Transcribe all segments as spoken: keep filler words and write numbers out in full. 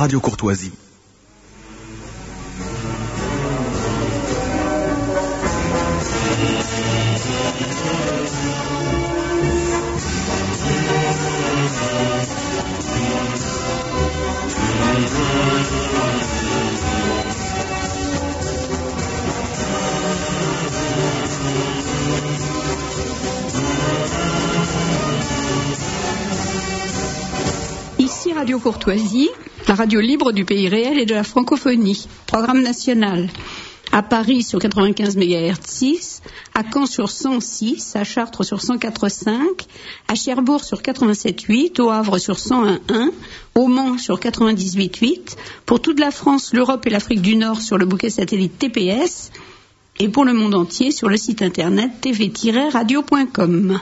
Radio Courtoisie. Radio Courtoisie, la radio libre du pays réel et de la francophonie. Programme national. À Paris sur quatre-vingt-quinze mégahertz six, à Caen sur cent six, à Chartres sur cent quatre virgule cinq, à Cherbourg sur quatre-vingt-sept virgule huit, au Havre sur cent un virgule un, au Mans sur quatre-vingt-dix-huit virgule huit, pour toute la France, l'Europe et l'Afrique du Nord sur le bouquet satellite T P S, et pour le monde entier sur le site internet t v tiret radio point com.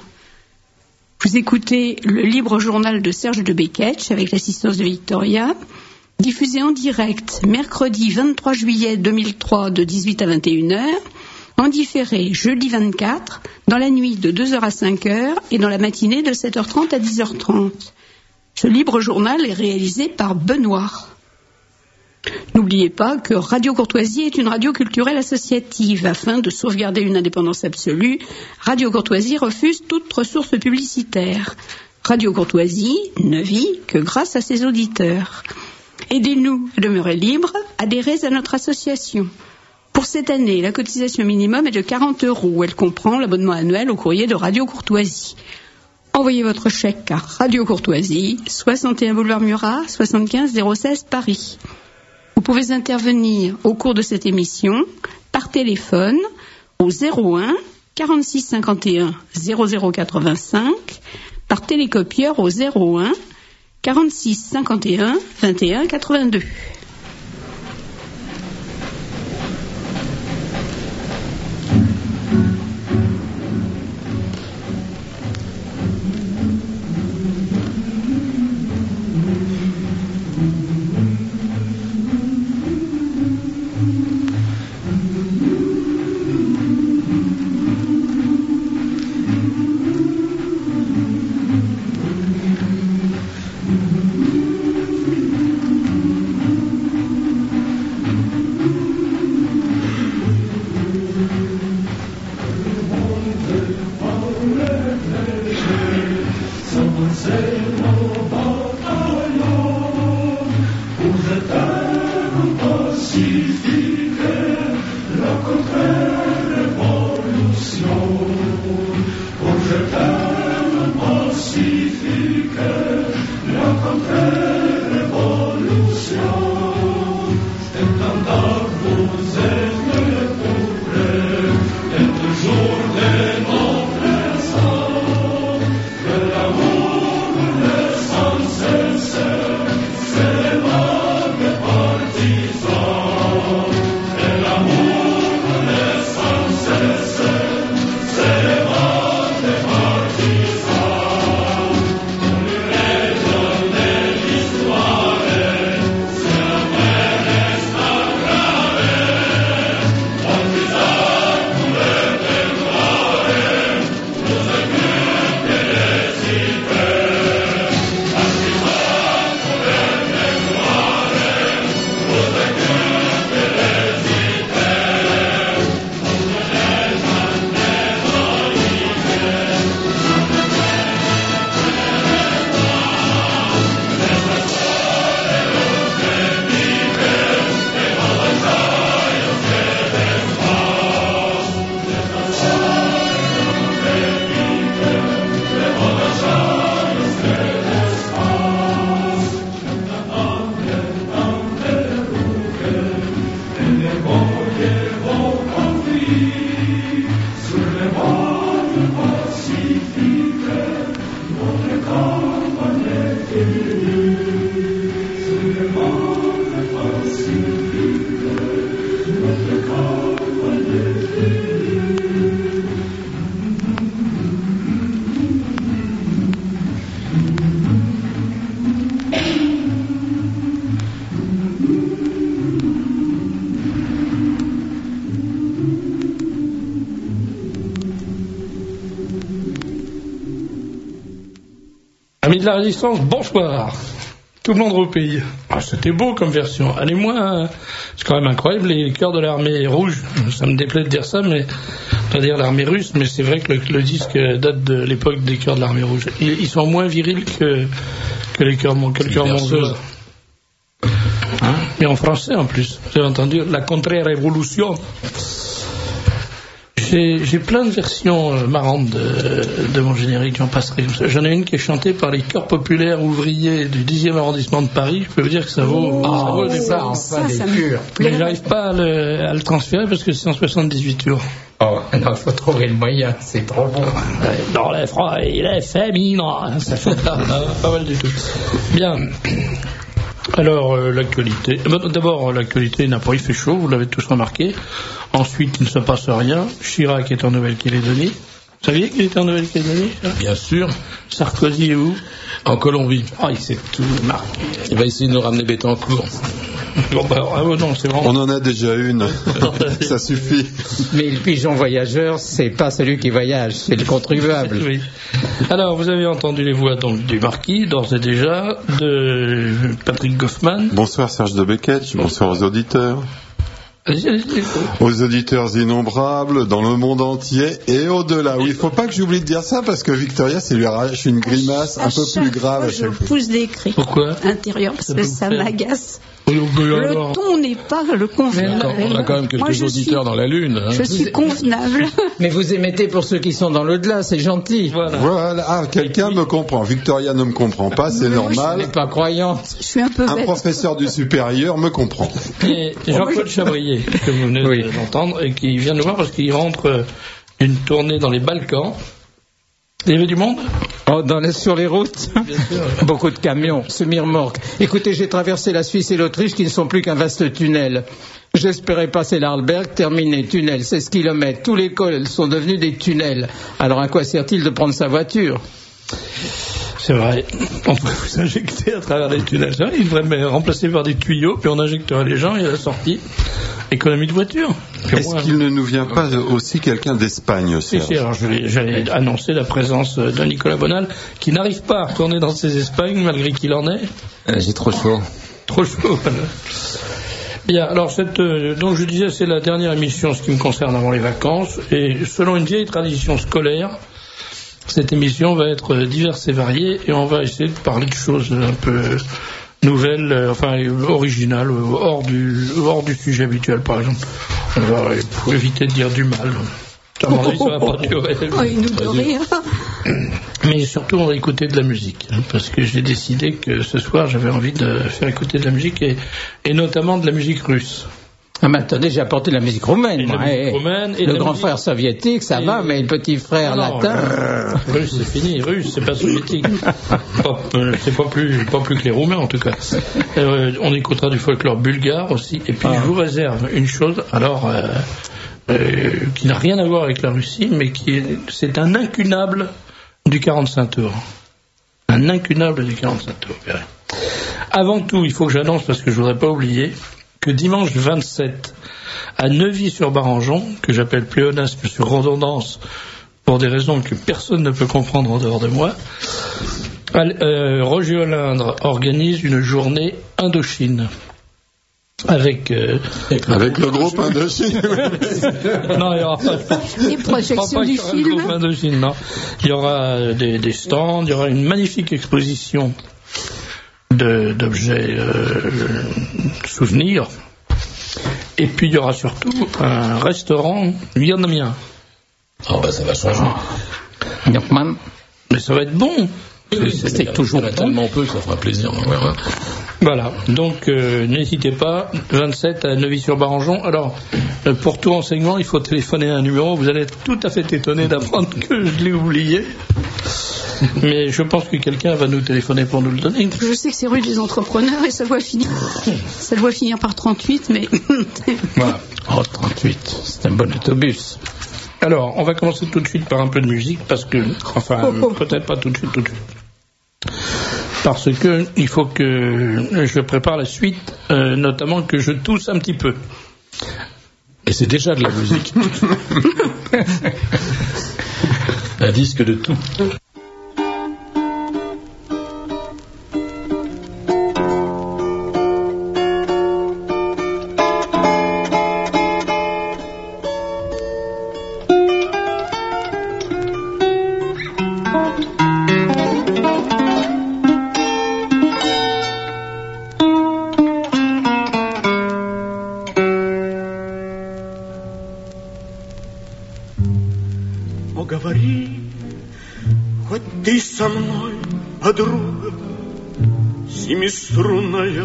Vous écoutez le libre journal de Serge de Beketch avec l'assistance de Victoria, diffusé en direct mercredi vingt-trois juillet deux mille trois de dix-huit à vingt et une heures, en différé jeudi vingt-quatre, dans la nuit de deux heures à cinq heures et dans la matinée de sept heures trente à dix heures trente. Ce libre journal est réalisé par Benoît. N'oubliez pas que Radio Courtoisie est une radio culturelle associative. Afin de sauvegarder une indépendance absolue, Radio Courtoisie refuse toute ressource publicitaire. Radio Courtoisie ne vit que grâce à ses auditeurs. Aidez-nous à demeurer libres, adhérez à notre association. Pour cette année, la cotisation minimum est de quarante euros. Elle comprend l'abonnement annuel au courrier de Radio Courtoisie. Envoyez votre chèque à Radio Courtoisie, soixante et un boulevard Murat, soixante-quinze zéro seize Paris. Vous pouvez intervenir au cours de cette émission par téléphone au zéro un quarante-six cinquante et un zéro zéro quatre-vingt-cinq, par télécopieur au zéro un quarante-six cinquante et un vingt et un quatre-vingt-deux. Amis de la Résistance, bonsoir. Tout le monde au pays. Ah, c'était beau comme version. Allez-moi, c'est quand même incroyable, les chœurs de l'armée rouge. Ça me déplaît de dire ça, mais pas dire l'armée russe, mais c'est vrai que le, le disque date de l'époque des chœurs de l'armée rouge. Ils, ils sont moins virils que, que les chœurs, que le chœur mongols. Hein, mais en français en plus. Vous avez entendu la contre-révolution. J'ai, j'ai plein de versions euh, marrantes de, de mon générique, j'en passerai. J'en ai une qui est chantée par les chœurs populaires ouvriers du dixième arrondissement de Paris. Je peux vous dire que ça vaut, oh, ça vaut des ça, plans. ça, ça me Mais j'arrive pas à le, à le transférer parce que c'est en soixante-dix-huit tours. Oh, non, il faut trouver le moyen, c'est trop bon. Dans les froids, il est féminin. Ça fait pas, pas mal du tout. Bien. Alors, euh, l'actualité. D'abord, euh, l'actualité n'a pas, il fait chaud, vous l'avez tous remarqué. Ensuite, il ne se passe rien. Chirac est en Nouvelle-Calédonie. Vous saviez qu'il était en Nouvelle-Calédonie? Bien sûr. Sarkozy est où? En Colombie. Ah, il s'est tout marqué. Il va essayer de nous ramener Bettencourt. Bon, bah, ah, non, c'est vraiment... On en a déjà une. Ça suffit. Mais le pigeon voyageur, c'est pas celui qui voyage, c'est le contribuable. Oui. Alors, vous avez entendu les voix donc du marquis, d'ores et déjà, de Patrick Goffman. Bonsoir Serge de Beckett, bonsoir aux auditeurs. Aux auditeurs innombrables dans le monde entier et au-delà. Oui, il ne faut pas que j'oublie de dire ça parce que Victoria, ça lui arrache une grimace un peu plus grave à chaque fois. Je pousse des cris. Pourquoi? Intérieur, parce que ça m'agace. Oui, Le ton n'est pas le convenable. On a quand même quelques Moi, je auditeurs suis, dans la Lune. Hein. Je suis convenable. Mais vous émettez pour ceux qui sont dans l'au-delà, c'est gentil. Voilà. Voilà. Ah, quelqu'un me comprend. Victoria ne me comprend pas, c'est Mais moi, Elle normal. n'est pas croyante. Je suis un peu Un bête. professeur du supérieur me comprend. Et Jean-Claude Chabrier, que vous venez Oui. d'entendre, et qui vient nous voir parce qu'il rentre d'une tournée dans les Balkans. Il y avait du monde? Oh, dans les, sur les routes, Bien sûr. beaucoup de camions, semi-remorques. Écoutez, j'ai traversé la Suisse et l'Autriche qui ne sont plus qu'un vaste tunnel. J'espérais passer l'Arlberg, terminer, tunnel, seize kilomètres. Tous les cols sont devenus des tunnels. Alors à quoi sert-il de prendre sa voiture? C'est vrai. On pourrait vous injecter à travers les tunnels. C'est vrai, il devrait me remplacer par des tuyaux, puis on injecterait les gens et à la sortie, économie de voiture. Puis Est-ce moi, qu'il ne nous vient pas aussi quelqu'un d'Espagne, Si, Serge? si, alors je vais- j'allais annoncer la présence de Nicolas Bonal, qui n'arrive pas à retourner dans ses Espagnes, malgré qu'il en est. Euh, J'ai trop chaud. Trop chaud, voilà. Bien, alors cette, euh, donc je disais, c'est la dernière émission, ce qui me concerne avant les vacances, et selon une vieille tradition scolaire, cette émission va être diverse et variée, et on va essayer de parler de choses un peu nouvelles, euh, enfin originales, euh, hors du, hors du sujet habituel, par exemple. On va, euh, pour éviter de dire du mal. À mon avis, ça va pas durer. Oh, il nous de rire. Mais surtout, on va écouter de la musique, hein, parce que j'ai décidé que ce soir, j'avais envie de faire écouter de la musique, et, et notamment de la musique russe. Ah, mais attendez, j'ai apporté la musique roumaine. Et la moi. musique Eh, roumaine, et le la grand musique- frère soviétique, ça et- va, mais le petit frère Ah non, latin... euh, russe, c'est fini. Russe, c'est pas soviétique. Pas- euh, c'est pas plus, pas plus que les Roumains, en tout cas. Euh, on écoutera du folklore bulgare aussi. Et puis, Ah. je vous réserve une chose, alors, euh, euh, qui n'a rien à voir avec la Russie, mais qui est, c'est un incunable du quarante-cinq tours. Un incunable du quarante-cinq tours, vous verrez. Avant tout, il faut que j'annonce, parce que je voudrais pas oublier, que dimanche vingt-sept, à Neuvy-sur-Barangeon, que j'appelle pléonasme sur redondance, pour des raisons que personne ne peut comprendre en dehors de moi, euh, Roger Olindre organise une journée Indochine. Avec, euh, Avec le groupe Indochine. non, il y aura pas, Les projections pas du qu'il y aura un groupe film. Indochine, non. Il y aura des, des stands, il y aura une magnifique exposition de, d'objets euh, souvenirs. Et puis il y aura surtout un restaurant vietnamien. Ah bah ça va changer. Norman. Mais ça va être bon. Oui, C'est- c'est c'est toujours il y en a bon. tellement peu, ça fera plaisir. On verra. Voilà, donc euh, n'hésitez pas, vingt-sept à Neuvy-sur-Barangeon. Alors, euh, pour tout renseignement, il faut téléphoner à un numéro. Vous allez être tout à fait étonné d'apprendre que je l'ai oublié. Mais je pense que quelqu'un va nous téléphoner pour nous le donner. Je sais que c'est rue des entrepreneurs et ça doit finir, ça doit finir par trente-huit, mais Voilà. Oh, trente-huit, c'est un bon autobus. Alors, on va commencer tout de suite par un peu de musique, parce que, enfin, Oh, oh. peut-être pas tout de suite, tout de suite. Parce que il faut que je prépare la suite, euh, notamment que je tousse un petit peu. Et c'est déjà de la musique. Un disque de tout. говори, хоть ты со мной, подруга, семиструнная.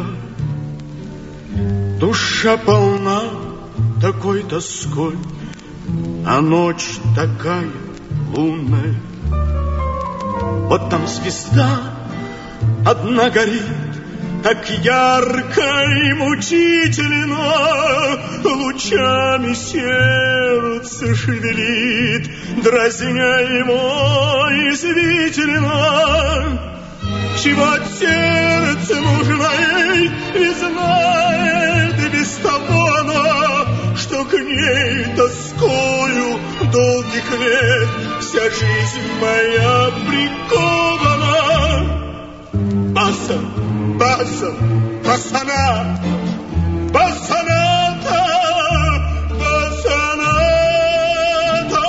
Душа полна такой тоской, а ночь такая лунная. Вот там звезда одна горит, так ярко и мучительно, лучами сердце шевелит, дразня его извительно. Чего от сердца нужно ей, не знает без того она, что к ней тоскою долгих лет вся жизнь моя прикована. Баса, баса, басана, басаната, басаната.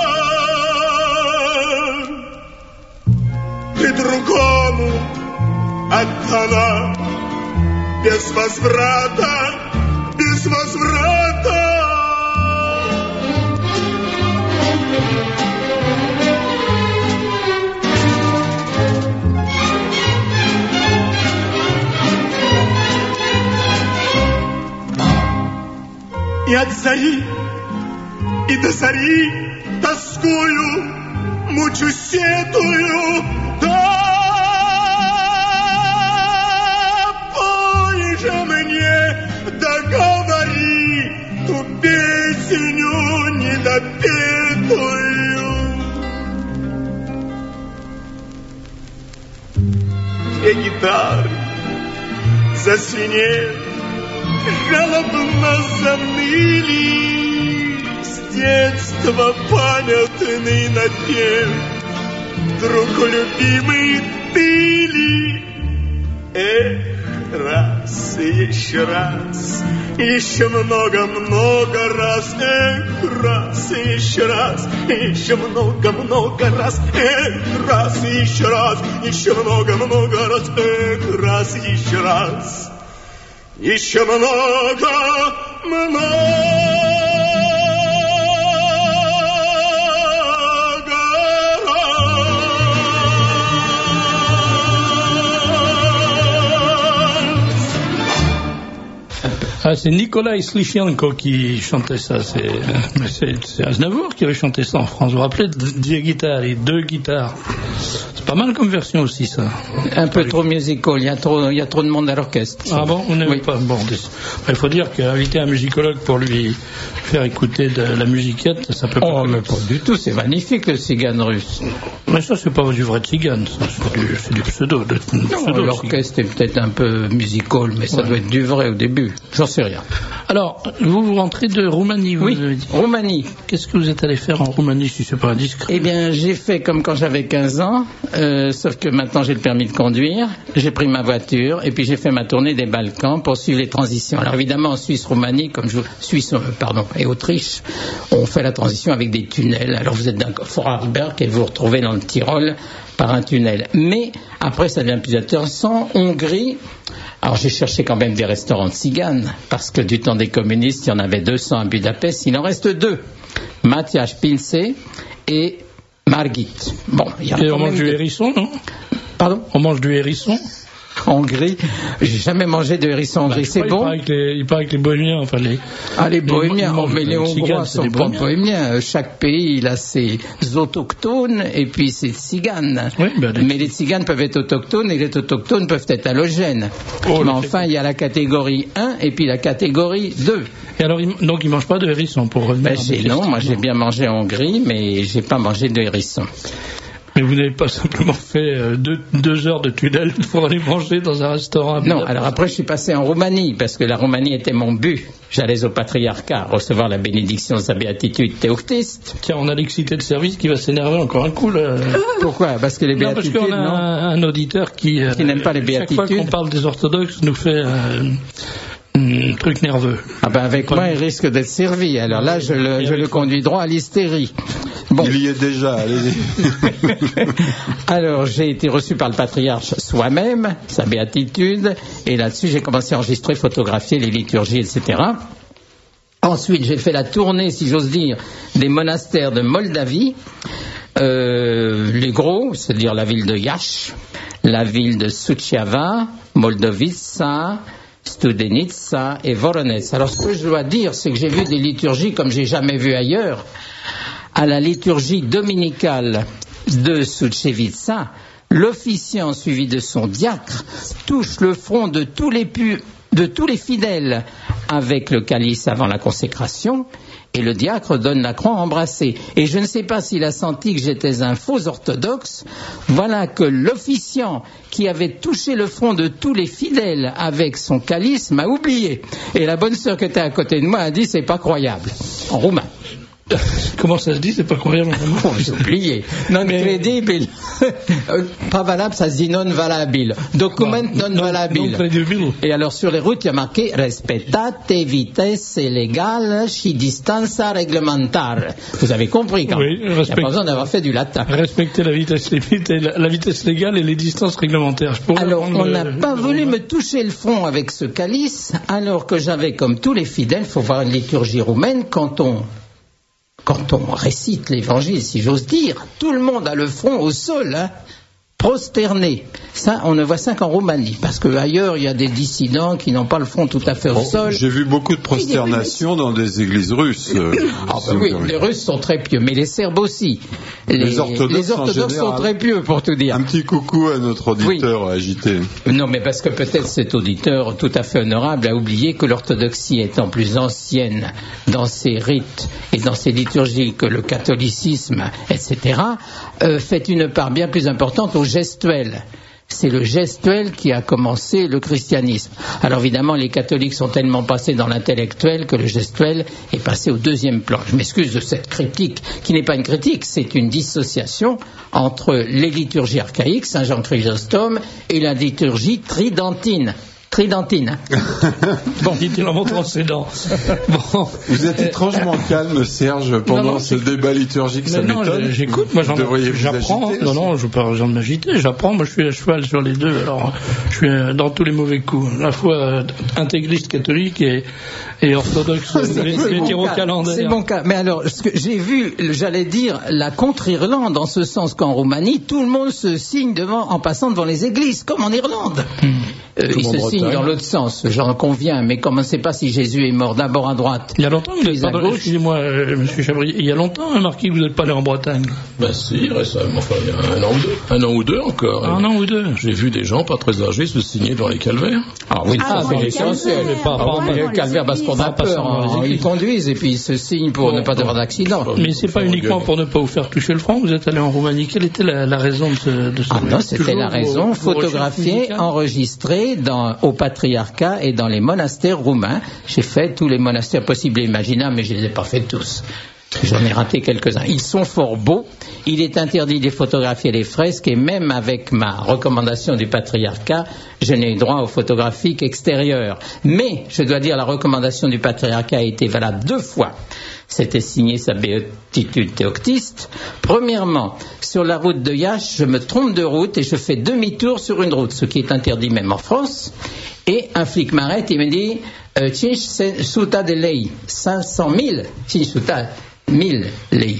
Ты другому отдана без возврата, без возврата. И от зари, и до зари тоскую, мучу сетую, да пой же мне, договори ту песню недопетую. Две гитары зазвенели, жалобно заныли, с детства памятный напев, друг любимый ты ли? Эх, раз и еще раз, еще много-много раз, эх, раз и еще раз, еще много-много раз, эх, раз и еще раз, еще много-много раз, эх, раз и еще раз. Еще много, много Ah, c'est Nikolai Slichenko qui chantait ça. C'est, c'est, c'est Aznavour qui avait chanté ça en France. Vous vous rappelez, deux guitares et deux guitares. C'est pas mal comme version aussi, ça. Un peu trop musical. Il y a trop, il y a trop de monde à l'orchestre. Ah bon, on n'aime oui. pas. Bon, il faut dire qu'inviter un musicologue pour lui faire écouter de la musiquette, ça peut pas. Oh, mais pas du tout. C'est magnifique le cigane russe. Mais ça, c'est pas du vrai cigane. Ça, c'est du, c'est du pseudo. De, non, pseudo l'orchestre est peut-être un peu musical, mais ça ouais. doit être du vrai au début. J'en sais rien. Alors, vous vous rentrez de Roumanie, vous oui, avez dit. Roumanie. Qu'est-ce que vous êtes allé faire en Roumanie, si c'est pas indiscret? Eh bien, j'ai fait comme quand j'avais quinze ans, euh, sauf que maintenant j'ai le permis de conduire. J'ai pris ma voiture et puis j'ai fait ma tournée des Balkans pour suivre les transitions. Alors évidemment, en Suisse, Roumanie, comme je Suisse, euh, pardon, et Autriche, on fait la transition avec des tunnels. Alors vous êtes dans Vorarlberg et vous vous retrouvez dans le Tyrol par un tunnel. Mais après, ça devient plus intéressant. Hongrie. Alors j'ai cherché quand même des restaurants de tziganes, parce que du temps des communistes, il y en avait deux cents à Budapest, il en reste deux. Matyas Pince et Margit. Bon, il y a et on mange du hérisson, non? Pardon? On mange du hérisson? Hongrie, j'ai jamais mangé de hérisson en Hongrie, bah, c'est bon. Il paraît, que les, il paraît que les bohémiens, enfin les... Ah, les bohémiens, les, oh, mais les Hongrois sont pas bohémiens. bohémiens. Chaque pays, il a ses autochtones et puis ses tziganes. Oui, bah, les... Mais les tziganes peuvent être autochtones et les autochtones peuvent être halogènes. Oh, mais enfin, il y a la catégorie un et puis la catégorie deux. Et alors, donc, ils mangent pas de hérisson pour revenir? Ben, non, moi j'ai bien mangé en Hongrie, mais j'ai pas mangé de hérisson. Mais vous n'avez pas simplement fait deux, deux heures de tunnel pour aller manger dans un restaurant à Non, alors après je suis passé en Roumanie, parce que la Roumanie était mon but. J'allais au patriarcat recevoir la bénédiction de sa béatitude théoctiste. Tiens, on a l'excité de service qui va s'énerver encore un coup, là. Pourquoi? Parce que les non, béatitudes, parce qu'on a non un, un auditeur qui... Qui euh, n'aime pas les béatitudes. Chaque fois qu'on parle des orthodoxes, nous fait... Euh, un truc nerveux. Ah ben avec moi, il risque d'être servi. Alors là, je le, je le conduis droit à l'hystérie. Bon. Il y est déjà, allez-y. Alors, j'ai été reçu par le patriarche soi-même, sa béatitude, et là-dessus, j'ai commencé à enregistrer, photographier les liturgies, et cetera. Ensuite, j'ai fait la tournée, si j'ose dire, des monastères de Moldavie. euh, les gros, c'est-à-dire la ville de Iași, la ville de Suceava, Moldovița, Studenica et Voronezh. Alors ce que je dois dire, c'est que j'ai vu des liturgies comme j'ai jamais vu ailleurs. À la liturgie dominicale de Sucevița, l'officiant suivi de son diacre touche le front de tous les, pu- de tous les fidèles avec le calice avant la consécration, et le diacre donne la croix embrassée. Et je ne sais pas s'il a senti que j'étais un faux orthodoxe. Voilà que l'officiant qui avait touché le front de tous les fidèles avec son calice m'a oublié. Et la bonne sœur qui était à côté de moi a dit c'est pas croyable, en roumain. Comment ça se dit? C'est pas croyable. Oh, j'ai oublié. Non crédible. Pas valable, ça se dit non valabile. Document non, non valabile. Non et alors sur les routes, il y a marqué respettate vitesse légale și distanța reglementară. Vous avez compris quand même. Oui, il n'y a pas besoin d'avoir fait du latin. Respecter la vitesse limite, la, la vitesse légale et les distances réglementaires. Alors on n'a le... pas voulu me toucher le front avec ce calice, alors que j'avais, comme tous les fidèles, il faut voir une liturgie roumaine, quand on Quand on récite l'évangile, si j'ose dire, tout le monde a le front au sol, hein, prosterné. Ça, on ne voit ça qu'en Roumanie, parce qu'ailleurs, il y a des dissidents qui n'ont pas le front tout à fait bon, au sol. J'ai vu beaucoup de prosternation dans des églises russes. Euh, ah ben oui, les Russes sont très pieux, mais les Serbes aussi. Les, les orthodoxes, les orthodoxes sont très pieux, pour tout dire. Un petit coucou à notre auditeur oui. agité. Non, mais parce que peut-être cet auditeur tout à fait honorable a oublié que l'orthodoxie étant plus ancienne dans ses rites et dans ses liturgies que le catholicisme, et cetera, euh, fait une part bien plus importante au gestuel. C'est le gestuel qui a commencé le christianisme. Alors évidemment, les catholiques sont tellement passés dans l'intellectuel que le gestuel est passé au deuxième plan. Je m'excuse de cette critique, qui n'est pas une critique, c'est une dissociation entre les liturgies archaïques, Saint Jean Chrysostome, et la liturgie tridentine. Tridentine. Bon, dit-il en montrant ses dents. Bon. Vous êtes étrangement calme, Serge, pendant non, non, ce débat liturgique, ça non, m'étonne. J'écoute, moi j'en, j'apprends. Non, non, je ne veux pas besoin de m'agiter, j'apprends. Moi je suis à cheval sur les deux, alors je suis dans tous les mauvais coups. À la fois intégriste catholique et, et orthodoxe, les, les tirs au calendaire. C'est mon cas. Mais alors, ce que j'ai vu, j'allais dire, la contre-Irlande, en ce sens qu'en Roumanie, tout le monde se signe devant, en passant devant les églises, comme en Irlande. Hmm. Euh, il se signe dans l'autre sens, j'en conviens, mais comme on ne sait pas si Jésus est mort d'abord à droite. Il y a longtemps que vous êtes pas, excusez-moi, euh, monsieur Chabry, il y a longtemps, hein, Marquis, que vous n'êtes pas allé en Bretagne. Ben si, récemment, enfin, il y a un an ou deux, un an ou deux encore. Un an ou deux. J'ai vu des gens pas très âgés se signer dans les calvaires. Ah oui, ah, ça c'est l'essentiel. Pas, pas, ah, pas, le calvaire parce qu'on a peur, hein, ils conduisent et puis ils se signent pour bon, ne pas avoir d'accident. Mais c'est pas uniquement pour ne pas vous faire toucher le front, vous êtes allé en Roumanie. Quelle était la, la raison de ce, de ce Ah non, c'était la raison, photographiée, enregistrée dans, au patriarcat et dans les monastères roumains. J'ai fait tous les monastères possibles et imaginables, mais je ne les ai pas fait tous. J'en ai raté quelques-uns. Ils sont fort beaux. Il est interdit de les photographier les fresques et même avec ma recommandation du patriarcat, je n'ai eu droit aux photographies qu'extérieures. Mais, je dois dire, la recommandation du patriarcat a été valable deux fois. C'était signé sa béatitude théoctiste. Premièrement, sur la route de Iași, je me trompe de route et je fais demi-tour sur une route, ce qui est interdit même en France. Et un flic m'arrête et me dit euh, cinq cents de lei, cinq cent mille, cinq cents mille lei.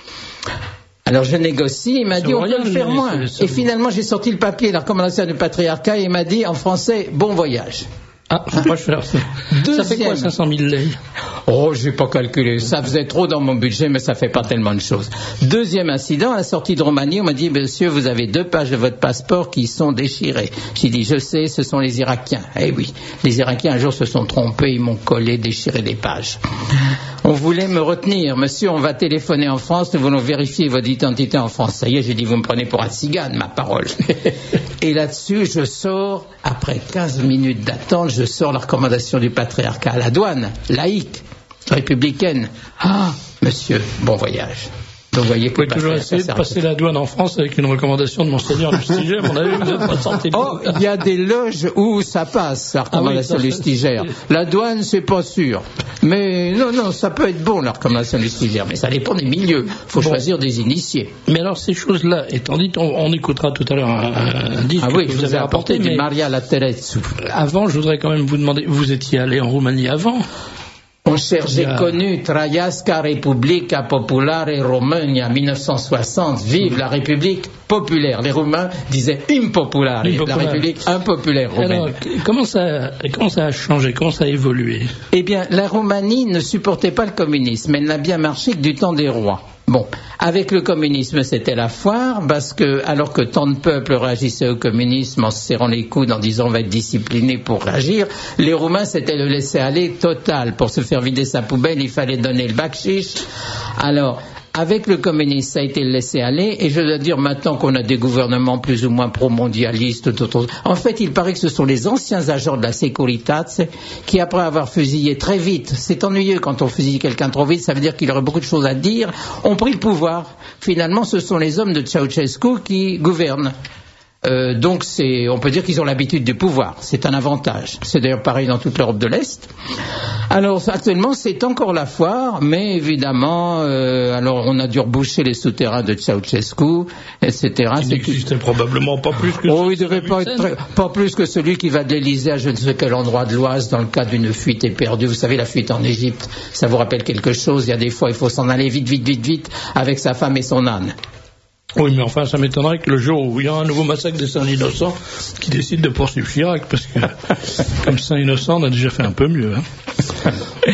Alors je négocie, il m'a dit on peut le faire moins. Et finalement j'ai sorti le papier, la recommandation du patriarcat, et il m'a dit en français bon voyage. Ah, faut pas faire ça. Ça fait quoi cinq cent mille lei? Oh, j'ai pas calculé. Ça faisait trop dans mon budget, mais ça fait pas tellement de choses. Deuxième incident, à la sortie de Roumanie, on m'a dit, monsieur, vous avez deux pages de votre passeport qui sont déchirées. J'ai dit, je sais, ce sont les Irakiens. Eh oui, les Irakiens un jour se sont trompés, ils m'ont collé, déchiré des pages. On voulait me retenir. Monsieur, on va téléphoner en France, nous voulons vérifier votre identité en France. Ça y est, j'ai dit, vous me prenez pour un cigane, ma parole. Et là-dessus, je sors, après quinze minutes d'attente, je sors la recommandation du patriarcat à la douane, laïque, républicaine. Ah, monsieur, bon voyage. Donc, vous voyez, vous pouvez toujours essayer de passer la douane en France avec une recommandation de Monseigneur Lustiger. À mon avis, vous n'êtes pas sorti. Oh, il y a des loges où ça passe, la recommandation ah oui, Lustiger. La douane, c'est pas sûr. Mais non, non, ça peut être bon, la recommandation Lustiger. Mais ça dépend des milieux. Il faut bon. choisir des initiés. Mais alors, ces choses-là, étant dit, on, on écoutera tout à l'heure un, un disque ah oui, que je vous avez apporté. Du Maria Laterezzu. Avant, je voudrais quand même vous demander, vous étiez allé en Roumanie avant? On Mon cher, j'ai a... connu Traiasca Republica Populare Romagna mille neuf cent soixante. Vive la République populaire. Les Roumains disaient impopulare, la République impopulaire roumaine. Alors, comment ça, comment ça a changé? Comment ça a évolué? Eh bien, la Roumanie ne supportait pas le communisme. Elle n'a bien marché que du temps des rois. Bon, avec le communisme, c'était la foire, parce que, alors que tant de peuples réagissaient au communisme en se serrant les coudes, en disant on va être discipliné pour réagir, les Roumains, c'était le laisser-aller total. Pour se faire vider sa poubelle, il fallait donner le bakchich. Alors, avec le communisme, ça a été le laisser-aller, et je dois dire maintenant qu'on a des gouvernements plus ou moins pro-mondialistes, en fait, il paraît que ce sont les anciens agents de la Securitate qui, après avoir fusillé très vite, c'est ennuyeux quand on fusille quelqu'un trop vite, ça veut dire qu'il aurait beaucoup de choses à dire, ont pris le pouvoir. Finalement, ce sont les hommes de Ceausescu qui gouvernent. Euh, donc c'est, on peut dire qu'ils ont l'habitude du pouvoir. C'est un avantage. C'est d'ailleurs pareil dans toute l'Europe de l'Est. Alors actuellement c'est encore la foire, mais évidemment, euh, alors on a dû reboucher les souterrains de Ceausescu, et cetera. Il n'existait probablement pas plus que. Oh, il devait pas être très, pas plus que celui qui va de l'Élysée à je ne sais quel endroit de l'Oise dans le cas d'une fuite éperdue. Vous savez, la fuite en Égypte, ça vous rappelle quelque chose? Il y a des fois, il faut s'en aller vite, vite, vite, vite avec sa femme et son âne. Oui, mais enfin, ça m'étonnerait que le jour où il y a un nouveau massacre des Saints Innocents, qui décide de poursuivre Chirac, parce que, comme Saint Innocent, on a déjà fait un peu mieux. Hein.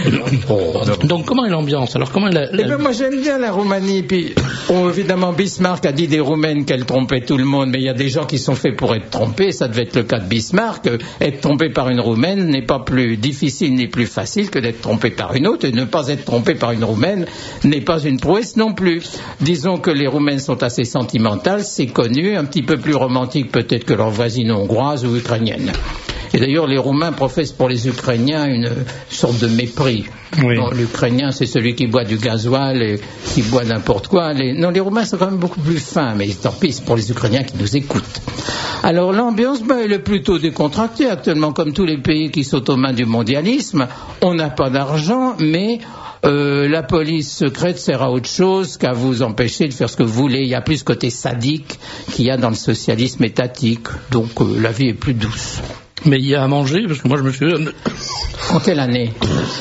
Donc, comment est l'ambiance? Alors, comment est la, la... Eh ben, moi, j'aime bien la Roumanie. Puis, oh, évidemment, Bismarck a dit des Roumaines qu'elle trompait tout le monde, mais il y a des gens qui sont faits pour être trompés. Ça devait être le cas de Bismarck. Être trompé par une Roumaine n'est pas plus difficile ni plus facile que d'être trompé par une autre. Et ne pas être trompé par une Roumaine n'est pas une prouesse non plus. Disons que les Roumaines sont assez sentimentales, c'est connu, un petit peu plus romantique peut-être que leurs voisines hongroises ou ukrainiennes. Et d'ailleurs, les Roumains professent pour les Ukrainiens une sorte de mépris. Oui. Bon, l'Ukrainien, c'est celui qui boit du gasoil et qui boit n'importe quoi. Les... Non, les Roumains sont quand même beaucoup plus fins, mais tant pis, c'est pour les Ukrainiens qui nous écoutent. Alors, l'ambiance, ben, elle est plutôt décontractée actuellement, comme tous les pays qui sont aux mains du mondialisme. On n'a pas d'argent, mais euh, la police secrète sert à autre chose qu'à vous empêcher de faire ce que vous voulez. Il y a plus ce côté sadique qu'il y a dans le socialisme étatique. Donc, euh, la vie est plus douce. Mais il y a à manger, parce que moi je me souviens... En quelle année?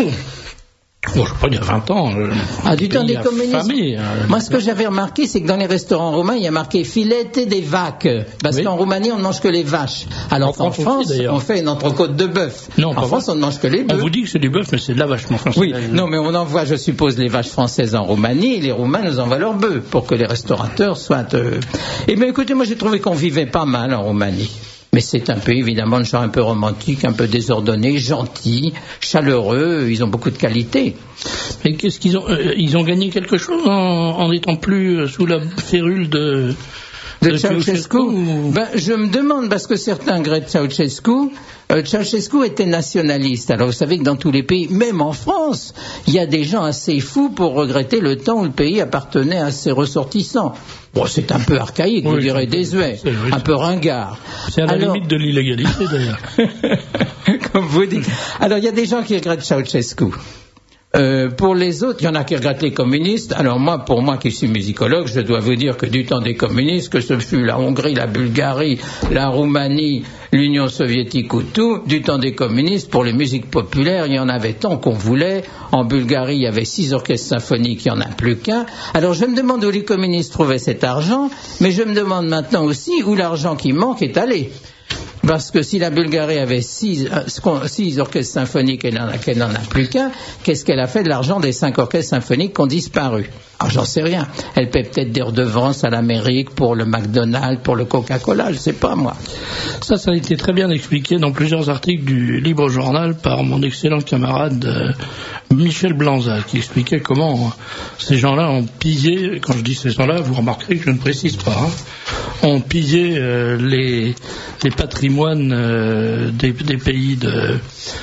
Bon, je sais pas, il y a vingt ans. Euh, ah, du temps des communistes. Famille, euh, Moi, ce que j'avais remarqué, c'est que dans les restaurants roumains, il y a marqué filette des vaches. Parce oui. qu'en Roumanie, on ne mange que les vaches. Alors en, en France, aussi, on fait une entrecôte de bœuf. Non, en France, vrai. On ne mange que les bœufs. On vous dit que c'est du bœuf, mais c'est de la vache, mon français. Oui, non, mais on envoie, je suppose, les vaches françaises en Roumanie, et les Roumains nous envoient leurs bœufs pour que les restaurateurs soient... Euh... Eh bien, écoutez, moi, j'ai trouvé qu'on vivait pas mal en Roumanie. Mais c'est un pays, évidemment, de genre un peu romantique, un peu désordonné, gentil, chaleureux, ils ont beaucoup de qualités. Mais qu'est-ce qu'ils ont, euh, ils ont gagné quelque chose en, en étant plus sous la férule de... De, de Ceausescu ou... ben, je me demande, parce que certains regrettent Ceausescu. Euh, Ceausescu était nationaliste. Alors vous savez que dans tous les pays, même en France, il y a des gens assez fous pour regretter le temps où le pays appartenait à ses ressortissants. Bon, c'est un peu archaïque, oui, vous direz désuet, oui, un peu ringard. C'est à la Alors... limite de l'illégalité d'ailleurs. Comme vous dites. Alors il y a des gens qui regrettent Ceausescu. Euh, pour les autres, il y en a qui regrettent les communistes. Alors moi, pour moi qui suis musicologue, je dois vous dire que du temps des communistes, que ce fut la Hongrie, la Bulgarie, la Roumanie, l'Union soviétique ou tout, du temps des communistes, pour les musiques populaires, il y en avait tant qu'on voulait. En Bulgarie, il y avait six orchestres symphoniques, il n'y en a plus qu'un. Alors je me demande où les communistes trouvaient cet argent, mais je me demande maintenant aussi où l'argent qui manque est allé. Parce que si la Bulgarie avait six, six orchestres symphoniques et qu'elle n'en a plus qu'un, qu'est-ce qu'elle a fait de l'argent des cinq orchestres symphoniques qui ont disparu? Alors j'en sais rien. Elle paie peut-être des redevances à l'Amérique pour le McDonald's, pour le Coca-Cola, je sais pas moi. Ça, ça a été très bien expliqué dans plusieurs articles du Libre Journal par mon excellent camarade euh, Michel Blanza, qui expliquait comment euh, ces gens-là ont pillé, quand je dis ces gens-là, vous remarquerez que je ne précise pas, hein, ont pillé euh, les, les patrimoines euh, des, des pays de,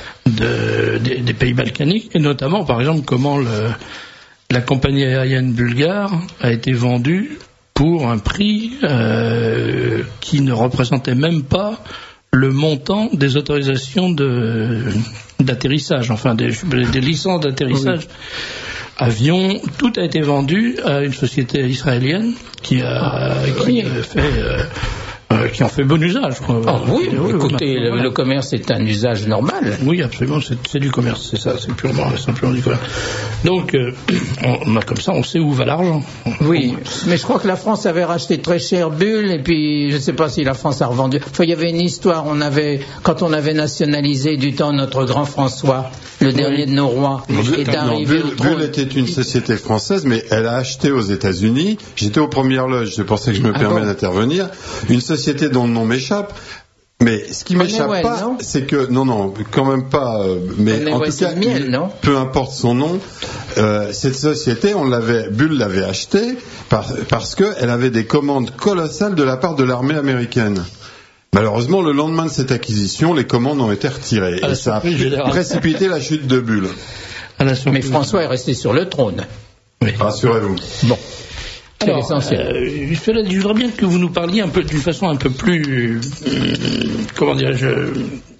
de des, des pays balkaniques, et notamment par exemple comment le la compagnie aérienne bulgare a été vendue pour un prix euh, qui ne représentait même pas le montant des autorisations de, d'atterrissage, enfin des, des licences d'atterrissage. Oui. Avion, tout a été vendu à une société israélienne qui a, qui a fait... Euh, Euh, qui en fait bon usage. Quoi. Oh, oui, oui, écoutez, oui, le, voilà. le commerce est un usage normal. Oui, absolument, c'est, c'est du commerce, c'est ça, c'est purement, c'est purement du commerce. Donc, euh, on, comme ça, on sait où va l'argent. Oui, mais je crois que la France avait racheté très cher Bull, et puis je ne sais pas si la France a revendu. Enfin, il y avait une histoire, on avait, quand on avait nationalisé du temps notre grand François, le dernier de nos rois, Bull, est arrivé Bull, au trône. Bull était une société française, mais elle a acheté aux États-Unis. J'étais aux premières loges, c'est pour ça que je me Ah permets bon d'intervenir. Une société dont le nom m'échappe. Mais ce qui m'échappe Honeywell, pas, non c'est que non, non, quand même pas. Euh, mais Honeywell, en tout c'est cas, le miel, non peu importe son nom, euh, cette société, on l'avait, Bull l'avait achetée par, parce que elle avait des commandes colossales de la part de l'armée américaine. Malheureusement, le lendemain de cette acquisition, les commandes ont été retirées Ah, et ça a général. précipité la chute de Bull. Mais François est resté sur le trône. Oui. Rassurez-vous. Bon. C'est Alors, l'essentiel. euh, cela dit, je voudrais bien que vous nous parliez un peu d'une façon un peu plus, euh, comment dirais-je, euh,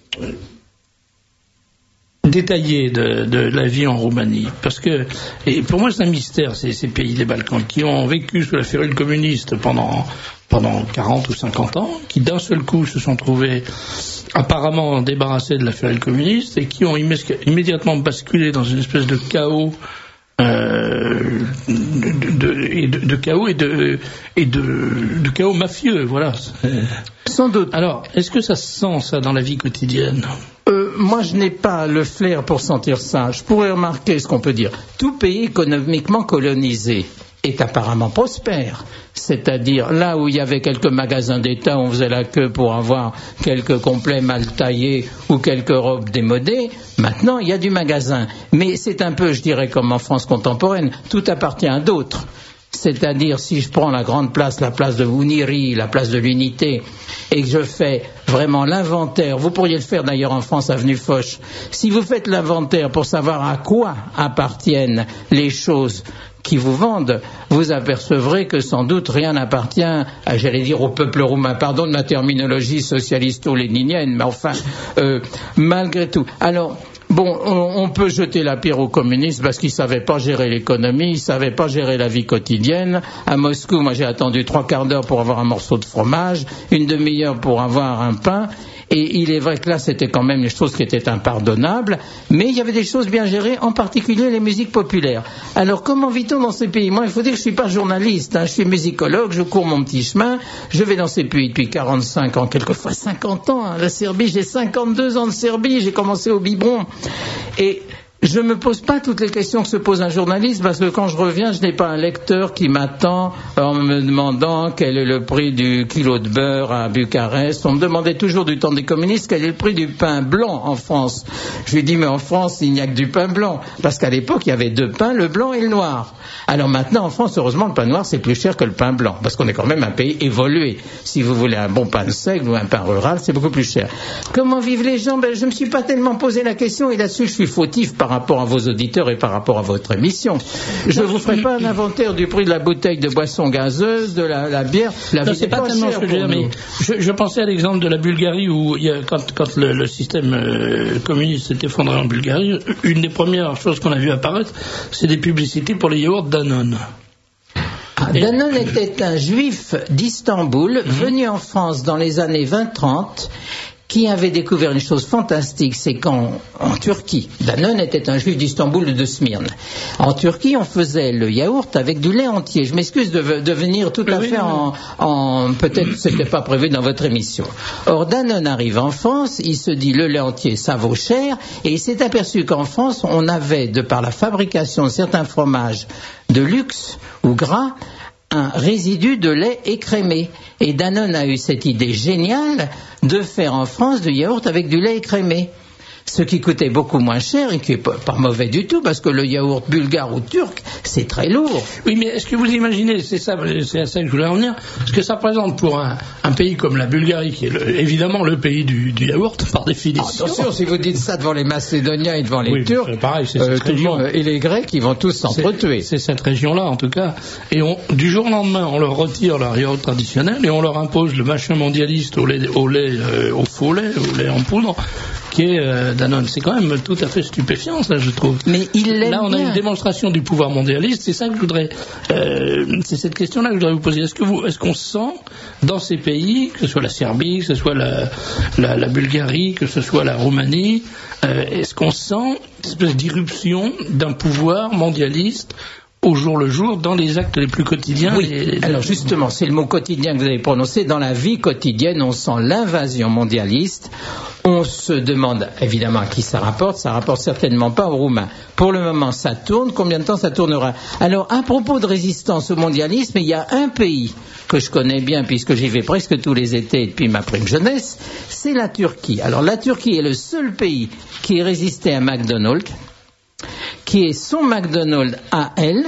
détaillée de, de la vie en Roumanie, parce que, et pour moi c'est un mystère, ces, ces pays des Balkans qui ont vécu sous la férule communiste pendant pendant quarante ou cinquante ans, qui d'un seul coup se sont trouvés apparemment débarrassés de la férule communiste et qui ont immé- immédiatement basculé dans une espèce de chaos. Euh, de, de, et de, de chaos et de et de, de chaos mafieux, voilà. Sans doute. Alors, est-ce que ça se sent ça dans la vie quotidienne? Euh, moi, je n'ai pas le flair pour sentir ça. Je pourrais remarquer ce qu'on peut dire. Tout pays économiquement colonisé est apparemment prospère. C'est-à-dire, là où il y avait quelques magasins d'État, on faisait la queue pour avoir quelques complets mal taillés ou quelques robes démodées, maintenant il y a du magasin. Mais c'est un peu, je dirais, comme en France contemporaine, tout appartient à d'autres. C'est-à-dire, si je prends la grande place, la place de Ouniri, la place de l'Unité, et que je fais vraiment l'inventaire, vous pourriez le faire d'ailleurs en France, avenue Foch, si vous faites l'inventaire pour savoir à quoi appartiennent les choses qui vous vendent, vous apercevrez que sans doute rien n'appartient, à, j'allais dire au peuple roumain, pardon de ma terminologie socialisto-léninienne, mais enfin, euh, malgré tout. Alors, bon, on, on peut jeter la pierre aux communistes parce qu'ils ne savaient pas gérer l'économie, ils ne savaient pas gérer la vie quotidienne. À Moscou, moi j'ai attendu trois quarts d'heure pour avoir un morceau de fromage, une demi-heure pour avoir un pain. Et il est vrai que là, c'était quand même des choses qui étaient impardonnables, mais il y avait des choses bien gérées, en particulier les musiques populaires. Alors, comment vit-on dans ces pays? Moi, il faut dire que je suis pas journaliste, hein, je suis musicologue, je cours mon petit chemin, je vais dans ces pays depuis quarante-cinq ans, quelquefois cinquante ans. Hein. La Serbie, j'ai cinquante-deux ans de Serbie, j'ai commencé au biberon. Et je me pose pas toutes les questions que se pose un journaliste, parce que quand je reviens, je n'ai pas un lecteur qui m'attend en me demandant quel est le prix du kilo de beurre à Bucarest. On me demandait toujours du temps des communistes quel est le prix du pain blanc en France. Je lui dis, mais en France, il n'y a que du pain blanc. Parce qu'à l'époque, il y avait deux pains, le blanc et le noir. Alors maintenant, en France, heureusement, le pain noir, c'est plus cher que le pain blanc. Parce qu'on est quand même un pays évolué. Si vous voulez un bon pain de seigle ou un pain rural, c'est beaucoup plus cher. Comment vivent les gens? Ben, je me suis pas tellement posé la question, et là-dessus, je suis fautif par rapport à vos auditeurs et par rapport à votre émission. Je ne vous ferai pas un inventaire du prix de la bouteille de boisson gazeuse, de la, la bière. La Non, vie c'est n'est pas pas tellement chère ce que je veux pour dire, nous. mais je, je pensais à l'exemple de la Bulgarie où il y a, quand, quand le, le système euh, communiste s'est effondré en Bulgarie, une des premières choses qu'on a vu apparaître, c'est des publicités pour les yaourts Danone. Ah, Danone était un juif d'Istanbul, mmh. venu en France dans les années vingt trente, qui avait découvert une chose fantastique, c'est qu'en en Turquie, Danone était un juif d'Istanbul de Smyrne. En Turquie, on faisait le yaourt avec du lait entier. Je m'excuse de, de venir tout à oui, fait oui. en, en peut-être c'était pas prévu dans votre émission. Or, Danone arrive en France, il se dit le lait entier, ça vaut cher, et il s'est aperçu qu'en France, on avait, de par la fabrication de certains fromages de luxe ou gras, un résidu de lait écrémé. Et Danone a eu cette idée géniale de faire en France du yaourt avec du lait écrémé. Ce qui coûtait beaucoup moins cher et qui n'est pas, pas mauvais du tout, parce que le yaourt bulgare ou turc, c'est très lourd. Oui, mais est-ce que vous imaginez, c'est ça, c'est à ça que je voulais en venir, ce que ça représente pour un, un pays comme la Bulgarie, qui est le, évidemment le pays du, du yaourt, par définition. Ah, attention, si vous dites ça devant les Macédoniens et devant les oui, Turcs, c'est pareil, c'est euh, cette région. Monde, et les Grecs, ils vont tous s'entretuer. C'est, c'est cette région-là, en tout cas. Et on, du jour au lendemain, on leur retire leur yaourt traditionnel et on leur impose le machin mondialiste au lait, au, lait, euh, au faux lait, au lait en poudre, tickets euh, Danone. C'est quand même tout à fait stupéfiant, ça, je trouve. Mais il l'aime Là, on a bien. une démonstration du pouvoir mondialiste. C'est ça que je voudrais. Euh, c'est cette question-là que je voudrais vous poser. Est-ce que vous, est-ce qu'on sent dans ces pays, que ce soit la Serbie, que ce soit la, la, la Bulgarie, que ce soit la Roumanie, euh, est-ce qu'on sent une espèce d'irruption d'un pouvoir mondialiste au jour le jour, dans les actes les plus quotidiens? Oui, les... alors justement, c'est le mot quotidien que vous avez prononcé. Dans la vie quotidienne, on sent l'invasion mondialiste. On se demande évidemment à qui ça rapporte. Ça rapporte certainement pas aux Roumains. Pour le moment, ça tourne. Combien de temps ça tournera? Alors, à propos de résistance au mondialisme, il y a un pays que je connais bien, puisque j'y vais presque tous les étés depuis ma prime jeunesse, c'est la Turquie. Alors, la Turquie est le seul pays qui ait résisté à McDonald's, qui est son McDonald's à elle,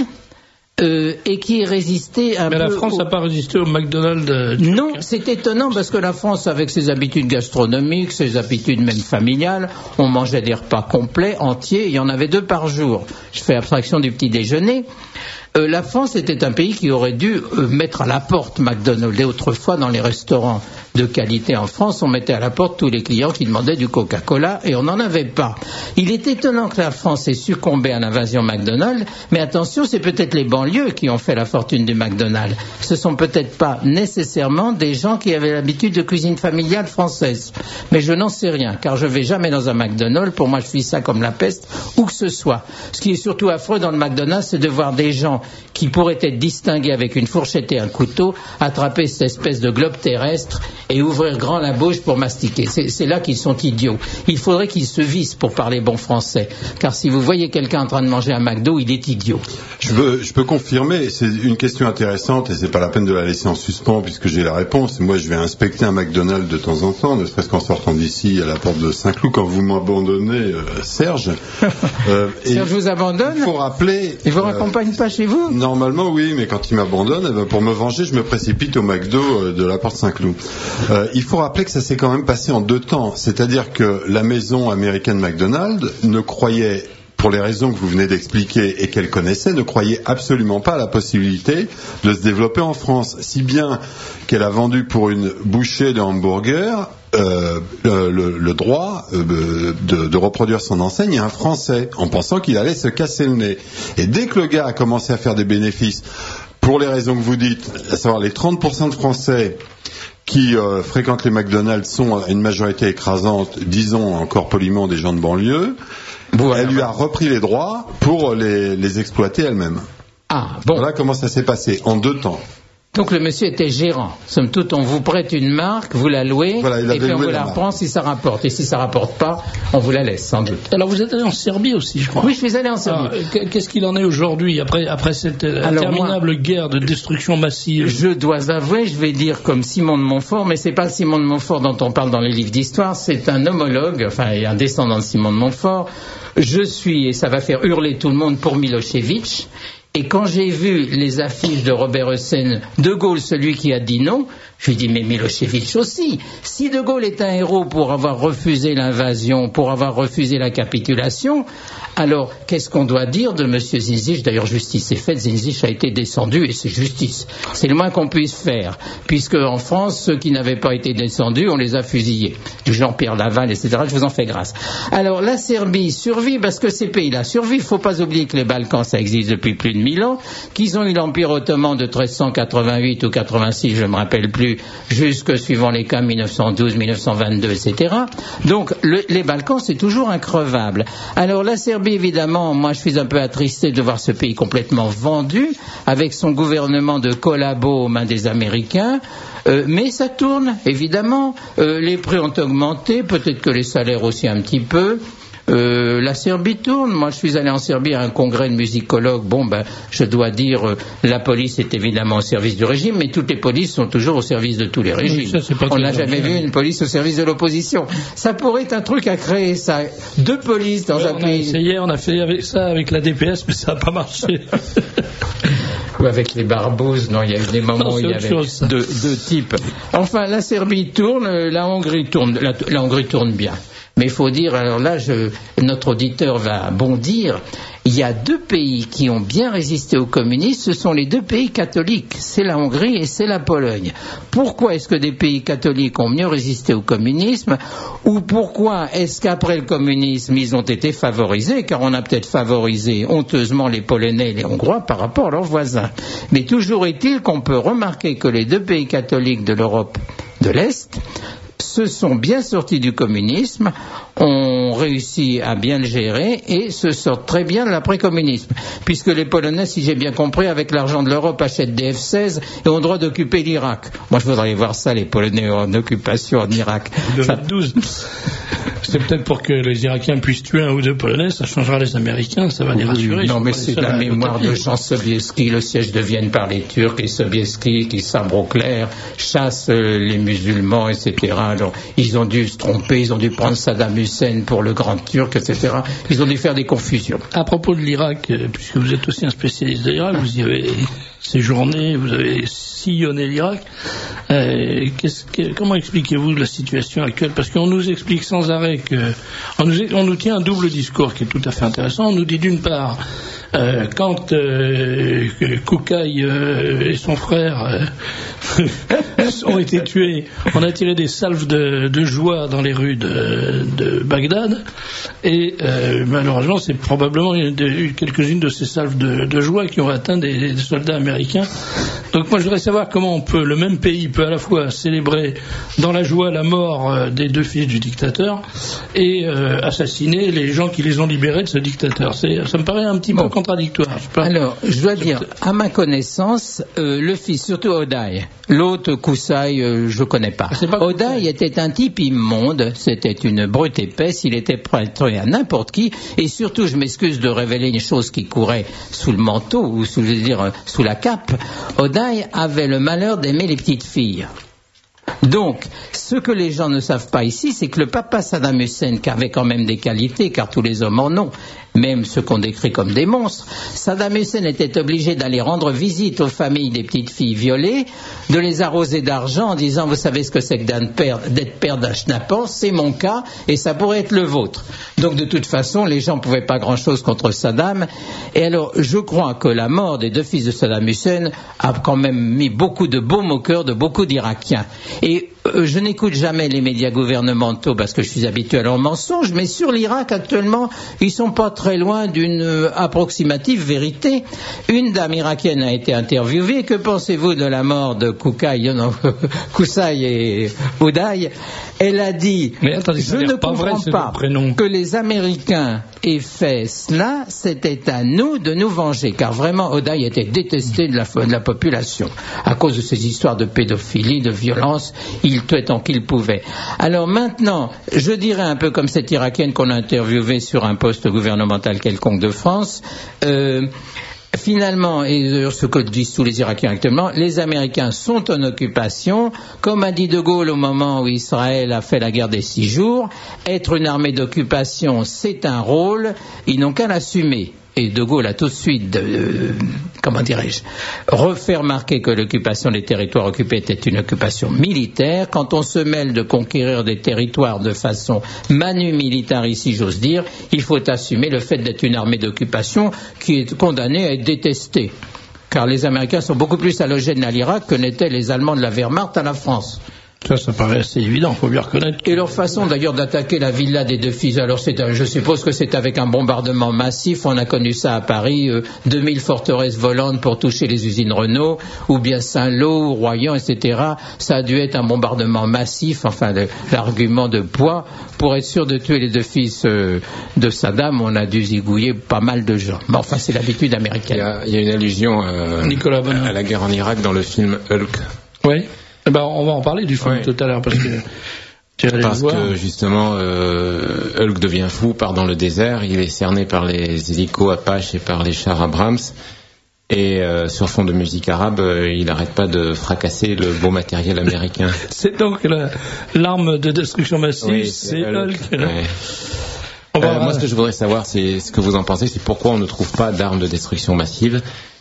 euh, et qui est résisté un Mais peu... la France n'a au... pas résisté au McDonald's euh, turc. Non, c'est étonnant parce que la France, avec ses habitudes gastronomiques, ses habitudes même familiales, on mangeait des repas complets, entiers, il y en avait deux par jour. Je fais abstraction du petit déjeuner. Euh, la France était un pays qui aurait dû euh, mettre à la porte McDonald's. Et autrefois, dans les restaurants de qualité en France, on mettait à la porte tous les clients qui demandaient du Coca-Cola et on n'en avait pas. Il est étonnant que la France ait succombé à l'invasion McDonald's, mais attention, c'est peut-être les banlieues qui ont fait la fortune du McDonald's. Ce sont peut-être pas nécessairement des gens qui avaient l'habitude de cuisine familiale française. Mais je n'en sais rien, car je vais jamais dans un McDonald's. Pour moi, je vis ça comme la peste, où que ce soit. Ce qui est surtout affreux dans le McDonald's, c'est de voir des gens qui pourraient être distingués avec une fourchette et un couteau, attraper cette espèce de globe terrestre et ouvrir grand la bouche pour mastiquer. C'est, c'est là qu'ils sont idiots. Il faudrait qu'ils se vissent pour parler bon français. Car si vous voyez quelqu'un en train de manger un McDo, il est idiot. Je peux, je peux confirmer, c'est une question intéressante et c'est pas la peine de la laisser en suspens puisque j'ai la réponse. Moi, je vais inspecter un McDonald's de temps en temps, ne serait-ce qu'en sortant d'ici à la porte de Saint-Cloud quand vous m'abandonnez, euh, Serge. Euh, Serge vous abandonne? Il faut rappeler... Il vous euh, raccompagne pas chez vous? Normalement, oui, mais quand il m'abandonne, eh ben, pour me venger, je me précipite au McDo euh, de la porte Saint-Cloud. Euh, il faut rappeler que ça s'est quand même passé en deux temps. C'est-à-dire que la maison américaine McDonald's ne croyait, pour les raisons que vous venez d'expliquer et qu'elle connaissait, ne croyait absolument pas à la possibilité de se développer en France. Si bien qu'elle a vendu pour une bouchée de hamburger euh, le, le, le droit euh, de, de reproduire son enseigne à un Français, en pensant qu'il allait se casser le nez. Et dès que le gars a commencé à faire des bénéfices, pour les raisons que vous dites, à savoir les trente pour cent de Français qui euh, fréquentent les McDonald's sont une majorité écrasante, disons encore poliment des gens de banlieue, bon, elle lui a repris les droits pour les, les exploiter elle-même. Ah, bon. Voilà comment ça s'est passé, en deux temps. Donc le monsieur était gérant. Somme toute, on vous prête une marque, vous la louez, voilà, il et puis on loué vous la la reprend si ça rapporte. Et si ça rapporte pas, on vous la laisse, sans doute. Alors vous êtes allé en Serbie aussi, je crois. Oui, je suis allé en Serbie. Alors, qu'est-ce qu'il en est aujourd'hui, après, après cette Alors, interminable moi, guerre de destruction massive? Je dois avouer, je vais dire comme Simon de Montfort, mais c'est pas Simon de Montfort dont on parle dans les livres d'histoire, c'est un homologue, enfin un descendant de Simon de Montfort. Je suis, et ça va faire hurler tout le monde, pour Milosevic. Et quand j'ai vu les affiches de Robert Hossein, De Gaulle, celui qui a dit non, je lui ai dit, mais Milosevic aussi. Si De Gaulle est un héros pour avoir refusé l'invasion, pour avoir refusé la capitulation, alors qu'est-ce qu'on doit dire de M. Zinzic? D'ailleurs, justice est faite, Zinzic a été descendu et c'est justice. C'est le moins qu'on puisse faire, puisque en France, ceux qui n'avaient pas été descendus, on les a fusillés. Du Jean-Pierre Laval, et cetera. Je vous en fais grâce. Alors, la Serbie survit parce que ces pays-là survivent. Il ne faut pas oublier que les Balkans, ça existe depuis plus de mille ans, qu'ils ont eu l'Empire ottoman de treize cent quatre-vingt-huit ou quatre-vingt-six, je ne me rappelle plus, jusque, suivant les cas, mille neuf cent douze, mille neuf cent vingt-deux, et cetera. Donc, le, les Balkans, c'est toujours increvable. Alors, la Serbie, évidemment, moi, je suis un peu attristé de voir ce pays complètement vendu, avec son gouvernement de collabo aux mains des Américains. Euh, mais ça tourne, évidemment. Euh, les prix ont augmenté, peut-être que les salaires aussi un petit peu. Euh, la Serbie tourne. Moi, je suis allé en Serbie à un congrès de musicologues. Bon, ben, je dois dire, euh, la police est évidemment au service du régime, mais toutes les polices sont toujours au service de tous les régimes. Oui, ça, on n'a jamais vu une police au service de l'opposition. Ça pourrait être un truc à créer, ça. Deux polices dans ouais, un on pays. A essayé, on a fait avec ça avec la D P S, mais ça n'a pas marché. Ou avec les barbouzes, non, il y a eu des moments non, où il y avait chose, deux, deux types. Enfin, la Serbie tourne, la Hongrie tourne, la, la Hongrie tourne bien. Mais il faut dire, alors là, je, notre auditeur va bondir, il y a deux pays qui ont bien résisté au communisme, ce sont les deux pays catholiques, c'est la Hongrie et c'est la Pologne. Pourquoi est-ce que des pays catholiques ont mieux résisté au communisme, ou pourquoi est-ce qu'après le communisme ils ont été favorisés, car on a peut-être favorisé honteusement les Polonais et les Hongrois par rapport à leurs voisins. Mais toujours est-il qu'on peut remarquer que les deux pays catholiques de l'Europe de l'Est se sont bien sortis du communisme, ont réussi à bien le gérer et se sortent très bien de l'après-communisme. Puisque les Polonais, si j'ai bien compris, avec l'argent de l'Europe, achètent des F seize et ont le droit d'occuper l'Irak. Moi, je voudrais voir ça, les Polonais en occupation en Irak. Le vingt-douze. C'est peut-être pour que les Irakiens puissent tuer un ou deux Polonais, ça changera les Américains, ça va les rassurer. Non, mais c'est la mémoire de Jean Sobieski, le siège de Vienne par les Turcs, et Sobieski qui, sabre au clair, chasse les musulmans, et cetera. Alors, ils ont dû se tromper, ils ont dû prendre Saddam Hussein pour le grand Turc, et cetera. Ils ont dû faire des confusions. À propos de l'Irak, puisque vous êtes aussi un spécialiste de l'Irak, vous y avez séjourné, vous avez sillonné l'Irak, euh, qu'est-ce que, comment expliquez-vous la situation actuelle? Parce qu'on nous explique sans arrêt que on nous, on nous tient un double discours qui est tout à fait intéressant. On nous dit d'une part, euh, quand euh, Koukaï euh, et son frère euh, ont été tués, on a tiré des salves de, de joie dans les rues de, de Bagdad, et euh, malheureusement c'est probablement eu quelques-unes de ces salves de, de joie qui ont atteint des, des soldats américains. Donc moi je voudrais savoir comment on peut, le même pays peut à la fois célébrer dans la joie la mort euh, des deux fils du dictateur et euh, assassiner les gens qui les ont libérés de ce dictateur. C'est, ça me paraît un petit bon. peu contradictoire. Je pas... Alors, je dois dire, à ma connaissance, euh, le fils, surtout Odaï, l'autre Koussaï, euh, je ne connais pas. pas Odaï était un type immonde, c'était une brute épaisse, il était prêt à tuer à n'importe qui, et surtout, je m'excuse de révéler une chose qui courait sous le manteau, ou sous, je veux dire, sous la cape, Odaï avait le malheur d'aimer les petites filles. Donc, ce que les gens ne savent pas ici, c'est que le papa Saddam Hussein, qui avait quand même des qualités, car tous les hommes en ont, même ceux qu'on décrit comme des monstres, Saddam Hussein était obligé d'aller rendre visite aux familles des petites filles violées, de les arroser d'argent en disant « Vous savez ce que c'est que d'être père d'un schnappant, c'est mon cas et ça pourrait être le vôtre. » Donc de toute façon, les gens ne pouvaient pas grand-chose contre Saddam. Et alors, je crois que la mort des deux fils de Saddam Hussein a quand même mis beaucoup de baume au cœur de beaucoup d'Irakiens. Et euh, je n'écoute jamais les médias gouvernementaux parce que je suis habitué à leurs mensonges, mais sur l'Irak actuellement, ils sont pas très loin d'une euh, approximative vérité. Une dame irakienne a été interviewée. Que pensez-vous de la mort de Koukaï, non, Koussaï et Odaï? Elle a dit, mais attendez, je ne comprends pas, vrai, pas que les Américains aient fait cela, c'était à nous de nous venger, car vraiment Odaï était détesté de la, de la population, à cause de ces histoires de pédophilie, de violence, il tuait tant qu'il pouvait. Alors maintenant, je dirais un peu comme cette Irakienne qu'on a interviewée sur un poste gouvernemental quelconque de France, euh, finalement, et ce que disent tous les Irakiens actuellement, les Américains sont en occupation. Comme a dit De Gaulle au moment où Israël a fait la guerre des six jours, être une armée d'occupation, c'est un rôle, ils n'ont qu'à l'assumer. Et De Gaulle a tout de suite, euh, comment dirais-je, refait remarquer que l'occupation des territoires occupés était une occupation militaire. Quand on se mêle de conquérir des territoires de façon manu militaire, si j'ose dire, il faut assumer le fait d'être une armée d'occupation qui est condamnée à être détestée. Car les Américains sont beaucoup plus halogènes à l'Irak que n'étaient les Allemands de la Wehrmacht à la France. Ça, ça paraît assez évident, il faut bien reconnaître. Et leur façon d'ailleurs d'attaquer la villa des deux fils, alors c'est, je suppose que c'est avec un bombardement massif, on a connu ça à Paris, euh, deux mille forteresses volantes pour toucher les usines Renault, ou bien Saint-Lô, Royan, et cetera. Ça a dû être un bombardement massif, enfin le, l'argument de poids, pour être sûr de tuer les deux fils euh, de Saddam, on a dû zigouiller pas mal de gens. Bon, enfin c'est l'habitude américaine. Il y a, il y a une allusion euh, Nicolas à la guerre en Irak dans le film Hulk. Oui. Eh ben, on va en parler du film ouais. tout à l'heure parce que tu allais parce le voir. que justement euh, Hulk devient fou, part dans le désert, il est cerné par les hélicos Apache et par les chars Abrams et euh, sur fond de musique arabe euh, il n'arrête pas de fracasser le beau matériel américain. C'est donc la, l'arme de destruction massive, oui, c'est, c'est Hulk, Hulk. Ouais. Euh, moi ce que je voudrais savoir c'est ce que vous en pensez, c'est pourquoi on ne trouve pas d'armes de destruction massive.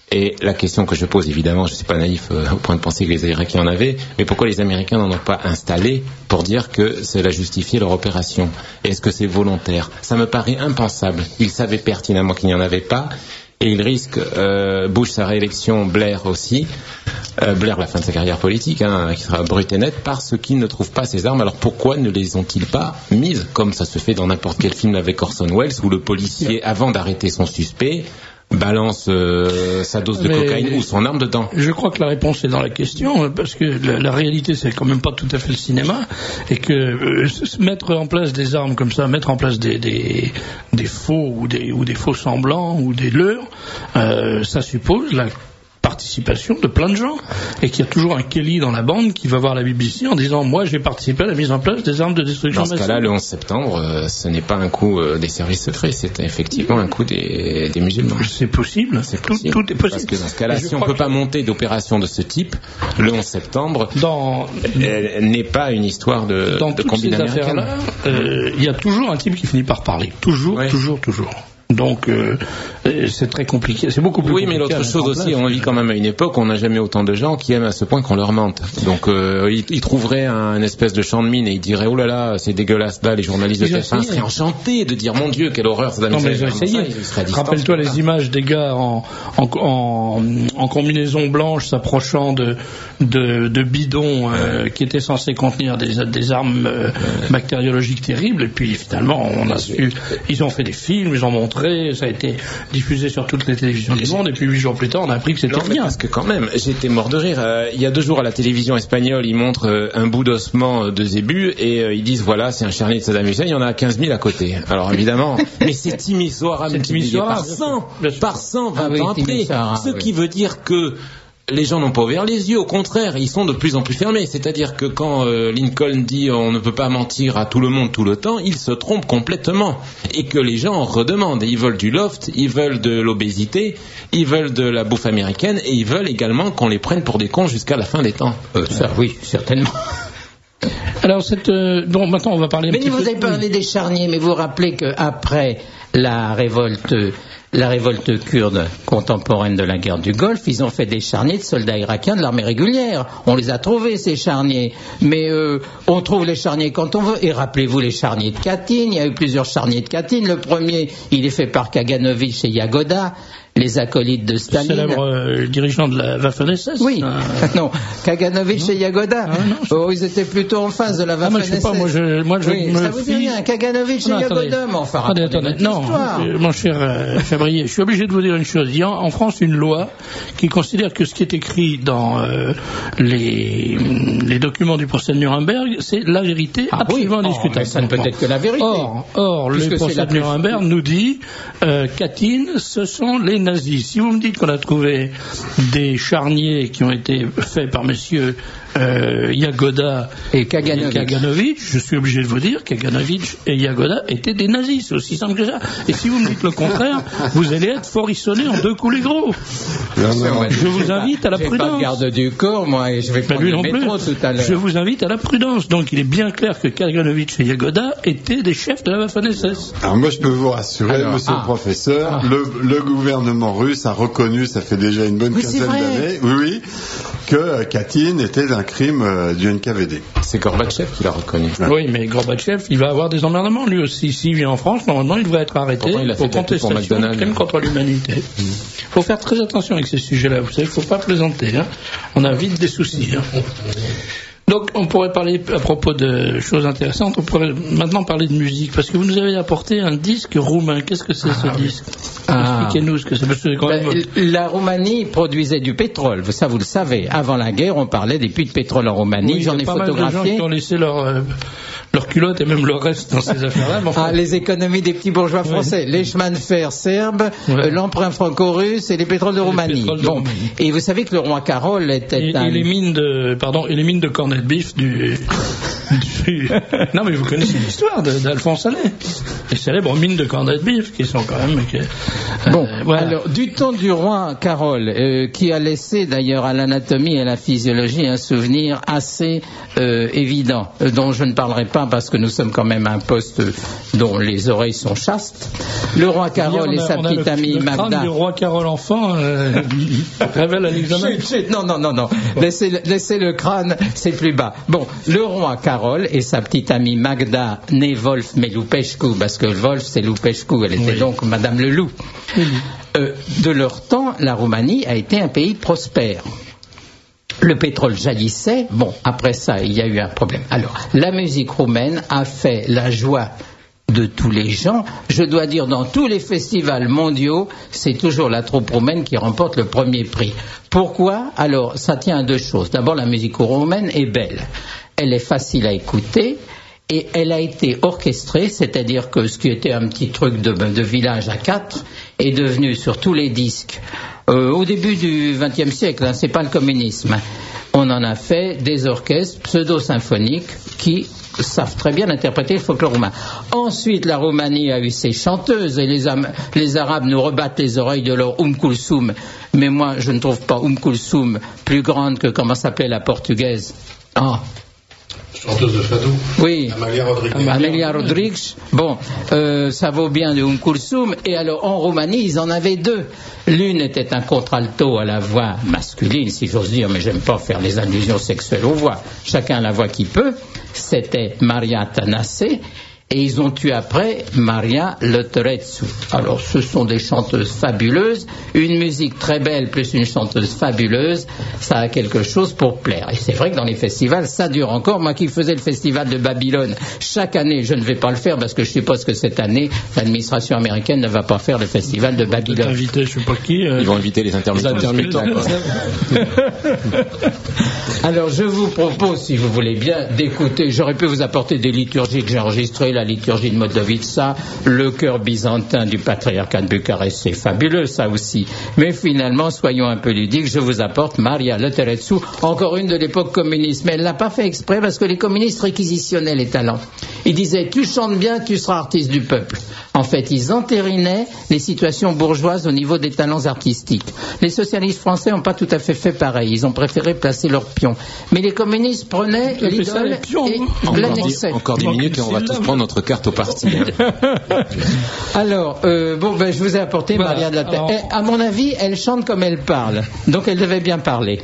Et la question que je pose, évidemment, je ne suis pas naïf euh, au point de penser que les Irakiens en avaient, mais pourquoi les Américains n'en ont pas installé pour dire que cela justifiait leur opération? Est-ce que c'est volontaire? Ça me paraît impensable. Ils savaient pertinemment qu'il n'y en avait pas, et ils risquent, euh, Bush sa réélection, Blair aussi, euh, Blair la fin de sa carrière politique, hein, qui sera brute et nette, parce qu'ils ne trouvent pas ces armes. Alors pourquoi ne les ont-ils pas mises, comme ça se fait dans n'importe quel film avec Orson Welles, où le policier, avant d'arrêter son suspect, balance euh, sa dose de Mais cocaïne ou son arme dedans. Je crois que la réponse est dans la question, parce que la, la réalité, c'est quand même pas tout à fait le cinéma, et que euh, mettre en place des armes comme ça, mettre en place des, des, des faux ou des, ou des faux semblants ou des leurres, euh, ça suppose la participation de plein de gens, et qu'il y a toujours un Kelly dans la bande qui va voir la B B C en disant moi j'ai participé à la mise en place des armes de destruction massive. Dans ce cas-là, le onze septembre, euh, ce n'est pas un coup euh, des services secrets, c'est effectivement un coup des, des musulmans. C'est possible, c'est possible. Tout, tout est possible. Parce que dans ce cas-là, si on ne peut pas monter d'opération de ce type, le onze septembre dans, euh, n'est pas une histoire de, dans de toutes combine ces américaine. affaires-là, euh, il y a toujours un type qui finit par parler. Toujours, oui. toujours, toujours. Donc euh, c'est très compliqué, c'est beaucoup plus oui, compliqué. Oui, mais l'autre chose aussi, on vit quand même à une époque où on n'a jamais autant de gens qui aiment à ce point qu'on leur mente. Donc euh, ils, ils trouveraient un, une espèce de champ de mine et ils diraient oh là là, c'est dégueulasse là, les journalistes de T F un seraient enchantés de dire mon Dieu, quelle horreur, ça non, mais ils ont essayé. Rappelle-toi les images des gars en, en, en, en combinaison blanche s'approchant de, de, de bidons euh, qui étaient censés contenir des, des armes euh, bactériologiques terribles, et puis finalement on a su, ils ont fait des films, ils ont montré, ça a été diffusé sur toutes les télévisions du monde, et puis huit jours plus tard on a appris que c'était non, rien. Parce que quand même, j'étais mort de rire. Euh, il y a deux jours à la télévision espagnole, ils montrent euh, un bout d'ossement de zébu et euh, ils disent voilà, c'est un charnier de Saddam Hussein, il y en a quinze mille à côté. Alors évidemment, mais c'est Timisoara multiplié par cent, par cent, vingt ans après. Ce qui veut dire que les gens n'ont pas ouvert les yeux, au contraire, ils sont de plus en plus fermés. C'est-à-dire que quand euh, Lincoln dit on ne peut pas mentir à tout le monde tout le temps, il se trompe complètement. Et que les gens en redemandent. Ils veulent du loft, ils veulent de l'obésité, ils veulent de la bouffe américaine, et ils veulent également qu'on les prenne pour des cons jusqu'à la fin des temps. Euh, ça, oui, certainement. Alors, cette, euh, bon, maintenant on va parler un mais petit vous peu... avez parlé des charniers, mais vous vous rappelez qu'après la révolte... la révolte kurde contemporaine de la guerre du Golfe, ils ont fait des charniers de soldats irakiens de l'armée régulière. On les a trouvés, ces charniers. Mais euh, on trouve les charniers quand on veut. Et rappelez-vous les charniers de Katyn. Il y a eu plusieurs charniers de Katyn. Le premier, il est fait par Kaganovich et Yagoda, les acolytes de Staline. Le célèbre euh, dirigeant de la Waffen-S S. Oui. Euh... non, Kaganovich non. et Yagoda. Ah, non, je... oh, ils étaient plutôt en face de la Waffen-S S. Ah, moi, je sais pas, moi, je, moi, je oui, me ça vous dit fie... rien, Kaganovich non, et Yagoda, mais enfin, attendez, attendez. Non, euh, mon cher euh, Fabrier, je suis obligé de vous dire une chose. Il y a en France une loi qui considère que ce qui est écrit dans euh, les, les documents du procès de Nuremberg, c'est la vérité ah, absolument oui. indiscutable. Oh, ça ne peut être que la vérité. Or, or le procès de Nuremberg nous dit euh, Katyn, ce sont les nazis. Si vous me dites qu'on a trouvé des charniers qui ont été faits par messieurs euh, Yagoda et Kaganovich. et Kaganovich, je suis obligé de vous dire que Kaganovich et Yagoda étaient des nazis, c'est aussi simple que ça. Et si vous me dites le contraire, vous allez être forissonné en deux coups les gros. Non, non, je vous invite à la prudence. Pas de garde du corps, moi, et je vais prendre le métro tout à l'heure. Je vous invite à la prudence. Donc il est bien clair que Kaganovich et Yagoda étaient des chefs de la Waffen-S S. Alors moi je peux vous rassurer, Alors, monsieur ah, le professeur, ah. le, le gouvernement russe a reconnu, ça fait déjà une bonne oui, quinzaine d'années, oui, oui, que euh, Katyn était un crime euh, du N K V D. C'est Gorbatchev qui l'a reconnu. Ouais. Oui, mais Gorbatchev, il va avoir des emmerdements lui aussi. S'il vient en France, normalement, il devrait être arrêté pour contestation de crime contre l'humanité. Il mmh. faut faire très attention avec ces sujets-là. Vous savez, il ne faut pas plaisanter. Hein. On a vite des soucis. Hein. Donc, on pourrait parler à propos de choses intéressantes. On pourrait maintenant parler de musique, parce que vous nous avez apporté un disque roumain. Qu'est-ce que c'est ah, ce disque ah. Expliquez-nous ce que c'est. Parce que quand même... La Roumanie produisait du pétrole. Ça, vous le savez. Avant la guerre, on parlait des puits de pétrole en Roumanie. Oui, J'en ai photographié. Il y a pas mal de gens qui ont laissé leur euh, leur culotte et même le reste dans ces affaires-là. Enfin... Ah, les économies des petits bourgeois français, oui. Les chemins de fer serbes, ouais. euh, l'emprunt franco-russe et les pétroles de Roumanie. Pétroles de bon, Roumanie. Et vous savez que le roi Carole était et, un... Et les mines de, pardon, et les mines de cornet de bif du... Non, mais vous connaissez l'histoire de, d'Alphonse Allais, les célèbres mines de cornets de bif, qui sont quand même... Que, euh, bon, voilà. Alors, du temps du roi Carole, euh, qui a laissé d'ailleurs à l'anatomie et à la physiologie un souvenir assez euh, évident, euh, dont je ne parlerai pas parce que nous sommes quand même à un poste dont les oreilles sont chastes. Le roi Carole et sa petite amie le Magda... Le crâne du roi Carole enfant euh, révèle à l'examen. Chut, chut, non, non, non, non. Laissez, laissez le crâne, c'est plus bas. Bon, le roi Carole et sa petite amie Magda, née Wolf mais Lupescu, parce que Wolf c'est Lupescu, elle était oui. donc Madame le Loup. Oui. Euh, de leur temps, la Roumanie a été un pays prospère. Le pétrole jaillissait. Bon, après ça, il y a eu un problème. Alors, la musique roumaine a fait la joie de tous les gens. Je dois dire, dans tous les festivals mondiaux, c'est toujours la troupe roumaine qui remporte le premier prix. Pourquoi ? Alors, ça tient à deux choses. D'abord, la musique roumaine est belle. Elle est facile à écouter. Et elle a été orchestrée, c'est-à-dire que ce qui était un petit truc de, de village à quatre est devenu sur tous les disques. Euh, au début du vingtième siècle, hein, c'est pas le communisme. On en a fait des orchestres pseudo-symphoniques qui savent très bien interpréter le folklore roumain. Ensuite, la Roumanie a eu ses chanteuses et les, Am- les Arabes nous rebattent les oreilles de leur Oum Kulsoum. Mais moi, je ne trouve pas Oum Kulsoum plus grande que comment s'appelait la portugaise. Ah. Chanteuse de fado. Oui, Amelia Rodriguez. Amelia Rodriguez. Bon, euh, ça vaut bien de Oum Kulsoum. Et alors, en Roumanie, ils en avaient deux. L'une était un contralto à la voix masculine, si j'ose dire, mais j'aime pas faire les allusions sexuelles aux voix. Chacun la voix qu'il peut. C'était Maria Tanassé. Et ils ont eu après Maria Lătărețu. Alors, ce sont des chanteuses fabuleuses, une musique très belle plus une chanteuse fabuleuse, ça a quelque chose pour plaire. Et c'est vrai que dans les festivals, ça dure encore. Moi qui faisais le festival de Babylone, chaque année, je ne vais pas le faire parce que je suppose que cette année, l'administration américaine ne va pas faire le festival de Babylone. Inviter, je sais pas qui. Euh... Ils vont inviter les intermittents. Les intermittents Alors, je vous propose, si vous voulez bien, d'écouter. J'aurais pu vous apporter des liturgies que j'ai enregistrées. La liturgie de Modovica, le chœur byzantin du patriarcat de Bucarest, c'est fabuleux ça aussi. Mais finalement, soyons un peu ludiques, je vous apporte Maria Lătărețu, encore une de l'époque communiste. Mais elle l'a pas fait exprès parce que les communistes réquisitionnaient les talents. Ils disaient, tu chantes bien, tu seras artiste du peuple. En fait, ils entérinaient les situations bourgeoises au niveau des talents artistiques. Les socialistes français n'ont pas tout à fait fait pareil. Ils ont préféré placer leurs pions. Mais les communistes prenaient l'idole et l'annexaient. Encore dix minutes et on va tous prendre notre carte au parti. Alors, euh, bon, ben, je vous ai apporté voilà. Maria de la Terre. Alors... À mon avis, elle chante comme elle parle. Donc, elle devait bien parler.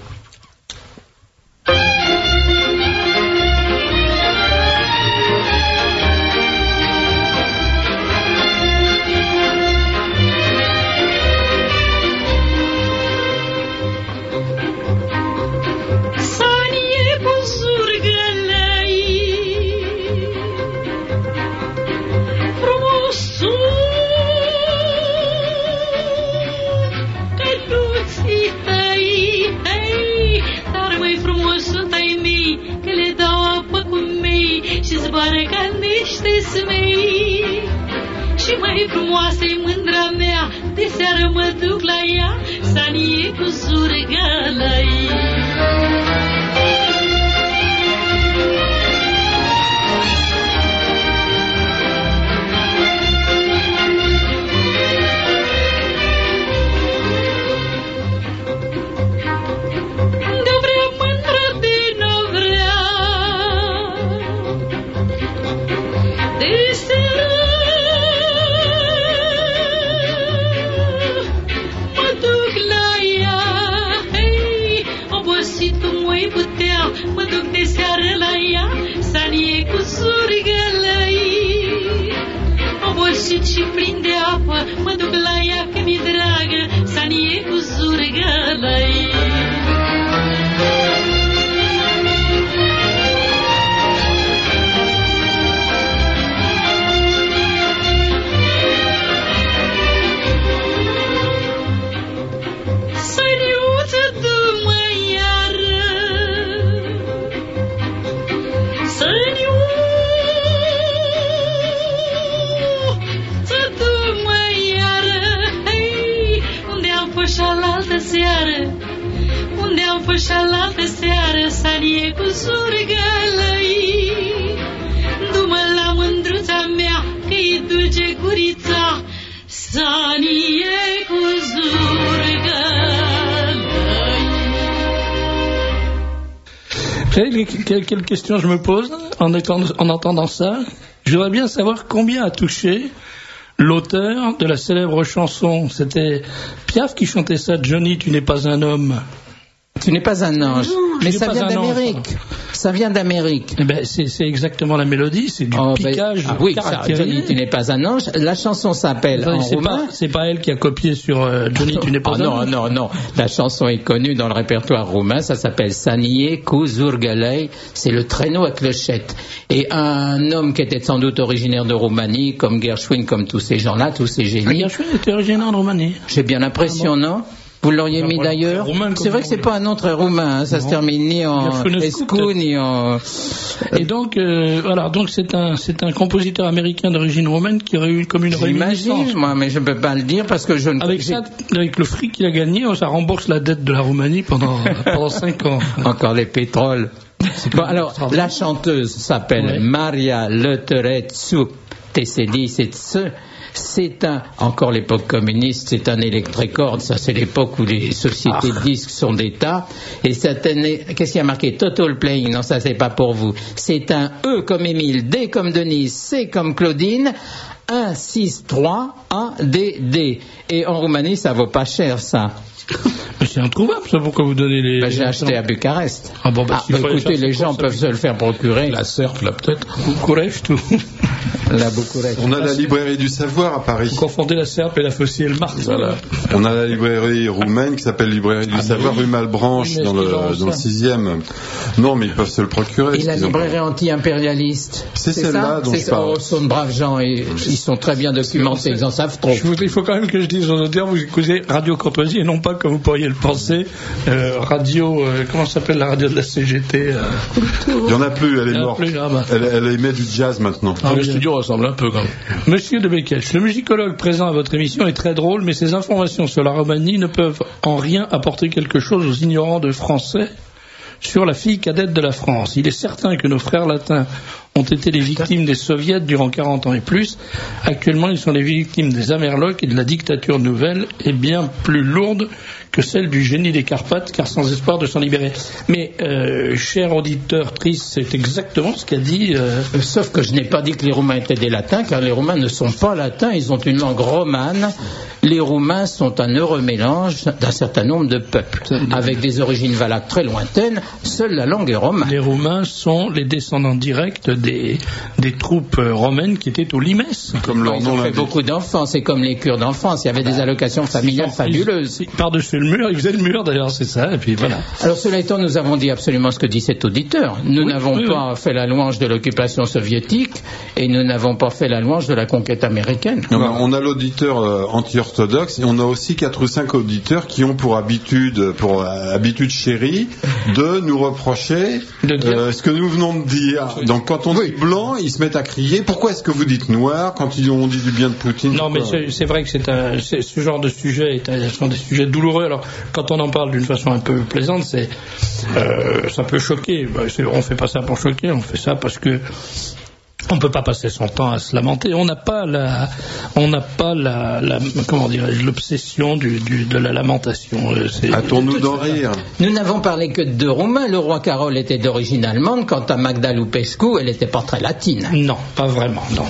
Și mai frumoasă-i mândra mea, de seară mă duc la ea, Sanie cu surgalai. Și plin de apă, mă duc la ea că mi-e dragă, Sanie cu surgalai. Săniuță, du-mă iară, Săniuță, șalaltă seară, unde am fost șalaltă seară, Sanie cu surgalai. Vous savez quelle, quelle question je me pose en, en entendant ça? Je voudrais bien savoir combien a touché l'auteur de la célèbre chanson. C'était Piaf qui chantait ça, Johnny, tu n'es pas un homme. Tu n'es pas un ange, non, mais ça vient d'Amérique. Ça vient d'Amérique. Eh ben, c'est, c'est exactement la mélodie, c'est du oh, piquage. Ben, ah oui, ça, Johnny, tu n'es pas un ange. La chanson s'appelle en c'est roumain. Pas, c'est pas elle qui a copié sur euh, Johnny, tu n'es pas oh, un non, ange. Non, non, non. La chanson est connue dans le répertoire roumain. Ça s'appelle Sanie cu Zurgalei. C'est le traîneau à clochette. Et un homme qui était sans doute originaire de Roumanie, comme Gershwin, comme tous ces gens-là, tous ces génies. Gershwin était originaire de Roumanie. J'ai bien l'impression, ah bon. Non? Vous l'auriez mis d'ailleurs. C'est vrai que c'est pas un nom très roumain, hein. Ça non. se termine ni en escu ni en. Et donc euh, voilà, donc c'est un c'est un compositeur américain d'origine roumaine qui aurait eu comme une réminiscence. J'imagine, moi, mais je ne peux pas le dire parce que je ne. Avec ça, avec le fric qu'il a gagné, ça rembourse la dette de la Roumanie pendant pendant cinq ans. Encore les pétroles. Bon, alors la chanteuse s'appelle ouais. Maria Lătărețu Tăsădiță. C'est un, encore l'époque communiste, c'est un électricorde, ça c'est l'époque où les sociétés ah. de disques sont d'État, et c'est un, qu'est-ce qu'il y a marqué? Total Playing, non ça c'est pas pour vous. C'est un E comme Émile, D comme Denise, C comme Claudine, un, six, trois, A, D, D. Et en Roumanie ça vaut pas cher ça. Mais c'est introuvable ça, pourquoi vous donnez les... Ben, j'ai acheté à Bucarest. Ah bon, bah, ah, bah, écoutez, les gens peuvent se le faire procurer. La Serpe là peut-être. Bucarest ou... La Bucarest. On a la librairie du savoir à Paris. Vous confondez la Serpe et la fossile Marx. Voilà. On a la librairie roumaine qui s'appelle librairie du ah, savoir rue Malbranche oui, dans le dans le sixième. Non, mais ils peuvent se le procurer. Et la librairie anti-impérialiste. C'est, c'est celle-là ça dont c'est je parle. Oh, ce sont de braves gens et ils sont très bien documentés, ils en savent trop. Vous, il faut quand même que je dise aux auditeurs, vous écoutez Radio Courtoisie et non pas comme vous pourriez le penser, euh, radio, euh, comment s'appelle la radio de la C G T euh... Il n'y en a plus, elle est morte. Plus, ah bah. elle, elle émet du jazz maintenant. Ah, le studio ressemble un peu quand même. Monsieur de Bekech, le musicologue présent à votre émission est très drôle, mais ses informations sur la Roumanie ne peuvent en rien apporter quelque chose aux ignorants de français sur la fille cadette de la France. Il est certain que nos frères latins ont été les victimes des soviets durant quarante ans et plus. Actuellement, ils sont les victimes des Amerlocs et de la dictature nouvelle, et bien plus lourde que celle du génie des Carpates, car sans espoir de s'en libérer. Mais, euh, cher auditeur triste, c'est exactement ce qu'a dit... Euh... Sauf que je n'ai pas dit que les Roumains étaient des Latins, car les Roumains ne sont pas latins, ils ont une langue romane. Les Roumains sont un heureux mélange d'un certain nombre de peuples, avec des origines valaques très lointaines. Seule la langue est romane. Les Roumains sont les descendants directs des, des troupes romaines qui étaient au Limes. Comme leur nom l'indique. Ils ont fait beaucoup d'enfants, c'est comme les Kurdes en France, il y avait des allocations familiales fabuleuses. Par-dessus le mur, ils faisaient le mur d'ailleurs, c'est ça, et puis voilà. Alors cela étant, nous avons dit absolument ce que dit cet auditeur. Nous oui, n'avons oui, pas oui. fait la louange de l'occupation soviétique, et nous n'avons pas fait la louange de la conquête américaine. Non, ben, on a l'auditeur euh, anti-orthodoxe, et on a aussi quatre ou cinq auditeurs qui ont pour habitude, pour euh, habitude chérie, de nous reprocher de euh, ce que nous venons de dire. Donc quand on oui. dit blanc, ils se mettent à crier. Pourquoi est-ce que vous dites noir quand ils ont dit du bien de Poutine? Non, mais c'est, c'est vrai que c'est un, c'est, ce genre de sujet est un, sont des sujets douloureux. Alors quand on en parle d'une façon un peu plaisante, c'est, euh, ça peut choquer. C'est, on fait pas ça pour choquer, on fait ça parce que on peut pas passer son temps à se lamenter. On n'a pas la, on n'a pas la, la comment dire, l'obsession du, du, de la lamentation. Hâtons-nous d'en rire. Nous n'avons parlé que de deux Roumains. Le roi Carol était d'origine allemande. Quant à Magda Lupescu, elle était pas très latine. Non, pas vraiment, non.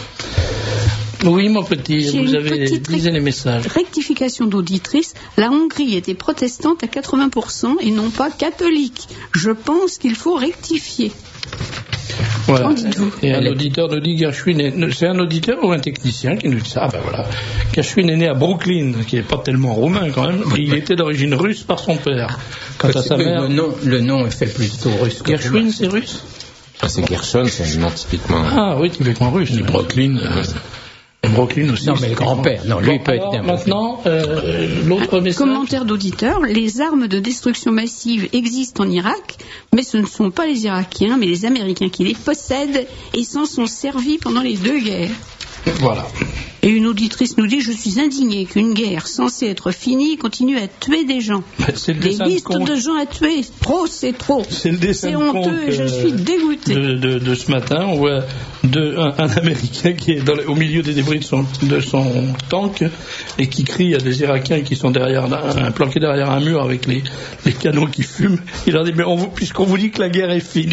Oui, mon petit, J'ai vous avez lisé les messages. Rectification d'auditrice, la Hongrie était protestante à quatre-vingts pour cent et non pas catholique. Je pense qu'il faut rectifier. Voilà. Et un auditeur nous dit Gershwin est... C'est un auditeur ou un technicien qui nous dit ça? Ah ben voilà. Gershwin est né à Brooklyn, qui n'est pas tellement roumain quand même, et il était d'origine russe par son père. Quant à sa mère... le, nom, le nom est fait plutôt russe. Gershwin, c'est russe? Ah, c'est Gershon, c'est un nom typiquement. Ah oui, typiquement russe. Et Brooklyn. Euh... Brooklyn aussi. Non, mais le grand-père, non, lui, bon, peut alors, être... Maintenant, euh, l'autre message... Commentaire d'auditeur, les armes de destruction massive existent en Irak, mais ce ne sont pas les Irakiens, mais les Américains qui les possèdent et s'en sont servis pendant les deux guerres. Voilà. Et une auditrice nous dit « Je suis indignée qu'une guerre censée être finie continue à tuer des gens. Ben, c'est le des dessin listes de, compte. de gens à tuer. Trop, c'est trop. C'est le dessin C'est de honteux compte, et je euh, suis dégoûtée. De, de, de ce matin, on voit de, un, un Américain qui est dans le, au milieu des débris de son, de son tank et qui crie à des Irakiens qui sont derrière, un, planqués derrière un mur avec les, les canons qui fument. Il leur dit « Mais on vous, puisqu'on vous dit que la guerre est finie. »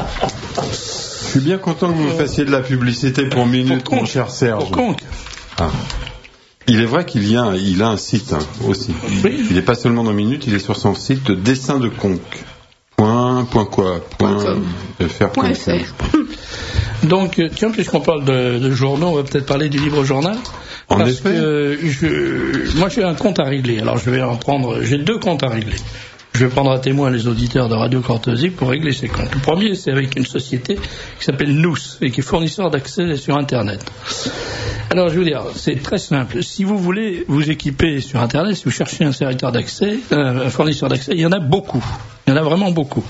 Je suis bien content que vous fassiez de la publicité pour Minute, pour mon cher Serge. Pour Conque. Ah. Il est vrai qu'il y a un, il a un site hein, aussi. Oui. Il n'est pas seulement dans Minute, il est sur son site dessin de conque. Point, point quoi Point, point faire point fr. Donc, tiens, puisqu'on parle de, de journaux, on va peut-être parler du livre journal. En parce effet. que je, moi, j'ai un compte à régler. Alors, je vais en prendre. J'ai deux comptes à régler. Je vais prendre à témoin les auditeurs de Radio Courtoisie pour régler ces comptes. Le premier, c'est avec une société qui s'appelle Nous et qui est fournisseur d'accès sur Internet. Alors, je veux dire, c'est très simple. Si vous voulez vous équiper sur Internet, si vous cherchez un serviteur d'accès, un fournisseur d'accès, il y en a beaucoup. Il y en a vraiment beaucoup.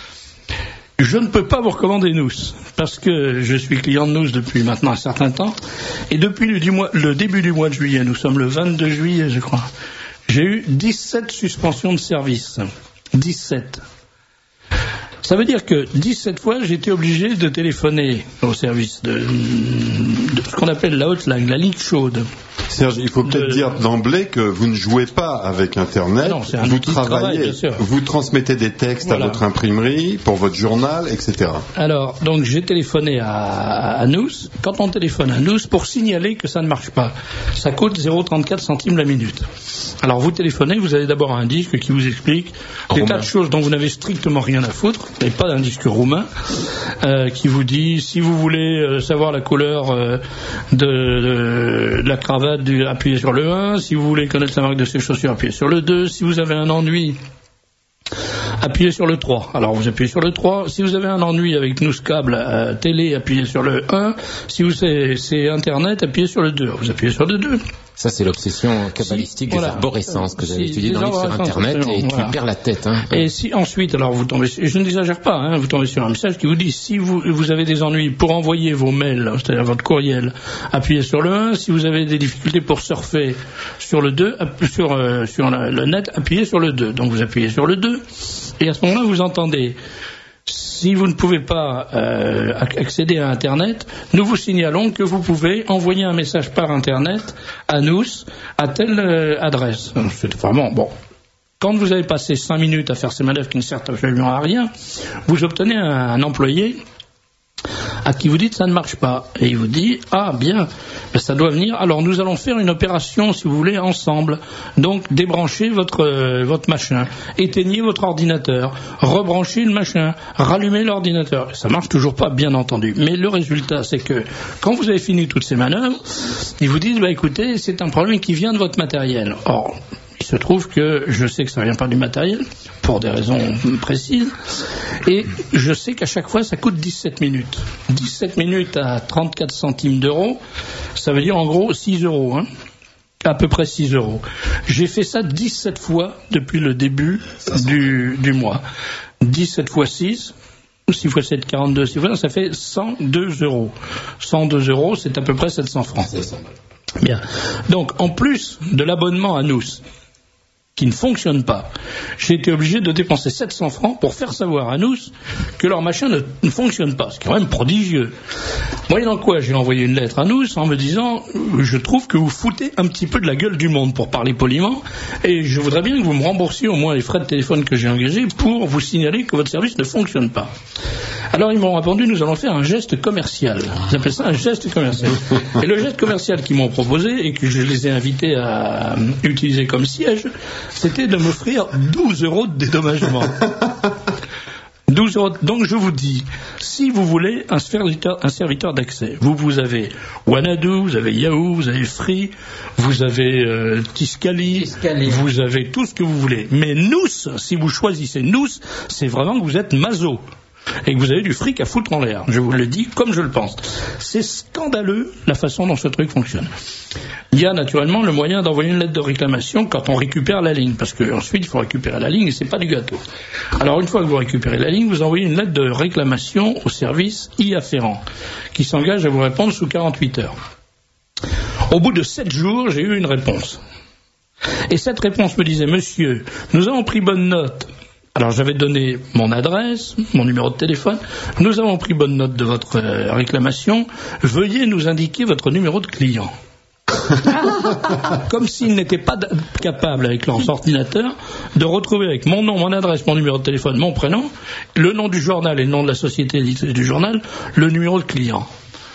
Je ne peux pas vous recommander Nous, parce que je suis client de Nous depuis maintenant un certain temps, et depuis le, du mois, le début du mois de juillet, nous sommes le vingt-deux juillet, je crois, j'ai eu dix-sept suspensions de service. dix-sept. Ça veut dire que dix-sept fois, j'ai été obligé de téléphoner au service de, de ce qu'on appelle la hotline, la ligne chaude. Serge, il faut peut-être de... dire d'emblée que vous ne jouez pas avec Internet. Non, c'est un vous outil de travaillez, travail, bien sûr. Vous transmettez des textes Voilà. à votre imprimerie, pour votre journal, et cetera. Alors, donc j'ai téléphoné à, à Nous. Quand on téléphone à Nous, pour signaler que ça ne marche pas, ça coûte zéro virgule trente-quatre centimes la minute. Alors vous téléphonez, vous avez d'abord un disque qui vous explique des tas de choses dont vous n'avez strictement rien à foutre, et pas d'un disque roumain, euh, qui vous dit si vous voulez euh, savoir la couleur euh, de, de, de la cravate, du, appuyez sur le un, si vous voulez connaître la marque de ses chaussures, appuyez sur le deux, si vous avez un ennui, appuyez sur le trois. Alors vous appuyez sur le trois. Si vous avez un ennui avec Nous Câble euh, télé, appuyez sur le un. Si vous c'est, c'est Internet, appuyez sur le deux. Vous appuyez sur le deux. Ça, c'est l'obsession kabbalistique si, des voilà. arborescences que j'avais si, étudié dans le livre sur Internet et tu voilà. perds la tête. Hein. Et si ensuite, alors vous tombez, je ne exagère pas, hein, vous tombez sur un message qui vous dit si vous, vous avez des ennuis pour envoyer vos mails, c'est-à-dire votre courriel, appuyez sur le un. Si vous avez des difficultés pour surfer sur le deux, sur, euh, sur la, le net, appuyez sur le deux. Donc vous appuyez sur le deux et à ce moment-là, vous entendez. Si vous ne pouvez pas euh, accéder à Internet, nous vous signalons que vous pouvez envoyer un message par Internet à Nous, à telle euh, adresse. C'est vraiment bon. Quand vous avez passé cinq minutes à faire ces manœuvres qui ne servent absolument à rien, vous obtenez un, un employé à qui vous dites ça ne marche pas. Et il vous dit, ah bien, ben, ça doit venir. Alors nous allons faire une opération, si vous voulez, ensemble. Donc débranchez votre, euh, votre machin, éteignez votre ordinateur, rebranchez le machin, rallumez l'ordinateur. Ça marche toujours pas, bien entendu. Mais le résultat, c'est que quand vous avez fini toutes ces manœuvres, ils vous disent, bah écoutez, c'est un problème qui vient de votre matériel. Or, il se trouve que je sais que ça ne vient pas du matériel, pour des raisons précises, et je sais qu'à chaque fois, ça coûte dix-sept minutes. dix-sept minutes à trente-quatre centimes d'euros, ça veut dire en gros six euros, hein, à peu près six euros. J'ai fait ça dix-sept fois depuis le début du, du mois. dix-sept fois six, six fois sept, quarante-deux, six fois, ça fait cent deux euros. cent deux euros, c'est à peu près sept cents francs. Bien. Donc, en plus de l'abonnement à Nous, qui ne fonctionne pas, j'ai été obligé de dépenser sept cents francs pour faire savoir à Nous que leur machin ne, ne fonctionne pas. C'est quand même prodigieux. Moyennant quoi, j'ai envoyé une lettre à Nous en me disant je trouve que vous foutez un petit peu de la gueule du monde, pour parler poliment, et je voudrais bien que vous me remboursiez au moins les frais de téléphone que j'ai engagés pour vous signaler que votre service ne fonctionne pas. Alors ils m'ont répondu nous allons faire un geste commercial. Ils appellent ça un geste commercial. Et le geste commercial qu'ils m'ont proposé et que je les ai invités à utiliser comme siège, c'était de m'offrir douze euros de dédommagement. douze euros. Donc je vous dis, si vous voulez un serviteur, un serviteur d'accès, vous, vous avez Wanadu, vous avez Yahoo, vous avez Free, vous avez euh, Tiscali, Tiscali, vous avez tout ce que vous voulez. Mais Nous, si vous choisissez Nous, c'est vraiment que vous êtes maso. Et que vous avez du fric à foutre en l'air. Je vous le dis comme je le pense. C'est scandaleux la façon dont ce truc fonctionne. Il y a naturellement le moyen d'envoyer une lettre de réclamation quand on récupère la ligne, parce qu'ensuite il faut récupérer la ligne et c'est pas du gâteau. Alors une fois que vous récupérez la ligne, vous envoyez une lettre de réclamation au service y afférent, qui s'engage à vous répondre sous quarante-huit heures. Au bout de sept jours, j'ai eu une réponse. Et cette réponse me disait, monsieur, nous avons pris bonne note. Alors j'avais donné mon adresse, mon numéro de téléphone. Nous avons pris bonne note de votre euh, réclamation. Veuillez nous indiquer votre numéro de client. Comme s'ils n'étaient pas capables, avec leur ordinateur, de retrouver avec mon nom, mon adresse, mon numéro de téléphone, mon prénom, le nom du journal et le nom de la société éditrice du journal, le numéro de client.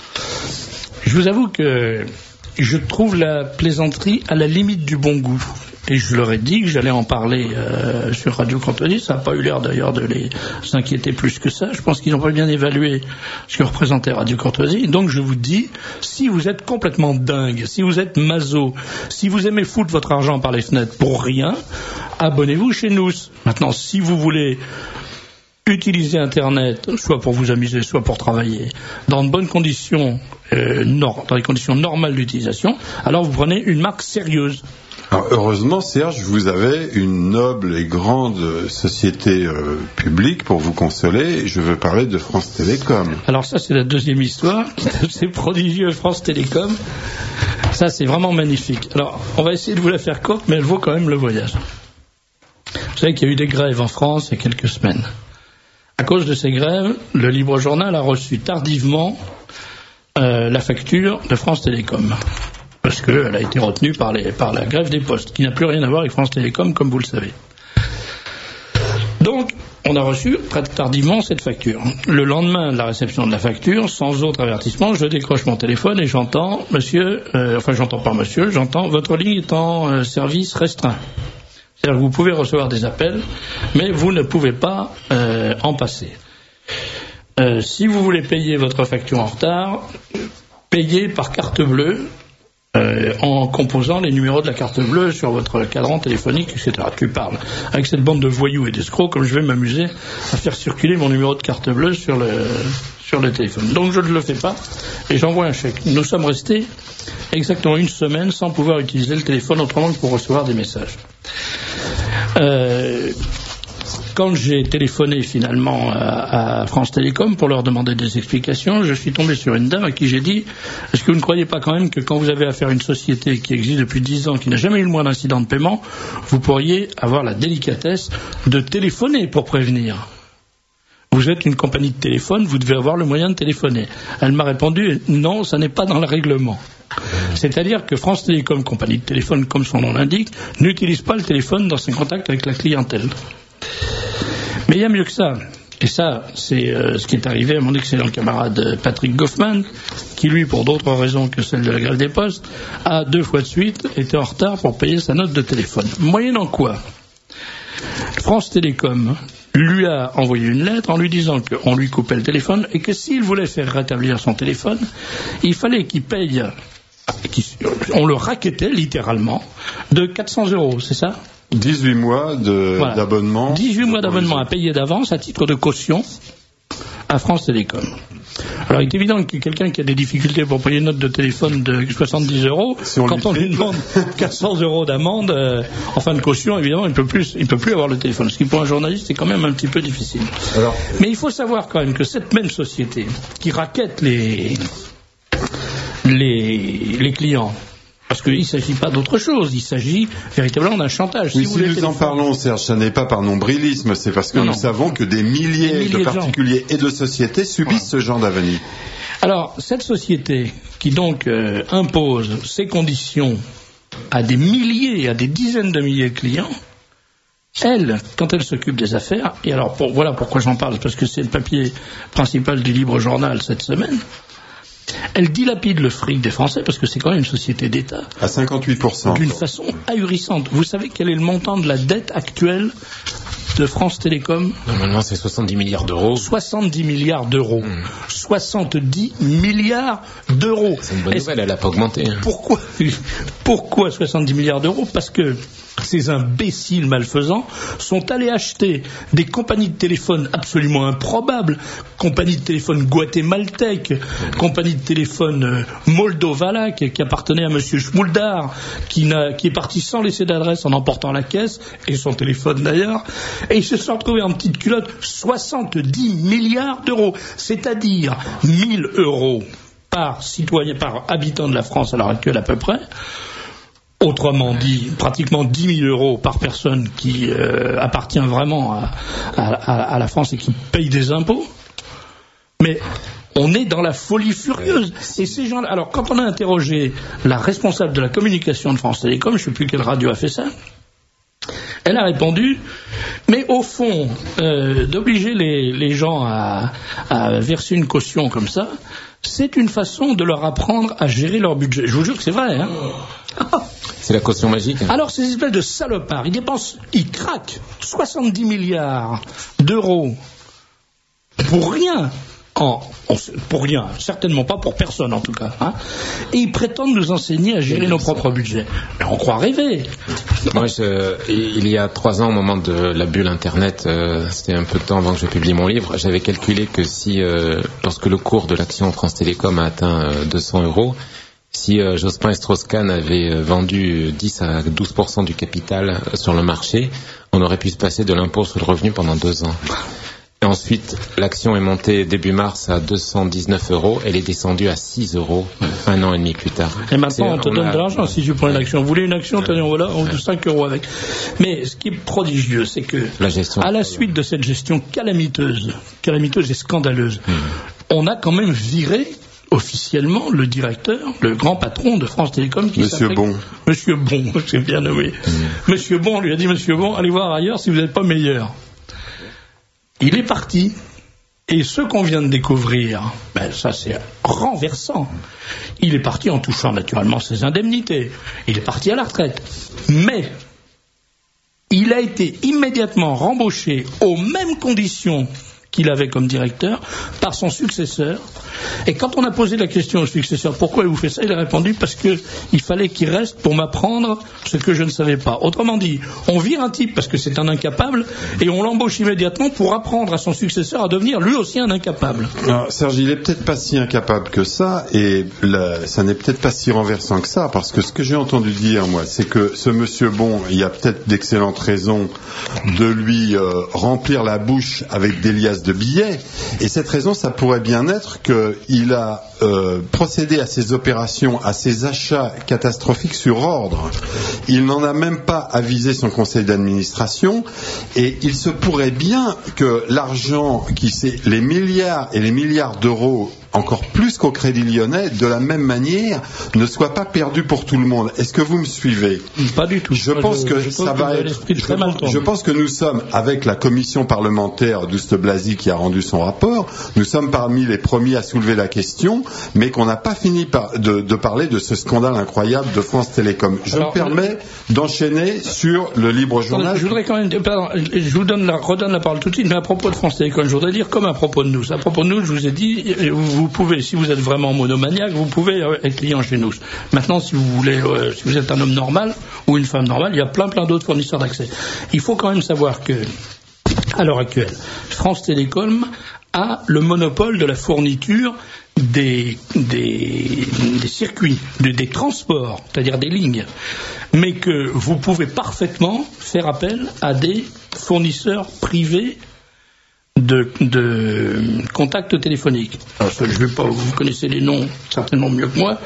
Je vous avoue que je trouve la plaisanterie à la limite du bon goût. Et je leur ai dit que j'allais en parler euh, sur Radio Courtoisie. Ça n'a pas eu l'air d'ailleurs de les inquiéter plus que ça. Je pense qu'ils n'ont pas bien évalué ce que représentait Radio Courtoisie. Donc je vous dis, si vous êtes complètement dingue, si vous êtes maso, si vous aimez foutre votre argent par les fenêtres pour rien, abonnez-vous chez nous. Maintenant, si vous voulez utiliser Internet, soit pour vous amuser, soit pour travailler, dans de bonnes conditions, euh, nor- dans les conditions normales d'utilisation, alors vous prenez une marque sérieuse. Alors, heureusement, Serge, vous avez une noble et grande société euh, publique pour vous consoler. Je veux parler de France Télécom. Alors ça, c'est la deuxième histoire. C'est prodigieux, France Télécom. Ça, c'est vraiment magnifique. Alors, on va essayer de vous la faire courte, mais elle vaut quand même le voyage. Vous savez qu'il y a eu des grèves en France il y a quelques semaines. À cause de ces grèves, le Libre Journal a reçu tardivement euh, la facture de France Télécom. Parce qu'elle a été retenue par, les, par la grève des postes, qui n'a plus rien à voir avec France Télécom, comme vous le savez. Donc, on a reçu très tardivement cette facture. Le lendemain de la réception de la facture, sans autre avertissement, je décroche mon téléphone et j'entends, monsieur, euh, enfin j'entends pas monsieur, j'entends, votre ligne est en euh, service restreint. C'est-à-dire que vous pouvez recevoir des appels, mais vous ne pouvez pas euh, en passer. Euh, si vous voulez payer votre facture en retard, payez par carte bleue, Euh, en composant les numéros de la carte bleue sur votre cadran téléphonique, et cetera. Tu parles avec cette bande de voyous et d'escrocs, comme je vais m'amuser à faire circuler mon numéro de carte bleue sur le, sur le téléphone. Donc je ne le fais pas et j'envoie un chèque. Nous sommes restés exactement une semaine sans pouvoir utiliser le téléphone autrement que pour recevoir des messages. Euh, Quand j'ai téléphoné finalement à, à France Télécom pour leur demander des explications, je suis tombé sur une dame à qui j'ai dit « Est-ce que vous ne croyez pas quand même que quand vous avez affaire à une société qui existe depuis dix ans, qui n'a jamais eu le moindre incident de paiement, vous pourriez avoir la délicatesse de téléphoner pour prévenir ? Vous êtes une compagnie de téléphone, vous devez avoir le moyen de téléphoner. » Elle m'a répondu « Non, ça n'est pas dans le règlement. » C'est-à-dire que France Télécom, compagnie de téléphone comme son nom l'indique, n'utilise pas le téléphone dans ses contacts avec la clientèle. Mais il y a mieux que ça. Et ça, c'est euh, ce qui est arrivé à mon excellent camarade Patrick Goffman, qui lui, pour d'autres raisons que celle de la grève des postes, a deux fois de suite été en retard pour payer sa note de téléphone. Moyennant quoi, France Télécom lui a envoyé une lettre en lui disant qu'on lui coupait le téléphone et que s'il voulait faire rétablir son téléphone, il fallait qu'il paye, on le rackettait littéralement, de quatre cents euros, c'est ça ? dix-huit mois de, voilà. d'abonnement. dix-huit mois d'abonnement à payer d'avance à titre de caution à France Télécom. Alors il est évident que quelqu'un qui a des difficultés pour payer une note de téléphone de soixante-dix euros, si on quand lui on lui demande quatre cents euros d'amende euh, en fin de caution, évidemment il peut plus, il peut plus avoir le téléphone. Ce qui pour un journaliste c'est quand même un petit peu difficile. Alors, mais il faut savoir quand même que cette même société qui rackette les les, les clients. Parce qu'il ne s'agit pas d'autre chose, il s'agit véritablement d'un chantage. Oui, si si vous nous téléphone... en parlons, Serge, ça n'est pas par nombrilisme, c'est parce que non, nous non. savons que des milliers, des milliers de particuliers de et de sociétés subissent voilà. ce genre d'avenir. Alors, cette société qui donc euh, impose ces conditions à des milliers, à des dizaines de milliers de clients, elle, quand elle s'occupe des affaires, et alors pour, voilà pourquoi j'en parle, parce que c'est le papier principal du Libre Journal cette semaine, elle dilapide le fric des Français, parce que c'est quand même une société d'État. À cinquante-huit pour cent. D'une façon ahurissante. Vous savez quel est le montant de la dette actuelle de France Télécom ? Normalement, c'est soixante-dix milliards d'euros. soixante-dix milliards d'euros. Mmh. soixante-dix milliards d'euros. C'est une bonne Est-ce... nouvelle, elle n'a pas augmenté. Hein. Pourquoi, pourquoi soixante-dix milliards d'euros ? Parce que ces imbéciles malfaisants sont allés acheter des compagnies de téléphone absolument improbables, compagnies de téléphone guatémaltèques, mmh. compagnies de téléphone euh, moldovalaques qui appartenaient à M. Schmuldar, qui, n'a, qui est parti sans laisser d'adresse en emportant la caisse, et son téléphone d'ailleurs, et ils se sont retrouvés en petite culotte soixante-dix milliards d'euros, c'est-à-dire mille euros par citoyen, par habitant de la France à l'heure actuelle à peu près. Autrement dit, pratiquement dix mille euros par personne qui euh, appartient vraiment à, à, à la France et qui paye des impôts. Mais on est dans la folie furieuse. Et ces gens-là, alors quand on a interrogé la responsable de la communication de France Télécom, je ne sais plus quelle radio a fait ça, elle a répondu, mais au fond, euh, d'obliger les, les gens à, à verser une caution comme ça, c'est une façon de leur apprendre à gérer leur budget. Je vous jure que c'est vrai, hein. C'est la caution magique. Alors ces espèces de salopards, ils dépensent, ils craquent soixante-dix milliards d'euros pour rien. En, en, pour rien, certainement pas pour personne en tout cas, hein. Et ils prétendent nous enseigner à gérer nos propres budgets. Mais on croit rêver. Moi, je, il y a trois ans, au moment de la bulle Internet, euh, c'était un peu de temps avant que je publie mon livre, j'avais calculé que si, euh, lorsque le cours de l'action France Télécom a atteint euh, deux cents euros, si euh, Jospin et Strauss-Kahn avaient euh, vendu dix à douze pour cent du capital euh, sur le marché, on aurait pu se passer de l'impôt sur le revenu pendant deux ans. Et ensuite, l'action est montée début mars à deux cent dix-neuf euros. Elle est descendue à six euros un an et demi plus tard. Et maintenant, on te on donne a... de l'argent si tu prends une action. Vous voulez une action, tenez, voilà, on vous cinq euros avec. Mais ce qui est prodigieux, c'est que, la gestion, à la suite de cette gestion calamiteuse, calamiteuse et scandaleuse, mmh. on a quand même viré officiellement le directeur, le grand patron de France Télécom, qui Monsieur Bon. Monsieur Bon, c'est bien nommé. Mmh. Monsieur Bon lui a dit, Monsieur Bon, allez voir ailleurs si vous n'êtes pas meilleur. Il est parti, et ce qu'on vient de découvrir, ben ça c'est renversant. Il est parti en touchant naturellement ses indemnités, il est parti à la retraite, mais il a été immédiatement rembauché aux mêmes conditions qu'il avait comme directeur par son successeur. Et quand on a posé la question au successeur, pourquoi il vous fait ça, il a répondu, parce que il fallait qu'il reste pour m'apprendre ce que je ne savais pas. Autrement dit, on vire un type parce que c'est un incapable, et on l'embauche immédiatement pour apprendre à son successeur à devenir lui aussi un incapable. Alors, Serge, il est peut-être pas si incapable que ça, et la, ça n'est peut-être pas si renversant que ça, parce que ce que j'ai entendu dire, moi, c'est que ce monsieur Bon, il y a peut-être d'excellentes raisons de lui euh, remplir la bouche avec des liasses de billets, et cette raison, ça pourrait bien être qu'il a euh, procédé à ces opérations, à ces achats catastrophiques sur ordre. Il n'en a même pas avisé son conseil d'administration, et il se pourrait bien que l'argent, qui c'est les milliards et les milliards d'euros, encore plus qu'au Crédit Lyonnais, de la même manière, ne soit pas perdu pour tout le monde. Est-ce que vous me suivez ? Pas du tout. Je pense que ça va être. Je, je pense que nous sommes, avec la commission parlementaire d'Ouste Blazy qui a rendu son rapport, nous sommes parmi les premiers à soulever la question, mais qu'on n'a pas fini par, de, de parler de ce scandale incroyable de France Télécom. Je Alors, me permets d'enchaîner sur le libre journal. Je voudrais quand même, pardon, je vous donne la, redonne la parole tout de suite, mais à propos de France Télécom, je voudrais dire comme à propos de nous. À propos de nous, je vous ai dit, vous Vous pouvez, si vous êtes vraiment monomaniaque, vous pouvez être client chez nous. Maintenant, si vous voulez, euh, si vous êtes un homme normal ou une femme normale, il y a plein plein d'autres fournisseurs d'accès. Il faut quand même savoir que, à l'heure actuelle, France Télécom a le monopole de la fourniture des, des, des circuits, des, des transports, c'est-à-dire des lignes, mais que vous pouvez parfaitement faire appel à des fournisseurs privés De, de contacts téléphoniques. Alors, je vais pas, vous connaissez les noms certainement mieux que moi.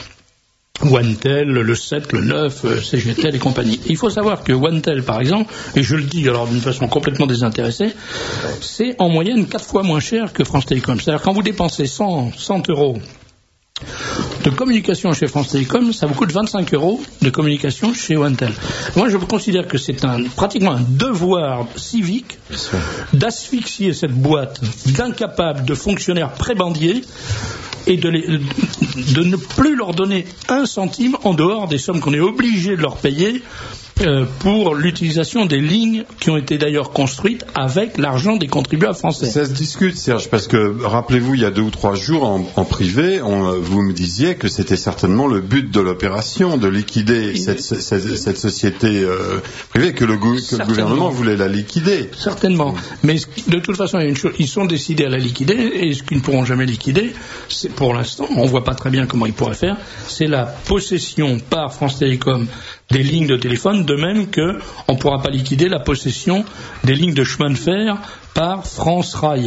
OneTel, le sept, le neuf, C G Tel et compagnie. Il faut savoir que OneTel, par exemple, et je le dis alors d'une façon complètement désintéressée, c'est en moyenne quatre fois moins cher que France Télécom. C'est-à-dire quand vous dépensez cent, cent euros de communication chez France Télécom, ça vous coûte vingt-cinq euros de communication chez OneTel. Moi, je considère que c'est un, pratiquement un devoir civique d'asphyxier cette boîte d'incapables, de fonctionnaires prébandiers, et de, les, de ne plus leur donner un centime en dehors des sommes qu'on est obligé de leur payer euh, pour l'utilisation des lignes qui ont été d'ailleurs construites avec l'argent des contribuables français. Ça se discute, Serge, parce que rappelez-vous, il y a deux ou trois jours en, en privé, on, vous me disiez que c'était certainement le but de l'opération, de liquider cette, cette, cette société euh, privée, que le, que le gouvernement voulait la liquider. Certainement. Mais de toute façon, il y a une chose, ils sont décidés à la liquider, et ce qu'ils ne pourront jamais liquider, c'est pour l'instant, on ne voit pas très bien comment ils pourraient faire, c'est la possession par France Télécom des lignes de téléphone, de même qu'on ne pourra pas liquider la possession des lignes de chemin de fer par France Rail.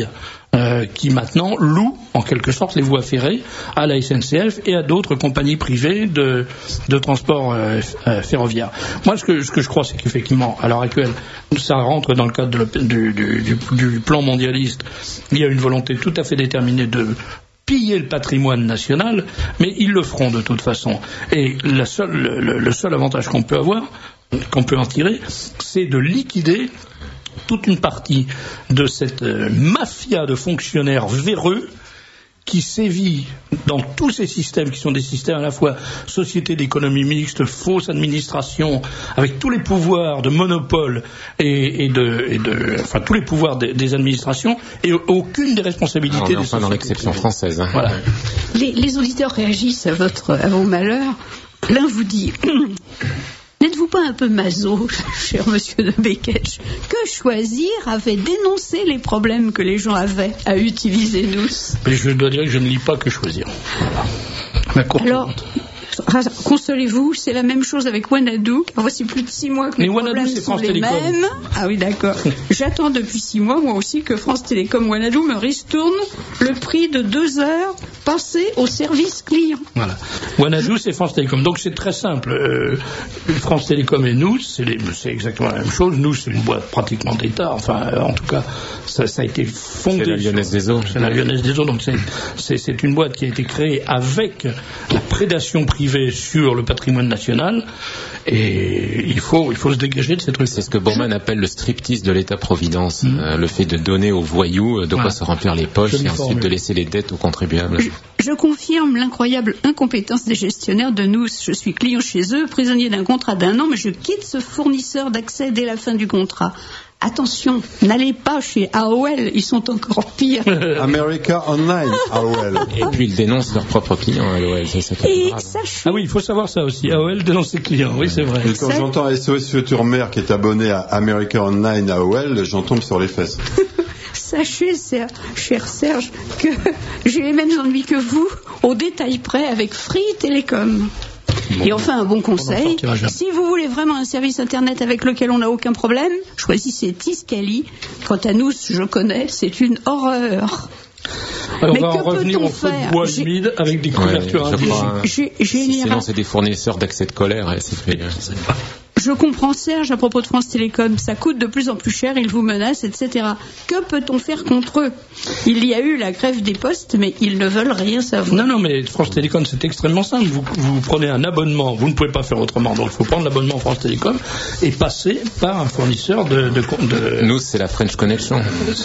euh, qui maintenant loue en quelque sorte les voies ferrées à la S N C F et à d'autres compagnies privées de, de transport euh, euh, ferroviaire. Moi, ce que, ce que je crois, c'est qu'effectivement, à l'heure actuelle, ça rentre dans le cadre de le, du, du, du, du plan mondialiste. Il y a une volonté tout à fait déterminée de piller le patrimoine national, mais ils le feront de toute façon. Et la seule, le, le seul avantage qu'on peut avoir, qu'on peut en tirer, c'est de liquider toute une partie de cette euh, mafia de fonctionnaires véreux qui sévit dans tous ces systèmes qui sont des systèmes à la fois société d'économie mixte, fausse administration, avec tous les pouvoirs de monopole et, et, de, et de, enfin tous les pouvoirs des, des administrations et aucune des responsabilités. Ah, on est enfin dans l'exception française. Hein. Voilà. Les, les auditeurs réagissent à votre, à vos malheurs. L'un vous dit. N'êtes-vous pas un peu maso, cher monsieur de Beketch, que Choisir avait dénoncé les problèmes que les gens avaient à utiliser nous? Mais je dois dire que je ne lis pas que Choisir. Voilà. Alors, consolez-vous, c'est la même chose avec Wanadoo. Alors, voici plus de six mois que les Wanadoo, problèmes sont France les Télécom. mêmes. Ah oui, d'accord. J'attends depuis six mois, moi aussi, que France Télécom Wanadoo me ristourne le prix de deux heures passées au service client. Voilà. Wanadoo, c'est France Télécom. Donc c'est très simple. Euh, France Télécom et nous, c'est, les, c'est exactement la même chose. Nous, c'est une boîte pratiquement d'État. Enfin, euh, en tout cas, ça, ça a été fondé. C'est la Lyonnaise des Eaux. C'est la Lyonnaise des Eaux. Donc c'est, c'est, c'est une boîte qui a été créée avec la prédation privée sur le patrimoine national, et il faut, il faut se dégager de cette truc. C'est ce que Bormann appelle le striptease de l'État-providence, mmh. euh, le fait de donner aux voyous de quoi voilà. se remplir les poches et ensuite formule. de laisser les dettes aux contribuables. Je, je confirme l'incroyable incompétence des gestionnaires de nous. Je suis client chez eux, prisonnier d'un contrat d'un an, mais je quitte ce fournisseur d'accès dès la fin du contrat. Attention, n'allez pas chez A O L, ils sont encore pires. America Online, A O L. Et puis ils dénoncent leurs propres clients, A O L, c'est ça qui est grave. Ah oui, il faut savoir ça aussi, A O L dénonce ses clients, oui c'est vrai. Et quand ça... j'entends S O S Future-Mer qui est abonné à America Online, A O L, j'en tombe sur les fesses. Sachez, cher Serge, que j'ai les mêmes ennuis que vous, au détail près, avec Free Telecom. Bon, et enfin, un bon conseil, si vous voulez vraiment un service internet avec lequel on n'a aucun problème, choisissez Tiscali. Quant à nous, je connais, c'est une horreur. Alors mais on va que en revenir au feu de bois humide avec des couvertures ouais, individuelles. J'ai, j'ai si sinon c'est des fournisseurs d'accès de colère. Et c'est fait, c'est pas... Je comprends Serge à propos de France Télécom, ça coûte de plus en plus cher, ils vous menacent, et cetera. Que peut-on faire contre eux? Il y a eu la grève des postes, mais ils ne veulent rien savoir. Non, non, mais France Télécom, c'est extrêmement simple. Vous, vous prenez un abonnement, vous ne pouvez pas faire autrement, donc il faut prendre l'abonnement France Télécom et passer par un fournisseur de... de, de... Nous, c'est la French Connection.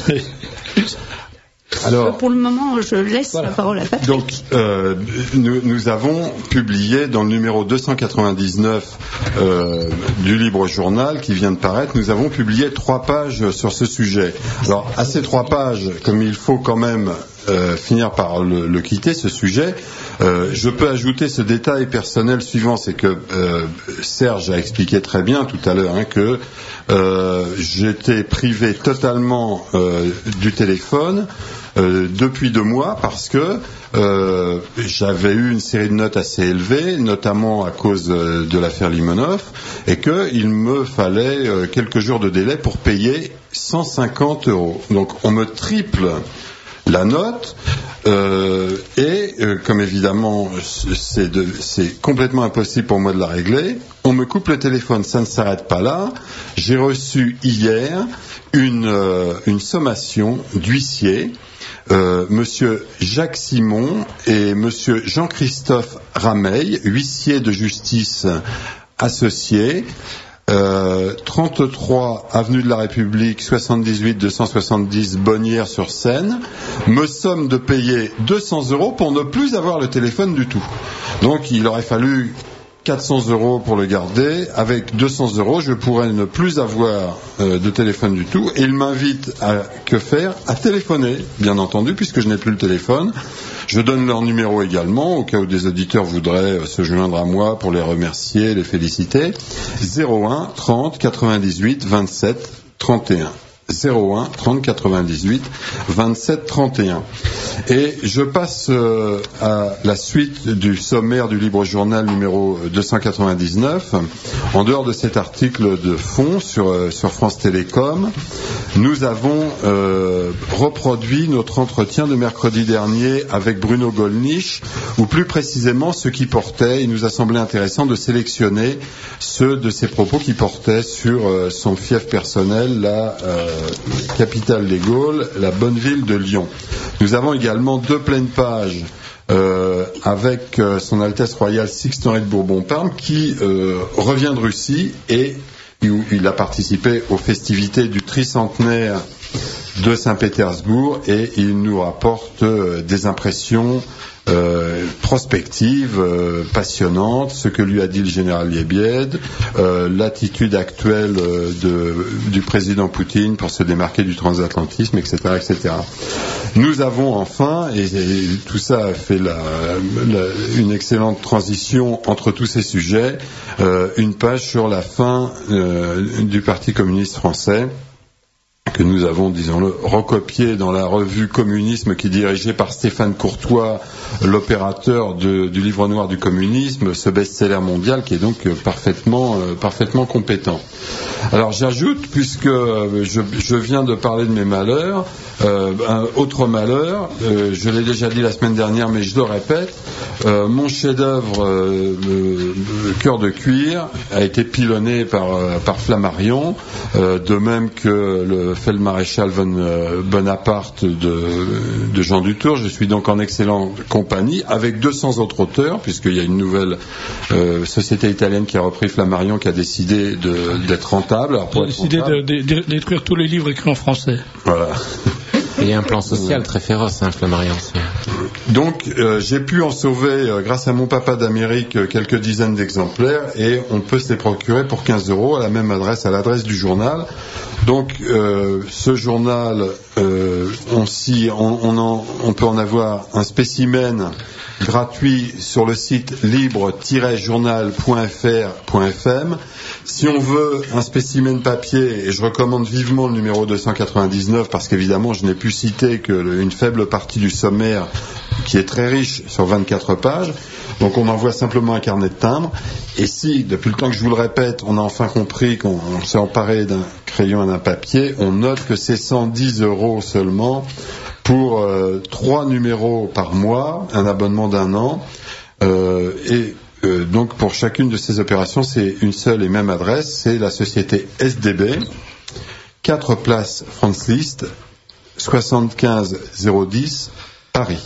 Alors, pour le moment, je laisse voilà. la parole à Patrick. Donc, euh, nous, nous avons publié dans le numéro deux cent quatre-vingt-dix-neuf euh, du Libre Journal qui vient de paraître, nous avons publié trois pages sur ce sujet. Alors, à ces trois pages, comme il faut quand même euh, finir par le, le quitter, ce sujet, euh, je peux ajouter ce détail personnel suivant, c'est que euh, Serge a expliqué très bien tout à l'heure hein, que euh, j'étais privé totalement euh, du téléphone Euh, depuis deux mois parce que euh, j'avais eu une série de notes assez élevées, notamment à cause euh, de l'affaire Limonov, et qu'il me fallait euh, quelques jours de délai pour payer cent cinquante euros. Donc on me triple la note euh, et euh, comme évidemment c'est, de, c'est complètement impossible pour moi de la régler, on me coupe le téléphone, ça ne s'arrête pas là. J'ai reçu hier une, euh, une sommation d'huissier. Euh, monsieur Jacques Simon et monsieur Jean-Christophe Rameil, huissier de justice associé, euh, trente-trois avenue de la République, soixante-dix-huit deux cent soixante-dix Bonnières-sur-Seine, me somme de payer deux cents euros pour ne plus avoir le téléphone du tout. Donc il aurait fallu quatre cents euros pour le garder. Avec deux cents euros, je pourrais ne plus avoir euh, de téléphone du tout. Et il m'invite à que faire? À téléphoner, bien entendu, puisque je n'ai plus le téléphone. Je donne leur numéro également, au cas où des auditeurs voudraient euh, se joindre à moi pour les remercier, les féliciter. zéro un trente quatre-vingt-dix-huit vingt-sept trente et un. zéro un trente quatre-vingt-dix-huit vingt-sept trente et un. Et je passe euh, à la suite du sommaire du Libre Journal numéro deux cent quatre-vingt-dix-neuf. En dehors de cet article de fond sur, euh, sur France Télécom, nous avons euh, reproduit notre entretien de mercredi dernier avec Bruno Gollnisch, ou plus précisément ce qui portait, il nous a semblé intéressant de sélectionner ceux de ses propos qui portaient sur euh, son fief personnel, la euh, capitale des Gaules, la bonne ville de Lyon. Nous avons également deux pleines pages euh, avec euh, son Altesse Royale Sixte-Henri de Bourbon-Parme qui euh, revient de Russie et où il a participé aux festivités du tricentenaire de Saint-Pétersbourg et il nous rapporte euh, des impressions Euh, prospective, euh, passionnante, ce que lui a dit le général Liebied, euh, l'attitude actuelle euh, de, du président Poutine pour se démarquer du transatlantisme, et cetera, et cetera. Nous avons enfin, et, et tout ça a fait la, la, une excellente transition entre tous ces sujets, euh, une page sur la fin euh, du Parti communiste français, que nous avons, disons-le, recopié dans la revue Communisme qui est dirigée par Stéphane Courtois, l'opérateur de, du livre noir du communisme, ce best-seller mondial qui est donc parfaitement, euh, parfaitement compétent. Alors j'ajoute, puisque je, je viens de parler de mes malheurs, euh, un autre malheur, euh, je l'ai déjà dit la semaine dernière mais je le répète, euh, mon chef-d'œuvre euh, euh, Cœur de cuir a été pilonné par, euh, par Flammarion, euh, de même que le Feldmaréchal von Bonaparte de, de Jean Dutour. Je suis donc en excellente compagnie avec deux cents autres auteurs, puisqu'il y a une nouvelle euh, société italienne qui a repris Flammarion, qui a décidé de, d'être rentable. Alors, pour a décidé de, de, de, d'écrire tous les livres écrits en français. Voilà. Il y a un plan social très féroce, hein, Flammarion. Donc, euh, j'ai pu en sauver, euh, grâce à mon papa d'Amérique, euh, quelques dizaines d'exemplaires, et on peut se les procurer pour quinze euros à la même adresse, à l'adresse du journal. Donc, euh, ce journal, euh, on, s'y, on, on, en, on peut en avoir un spécimen gratuit sur le site libre tiret journal point f r point f m. Si on veut un spécimen papier, et je recommande vivement le numéro deux cent quatre-vingt-dix-neuf, parce qu'évidemment je n'ai pu citer qu'une faible partie du sommaire, qui est très riche sur vingt-quatre pages, donc on envoie simplement un carnet de timbres. Et si, depuis le temps que je vous le répète, on a enfin compris qu'on s'est emparé d'un crayon et d'un papier, on note que c'est cent dix euros seulement pour euh, trois numéros par mois, un abonnement d'un an, euh, et Euh, donc pour chacune de ces opérations, c'est une seule et même adresse, c'est la société S D B, quatre place France Liszt, soixante-quinze zéro dix, Paris.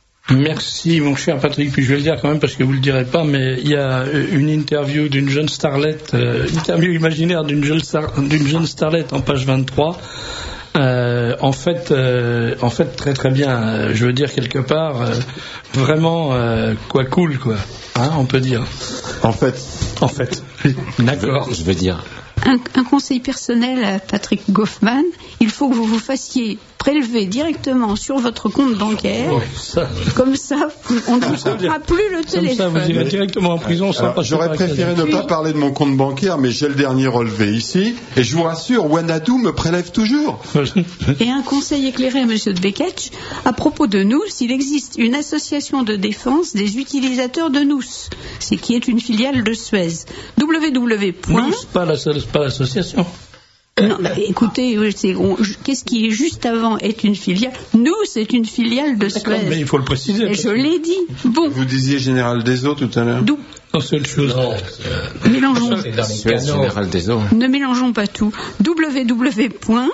Merci mon cher Patrick, puis je vais le dire quand même parce que vous le direz pas, mais il y a une interview d'une jeune starlette, euh, interview imaginaire d'une jeune, star, d'une jeune starlette en page vingt-trois. Euh, en fait, euh, en fait, très très bien. Euh, je veux dire quelque part, euh, vraiment euh, quoi cool quoi. Hein, on peut dire. En fait, en fait. D'accord. Je veux dire. Un, un conseil personnel à Patrick Goffman, il faut que vous vous fassiez prélever directement sur votre compte bancaire. Oh, ça. Comme ça, on ne vous prendra plus le téléphone. Comme ça, vous irez directement en prison sans passer. J'aurais préféré ne pas parler de mon compte bancaire, mais j'ai le dernier relevé ici, et je vous rassure, Wanadu me prélève toujours. Et un conseil éclairé à M. de Beketch, à propos de nous, s'il existe une association de défense des utilisateurs de nous, c'est qui est une filiale de Suez. www. Nous, pas la seule. Pas l'association. Non, mais écoutez, c'est, on, qu'est-ce qui est juste avant est une filiale. Nous, c'est une filiale de Suez. Mais il faut le préciser. Et je l'ai dit. Bon. Vous disiez Général des Eaux tout à l'heure. D'où Non, c'est autre chose. Non, mélangeons. Suez, Général des Eaux. Ne mélangeons pas tout. www point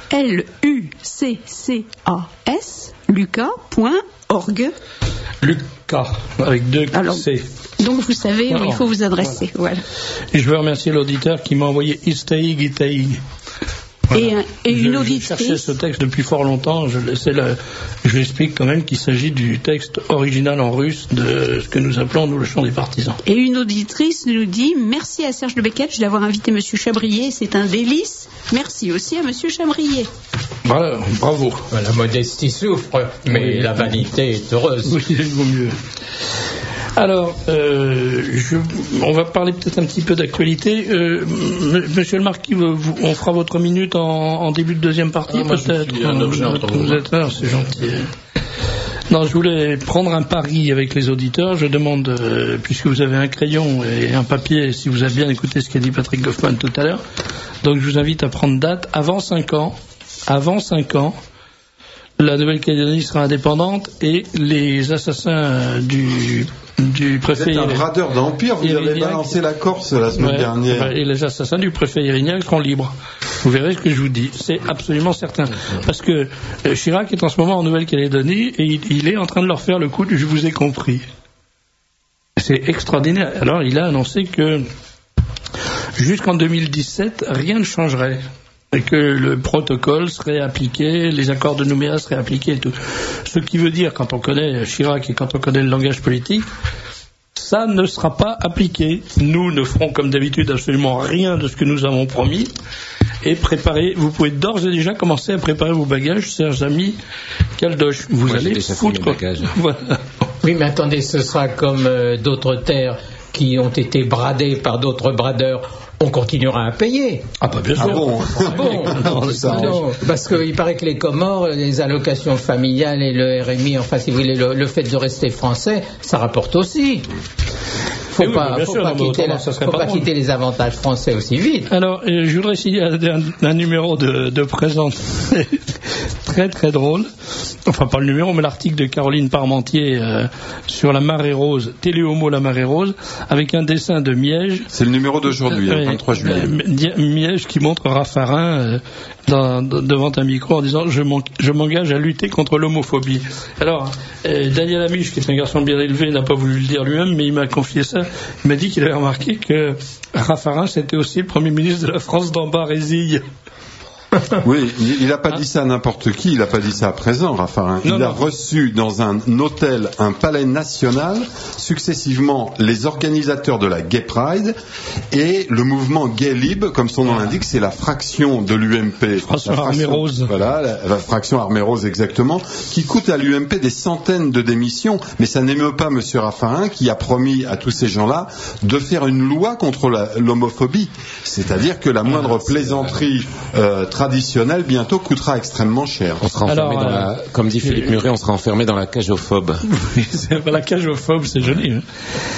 lucas, lucas point org. Lucas, avec deux Alors, C. Donc vous savez où il faut vous adresser. Voilà. Voilà. Et je veux remercier l'auditeur qui m'a envoyé Istaïg, Itaïg. Voilà. Et, un, et je, une auditrice. Je cherchais ce texte depuis fort longtemps. Je, c'est le, je l'explique quand même qu'il s'agit du texte original en russe de ce que nous appelons nous le chant des partisans. Et une auditrice nous dit merci à Serge de Beketch d'avoir invité M. Chabrier. C'est un délice. Merci aussi à M. Chabrier. Voilà, bravo. La modestie souffre, mais oui, la vanité est heureuse. Oui, il vaut mieux. Alors, euh, je, on va parler peut-être un petit peu d'actualité. Euh, m- Monsieur le Marquis, vous, on fera votre minute en, en début de deuxième partie, ah, moi, peut-être. Je suis un objet entre vous. Vous êtes là, c'est gentil. Non, je voulais prendre un pari avec les auditeurs. Je demande, euh, puisque vous avez un crayon et un papier, si vous avez bien écouté ce qu'a dit Patrick Goffman tout à l'heure. Donc je vous invite à prendre date. Avant cinq ans, avant cinq ans, la Nouvelle-Calédonie sera indépendante et les assassins du, du préfet... Vous êtes un bradeur d'empire, vous Irignac, avez balancé la Corse la semaine ouais, dernière. Ouais, et les assassins du préfet Irignac seront libres. Vous verrez ce que je vous dis. C'est absolument certain. Parce que euh, Chirac est en ce moment en Nouvelle-Calédonie et il, il est en train de leur faire le coup du « je vous ai compris ». C'est extraordinaire. Alors il a annoncé que jusqu'en deux mille dix-sept, rien ne changerait. Et que le protocole serait appliqué, les accords de Nouméa seraient appliqués et tout. Ce qui veut dire, quand on connaît Chirac et quand on connaît le langage politique, ça ne sera pas appliqué. Nous ne ferons comme d'habitude absolument rien de ce que nous avons promis. Et préparez, vous pouvez d'ores et déjà commencer à préparer vos bagages, chers amis Caldoche. Vous Moi, allez foutre. Voilà. Oui, mais attendez, ce sera comme euh, d'autres terres qui ont été bradées par d'autres bradeurs. On continuera à payer. Ah, pas bien sûr. Ah bon, ah bon non, ça non, parce qu'il paraît que les Comores, les allocations familiales et le R M I, enfin, si vous voulez, le, le fait de rester français, ça rapporte aussi. Faut oui, pas, oui, faut sûr, pas, quitter, la, faut faut pas quitter les avantages français aussi vite. Alors, euh, je voudrais signer un, un, un numéro de, de présent très très drôle. Enfin, pas le numéro, mais l'article de Caroline Parmentier euh, sur la marée rose, Téléhomo la marée rose, avec un dessin de Miège. C'est le numéro d'aujourd'hui, euh, le vingt-trois juillet. Euh, Miège qui montre Raffarin euh, dans, devant un micro en disant je, je m'engage à lutter contre l'homophobie. Alors, euh, Daniel Amiche, qui est un garçon bien élevé, n'a pas voulu le dire lui-même, mais il m'a confié ça. Il m'a dit qu'il avait remarqué que Raffarin, c'était aussi le Premier ministre de la France d'Ambarésille. Oui, il n'a pas dit ça à n'importe qui, il n'a pas dit ça à présent, Raffarin. Il non, a non. reçu dans un hôtel, un palais national, successivement les organisateurs de la Gay Pride et le mouvement Gay Lib, comme son nom l'indique, c'est la fraction de l'U M P. Fraction Armée Rose. Voilà, la, la fraction Armée Rose exactement, qui coûte à l'U M P des centaines de démissions, mais ça n'émeut pas M. Raffarin qui a promis à tous ces gens-là de faire une loi contre la, l'homophobie. C'est-à-dire que la moindre ah, plaisanterie euh, traditionnelle bientôt coûtera extrêmement cher. On sera enfermé Alors, dans euh, la, comme dit Philippe Muret, on sera enfermé dans la cagophobe. Oui, c'est, la cagophobe, c'est joli. Hein.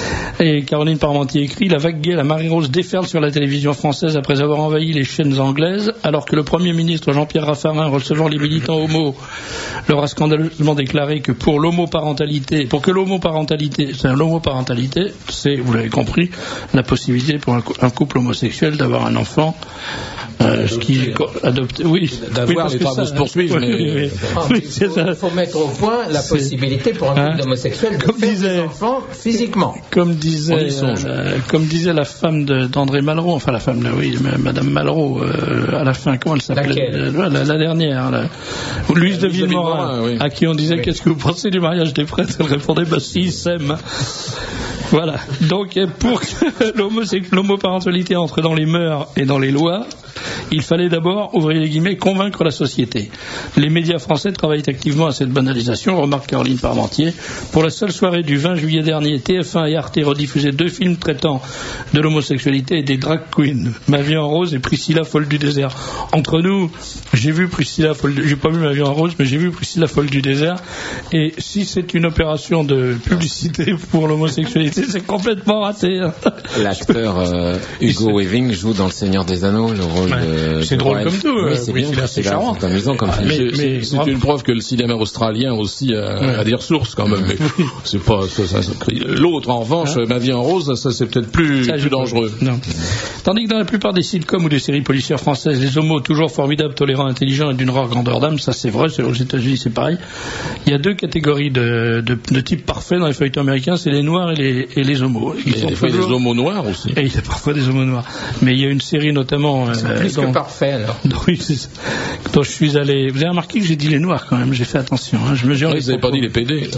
Et Caroline Parmentier écrit: la vague gay, la marée rose déferle sur la télévision française après avoir envahi les chaînes anglaises, alors que le Premier ministre Jean-Pierre Raffarin, recevant les militants homo, leur a scandaleusement déclaré que pour l'homoparentalité, pour que l'homoparentalité, c'est l'homoparentalité, c'est, vous l'avez compris, la possibilité pour un, un couple homosexuel d'avoir un enfant, euh, ce qui adopté, oui, d'avoir oui, les travaux se poursuivent, mais oui, oui, Ah, oui, il faut, faut mettre au point la c'est... possibilité pour un couple hein, d'homosexuels de comme faire disait, des enfants physiquement. Comme disait, euh, comme disait la femme de, d'André Malraux, enfin la femme, là, oui, Madame Malraux, euh, à la fin, comment elle s'appelait, la, la, la dernière, la, Louise de Villemorin, oui. À qui on disait oui. Qu'est-ce que vous pensez du mariage des prêtres? Elle répondait bah si, ils s'aiment. Voilà. Donc pour que l'homoparentalité entre dans les mœurs et dans les lois, il fallait d'abord, ouvrir les guillemets, convaincre la société. Les médias français travaillent activement à cette banalisation, remarque Caroline Parmentier. Pour la seule soirée du vingt juillet dernier, T F un et Arte rediffusaient deux films traitant de l'homosexualité et des drag queens, Ma vie en rose et Priscilla folle du désert. Entre nous, j'ai vu Priscilla folle du... j'ai pas vu Ma vie en rose, mais j'ai vu Priscilla folle du désert. Et si c'est une opération de publicité pour l'homosexualité, c'est complètement raté. Hein. L'acteur euh, Hugo Weaving joue dans Le Seigneur des Anneaux le rôle ouais. de... C'est de drôle Roy. comme tout. Oui, euh, c'est oui, bien, c'est c'est charmant. C'est amusant comme ah, film. mais, c'est, mais, c'est une preuve que le cinéma australien aussi a, ouais. a des ressources quand même. Mais oui. c'est pas ça, ça, ça, l'autre en revanche, hein? Ma vie en rose, ça c'est peut-être plus, ça, plus dangereux. Non. Tandis que dans la plupart des sitcoms ou des séries policières françaises, les homos toujours formidables, tolérants, intelligents et d'une rare grandeur d'âme, ça c'est vrai, c'est aux États-Unis c'est pareil. Il y a deux catégories de, de, de type parfait dans les feuilletons américains, c'est les noirs et les, et les homos. Ils sont toujours... des homos noirs aussi. Et il y a parfois des homos noirs. Mais il y a une série notamment. C'est euh, plus dont, que parfait alors. Oui, c'est ça. Dont je suis allé. Vous avez remarqué que j'ai dit les noirs quand même. J'ai fait attention. Hein. Je mesure. Oui, vous n'avez pas dit les P D.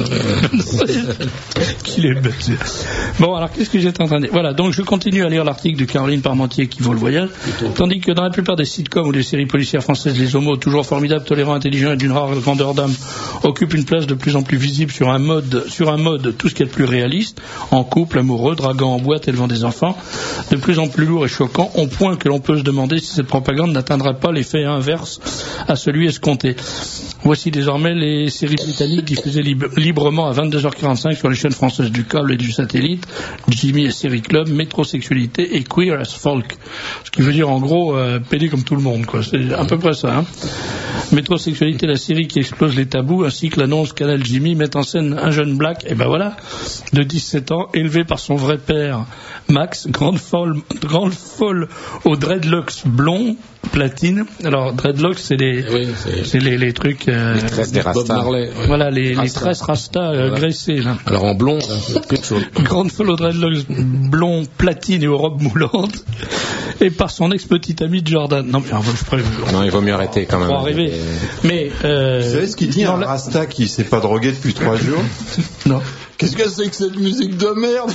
Qu'il est bête. Bon, alors qu'est-ce que j'étais en train de dire? Voilà. Donc je continue à lire l'article de Caroline Parmentier qui vaut le voyage. Plutôt. Tandis que dans la plupart des sitcoms ou des séries policières françaises, les homos toujours formidables, tolérants, intelligents et d'une rare grandeur d'âme occupent une place de plus en plus visible sur un mode, sur un mode tout ce qui est le plus réaliste, en couple, amoureux, draguant en boîte, élevant des enfants, de plus en plus lourd et choquant, au point que l'on peut se demander si cette propagande n'atteindra pas l'effet inverse à celui escompté. Voici désormais les séries britanniques diffusées lib- librement à vingt-deux heures quarante-cinq sur les chaînes françaises du câble et du satellite. Jimmy et Série Club, Métrosexualité et Queer as Folk. Ce qui veut dire en gros euh, pédé comme tout le monde, quoi. C'est à peu près ça. Hein. Métrosexualité, la série qui explose les tabous, ainsi que l'annonce Canal Jimmy met en scène un jeune black, et ben voilà, de dix-sept ans, élevé par son vrai père, Max, grande folle, grande folle aux dreadlocks blonds, platine. Alors dreadlocks, c'est les, oui, c'est... c'est les, les trucs, euh, les tresses des Rasta. Marley, ouais. Voilà, les, les tresses Rasta euh, voilà. graissées. Là. Alors en blond, c'est quelque chose. Grande folle aux dreadlocks blonds, platine et aux robes moulantes, et par son ex-petite amie Jordan. Non, mais je préviens. Non, il vaut mieux arrêter quand même. Pour arriver. Mais euh, vous savez ce qu'il dit un la... Rasta qui s'est pas drogué depuis trois jours? Non. Qu'est-ce que c'est que cette musique de merde?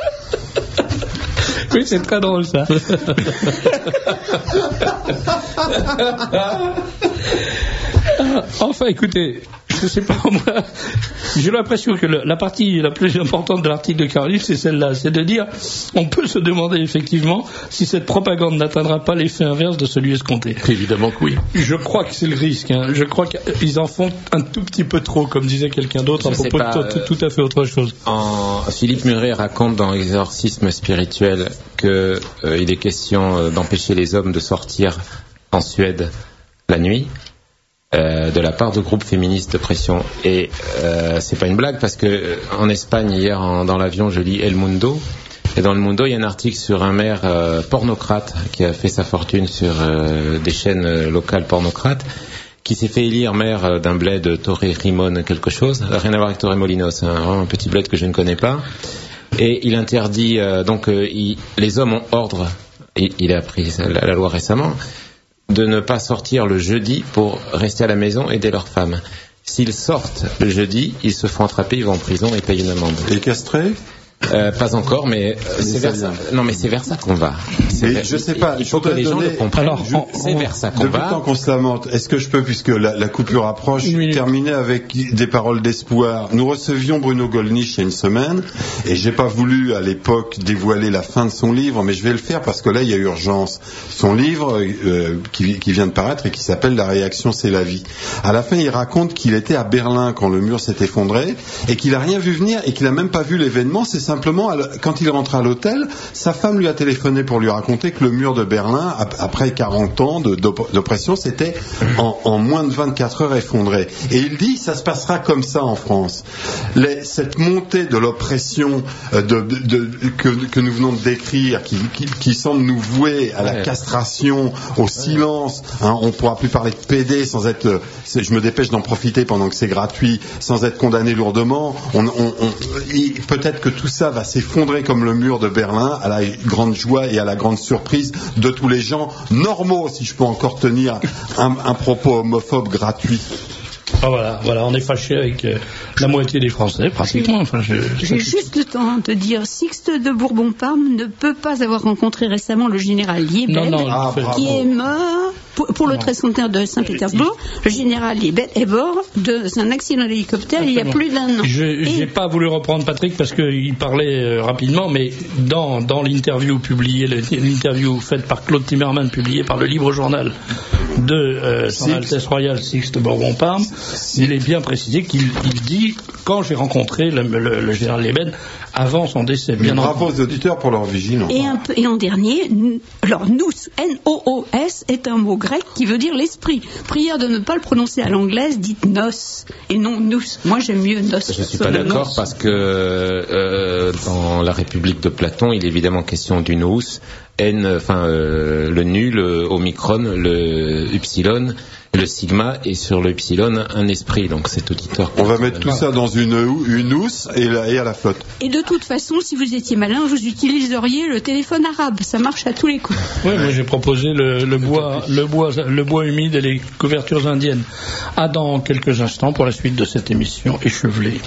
Oui, c'est très drôle ça. Enfin, écoutez, je sais pas, moi, j'ai l'impression que le, la partie la plus importante de l'article de Caroline, c'est celle-là, c'est de dire, on peut se demander effectivement si cette propagande n'atteindra pas l'effet inverse de celui escompté. Évidemment que oui. Je crois que c'est le risque. Hein. Je crois qu'ils en font un tout petit peu trop, comme disait quelqu'un d'autre, à propos pas, de tout, tout à fait autre chose. En, Philippe Muret raconte dans Exorcisme spirituel qu'il euh, est question euh, d'empêcher les hommes de sortir en Suède la nuit. Euh, de la part de groupes féministes de pression. Et euh, c'est pas une blague parce que euh, en Espagne hier en, dans l'avion je lis El Mundo et dans El Mundo il y a un article sur un maire euh, pornocrate qui a fait sa fortune sur euh, des chaînes euh, locales pornocrates qui s'est fait élire maire euh, d'un bled Torrejimón quelque chose, rien à voir avec Torremolinos, hein, un petit bled que je ne connais pas, et il interdit euh, donc euh, il, les hommes ont ordre, il, il a pris la, la loi récemment, de ne pas sortir le jeudi pour rester à la maison et aider leurs femmes. S'ils sortent le jeudi, ils se font attraper, ils vont en prison et payent une amende. Et castrés ? Euh, pas encore, mais, euh, c'est vers ça. Non, mais c'est vers ça qu'on va. Mais je sais pas. Il faut que les gens le comprennent. Alors, je, c'est vers ça qu'on depuis va. Depuis le temps qu'on se lamente, est-ce que je peux, puisque la, la coupure approche, oui. terminer avec des paroles d'espoir? Nous recevions Bruno Gollnisch il y a une semaine, et j'ai pas voulu à l'époque dévoiler la fin de son livre, mais je vais le faire parce que là il y a urgence. Son livre euh, qui, qui vient de paraître et qui s'appelle La réaction c'est la vie. À la fin, il raconte qu'il était à Berlin quand le mur s'est effondré et qu'il a rien vu venir et qu'il a même pas vu l'événement. C'est simplement, quand il est rentré à l'hôtel, sa femme lui a téléphoné pour lui raconter que le mur de Berlin, après quarante ans de, d'oppression, s'était en, en moins de vingt-quatre heures effondré. Et il dit, ça se passera comme ça en France. Les, cette montée de l'oppression de, de, de, que, que nous venons de décrire, qui, qui, qui semble nous vouer à la castration, au silence, hein, on ne pourra plus parler de P D sans être, je me dépêche d'en profiter pendant que c'est gratuit, sans être condamné lourdement. On, on, on, peut-être que tout ça va s'effondrer comme le mur de Berlin, à la grande joie et à la grande surprise de tous les gens normaux, si je peux encore tenir un, un propos homophobe gratuit. Ah voilà, voilà, on est fâché avec euh, la moitié des Français, pratiquement. Enfin, je, je J'ai juste le temps de dire, Sixte de Bourbon-Parme ne peut pas avoir rencontré récemment le général Liebel, non, non, ah, qui est mort pour, pour le tricentenaire de Saint-Pétersbourg. Le général Liebel est mort d'un accident d'hélicoptère il y a plus d'un an. Je n'ai pas voulu reprendre Patrick parce qu'il parlait euh, rapidement, mais dans, dans l'interview publiée, l'interview faite par Claude Timmerman, publiée par le Libre Journal de euh, Son Altesse Royale Sixte de Bourbon-Parme, il est bien précisé qu'il il dit, quand j'ai rencontré le, le, le général Liebel avant son décès. Bien bravo aux auditeurs pour leur vigilance. Et, un peu, et en dernier, alors nous, N O O S, est un mot grec qui veut dire l'esprit. Prière de ne pas le prononcer à l'anglaise, dites nos, et non nous. Moi j'aime mieux nos. Je ne suis pas d'accord parce que euh, dans la République de Platon, il est évidemment question du nous, N, enfin euh, le nu, le omicron, le upsilon, le sigma, et sur le epsilon un esprit. Donc cet auditeur. On va mettre tout ça dans une une housse et, la, et à la flotte. Et de toute façon, si vous étiez malin, vous utiliseriez le téléphone arabe. Ça marche à tous les coups. Oui, moi j'ai proposé le, le bois, le bois, le bois humide et les couvertures indiennes. À dans quelques instants pour la suite de cette émission échevelée.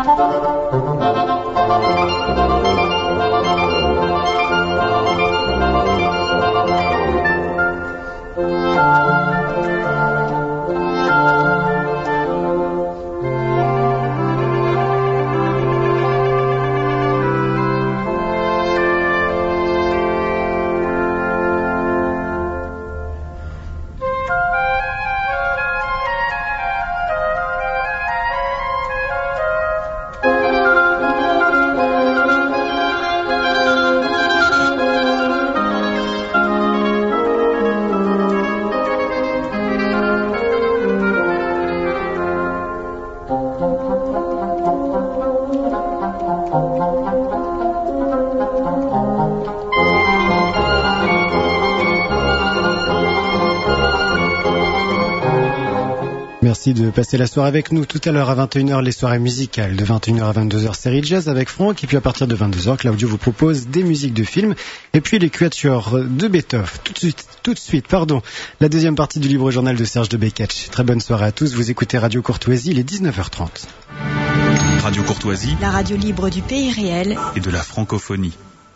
Merci de passer la soirée avec nous. Tout à l'heure à vingt et une heures, les soirées musicales. De vingt et une heures à vingt-deux heures, série jazz avec Franck. Et puis à partir de vingt-deux heures, Claudio vous propose des musiques de films. Et puis les quatuors de Beethoven. Tout de suite, tout de suite, pardon. La deuxième partie du livre journal de Serge de Beketch. Très bonne soirée à tous. Vous écoutez Radio Courtoisie, il est dix-neuf heures trente. Radio Courtoisie, la radio libre du pays réel et de la francophonie.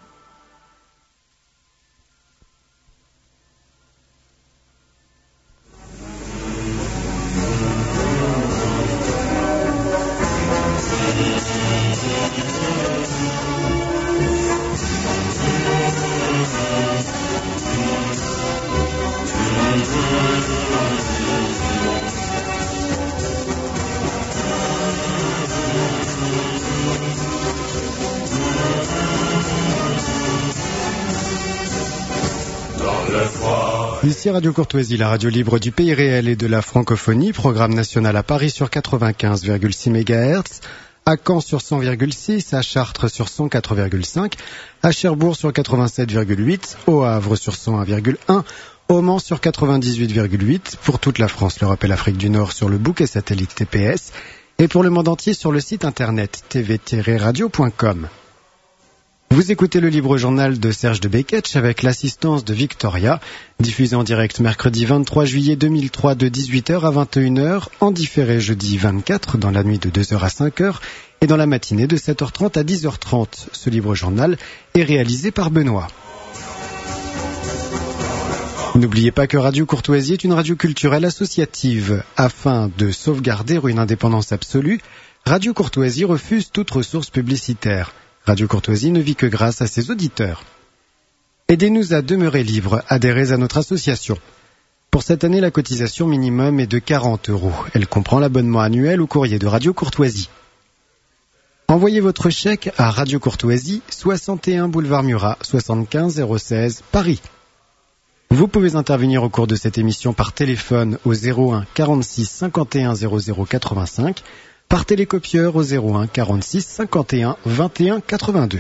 Ici Radio Courtoisie, la radio libre du pays réel et de la francophonie, programme national à Paris sur quatre-vingt-quinze virgule six mégahertz, à Caen sur cent virgule six, à Chartres sur cent quatre virgule cinq, à Cherbourg sur quatre-vingt-sept virgule huit, au Havre sur cent un virgule un, au Mans sur quatre-vingt-dix-huit virgule huit, pour toute la France, l'Europe et l'Afrique du Nord sur le bouquet satellite T P S, et pour le monde entier sur le site internet t v tiret radio point com. Vous écoutez le libre journal de Serge de Beketch avec l'assistance de Victoria, diffusé en direct mercredi vingt-trois juillet deux mille trois de dix-huit heures à vingt et une heures, en différé jeudi vingt-quatre dans la nuit de deux heures à cinq heures et dans la matinée de sept heures trente à dix heures trente. Ce libre journal est réalisé par Benoît. N'oubliez pas que Radio Courtoisie est une radio culturelle associative. Afin de sauvegarder une indépendance absolue, Radio Courtoisie refuse toute ressource publicitaire. Radio Courtoisie ne vit que grâce à ses auditeurs. Aidez-nous à demeurer libres, adhérez à notre association. Pour cette année, la cotisation minimum est de quarante euros. Elle comprend l'abonnement annuel au courrier de Radio Courtoisie. Envoyez votre chèque à Radio Courtoisie, soixante et un boulevard Murat, soixante-quinze zéro seize, Paris. Vous pouvez intervenir au cours de cette émission par téléphone au zéro un quarante-six cinquante et un zéro zéro quatre-vingt-cinq, par télécopieur au zéro un quarante-six cinquante et un vingt et un quatre-vingt-deux.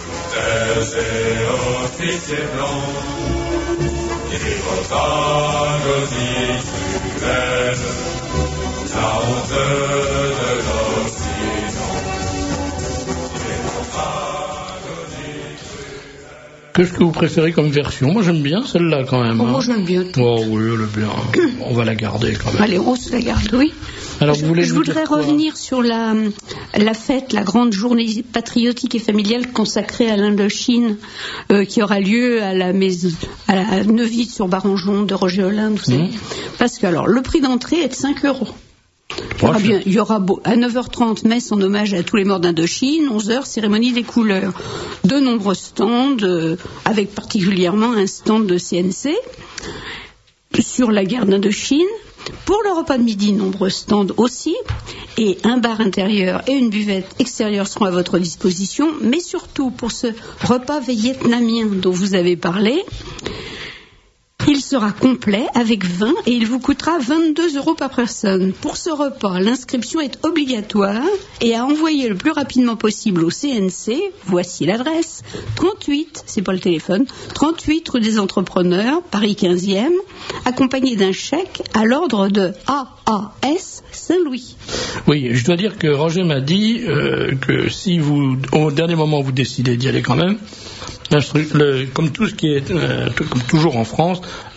Qu'est-ce que vous préférez comme version? Moi j'aime bien celle-là quand même. Oh, hein. Moi j'aime bien. Oh oui, elle est bien. On va la garder quand même. Allez, on se la garde, oui. Alors, je, vous voulez je voudrais revenir sur la, la fête, la grande journée patriotique et familiale consacrée à l'Indochine, euh, qui aura lieu à la maison, à la Neuville sur Barangeon de Roger Hollande, vous savez. Mmh. Parce que alors, le prix d'entrée est de cinq euros. Il y aura, bien, il y aura beau, à neuf heures trente, messe en hommage à tous les morts d'Indochine, onze heures, cérémonie des couleurs. De nombreux stands, euh, avec particulièrement un stand de C N C sur la guerre d'Indochine. Pour le repas de midi, nombreux stands aussi, et un bar intérieur et une buvette extérieure seront à votre disposition, mais surtout pour ce repas vietnamien dont vous avez parlé, il sera complet avec vin et il vous coûtera vingt-deux euros par personne. Pour ce repas, l'inscription est obligatoire et à envoyer le plus rapidement possible au C N C. Voici l'adresse. trente-huit, c'est pas le téléphone, trente-huit rue des Entrepreneurs, Paris quinzième, accompagné d'un chèque à l'ordre de A A S Saint-Louis. Oui, je dois dire que Roger m'a dit euh, que si vous, au dernier moment, vous décidez d'y aller quand même, Le, comme tout ce qui est, euh, tout, comme toujours en France,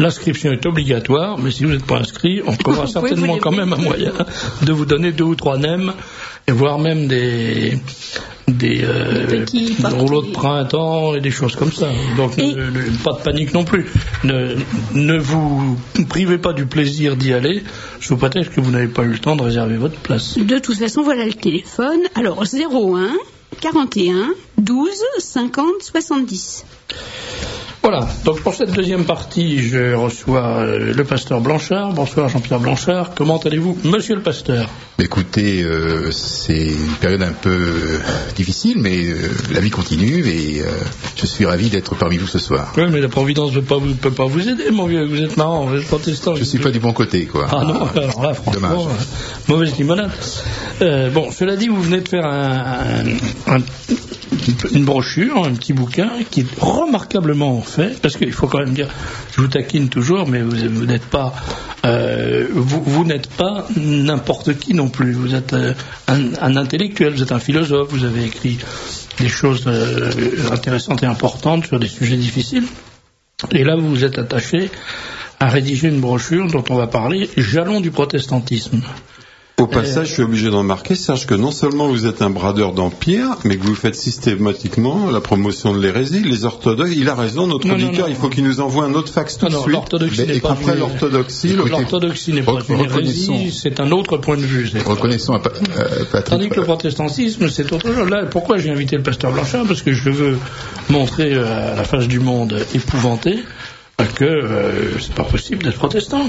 l'inscription est obligatoire, mais si vous n'êtes pas inscrit, on trouvera certainement quand même un moyen de vous donner deux ou trois nems, et voire même des, des, euh, des rouleaux de printemps et des choses comme ça. Donc et... ne, ne, pas de panique non plus. Ne, ne vous privez pas du plaisir d'y aller, sous prétexte que vous n'avez pas eu le temps de réserver votre place. De toute façon, voilà le téléphone. Alors zéro un quarante et un douze cinquante soixante-dix. Voilà, donc pour cette deuxième partie, je reçois euh, le pasteur Blanchard. Bonsoir Jean-Pierre Blanchard, comment allez-vous, monsieur le pasteur? Écoutez, euh, c'est une période un peu euh, difficile, mais euh, la vie continue et euh, je suis ravi d'être parmi vous ce soir. Oui, mais la Providence ne peut pas, vous, peut pas vous aider, mon vieux, vous êtes marrant, vous êtes protestant. Je ne suis pas du bon côté, quoi. Ah non, alors là, franchement, euh, mauvaise limonade. Euh, bon, cela dit, vous venez de faire un, un, un une brochure, un petit bouquin qui est remarquablement fait, parce qu'il faut quand même dire, je vous taquine toujours, mais vous, vous n'êtes pas euh, vous, vous n'êtes pas n'importe qui non plus. Vous êtes euh, un, un intellectuel, vous êtes un philosophe, vous avez écrit des choses euh, intéressantes et importantes sur des sujets difficiles, et là vous vous êtes attaché à rédiger une brochure dont on va parler, Jalons du protestantisme. Au passage, je suis obligé de remarquer, Serge, que non seulement vous êtes un bradeur d'empire, mais que vous faites systématiquement la promotion de l'hérésie. Les orthodoxes, il a raison, notre non, auditeur, non, non. il faut qu'il nous envoie un autre fax tout non, de non, suite. L'orthodoxie n'est pas après une... l'orthodoxie, Écoutez, l'orthodoxie n'est pas une hérésie, c'est un autre point de vue. Reconnaissons à euh, Patrick. Tandis que le protestantisme, c'est autre chose. Là, pourquoi j'ai invité le pasteur Blanchard? Parce que je veux montrer à la face du monde épouvanté que euh, c'est pas possible d'être protestant.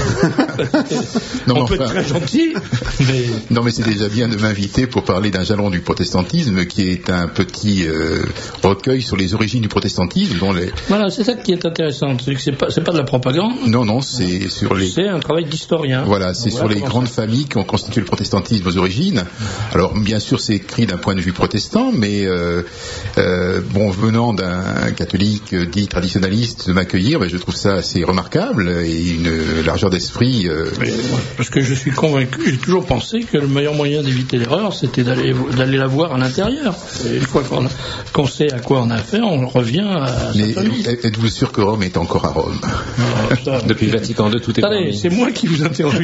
non, on peut enfin... être très gentil, mais... Non, mais c'est déjà bien de m'inviter pour parler d'un jalon du protestantisme qui est un petit euh, recueil sur les origines du protestantisme. Dont les... Voilà, c'est ça qui est intéressant. C'est que c'est pas, c'est pas de la propagande. Non, non, c'est sur les... C'est un travail d'historien. Voilà, c'est voilà sur les grandes ça. familles qui ont constitué le protestantisme aux origines. Alors, bien sûr, c'est écrit d'un point de vue protestant, mais euh, euh, bon, venant d'un catholique dit traditionnaliste de m'accueillir, ben, je trouve ça assez remarquable et une largeur d'esprit. Euh... Mais, parce que je suis convaincu, j'ai toujours pensé que le meilleur moyen d'éviter l'erreur, c'était d'aller, d'aller la voir à l'intérieur. Et une fois qu'on, qu'on sait à quoi on a affaire, on revient à Mais sa famille. Êtes-vous sûr que Rome est encore à Rome? Non, ça... Depuis Vatican deux, tout est Attendez, permis. c'est moi qui vous interroge.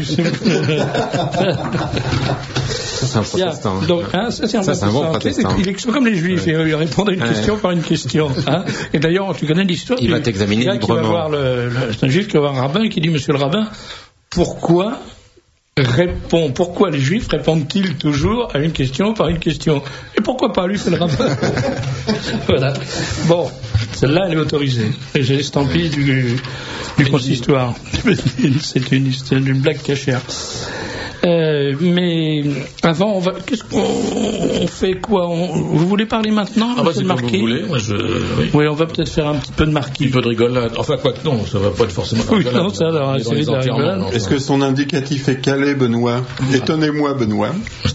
Ça, c'est un protestant. Donc, hein, ça, c'est un, ça, c'est un bon protestant. Il est comme les juifs, ouais. Il répond à une question ouais. par une question. Hein. Et d'ailleurs, tu connais l'histoire. Il du, va t'examiner librement. Le, le, c'est un juif qui va voir un rabbin qui dit, monsieur le rabbin, pourquoi répond, pourquoi les juifs répondent-ils toujours à une question par une question? Et pourquoi pas lui, c'est le rabbin? Voilà. Bon, celle-là, elle est autorisée. Et j'ai l'estampille du, du consistoire. C'est une, c'est une blague cachère. Euh, mais avant, on va, qu'est-ce qu'on on fait quoi on, Vous voulez parler maintenant? Ah bah c'est comme vous voulez. Moi, je, oui. oui, on va peut-être faire un petit peu de marquis. Un petit peu de rigolade. Enfin, quoi que non, ça va pas être forcément de rigolade. Oui, non, ça, alors, c'est de la rigolade. Est-ce que son indicatif est calé, Benoît? ah. Étonnez-moi, Benoît.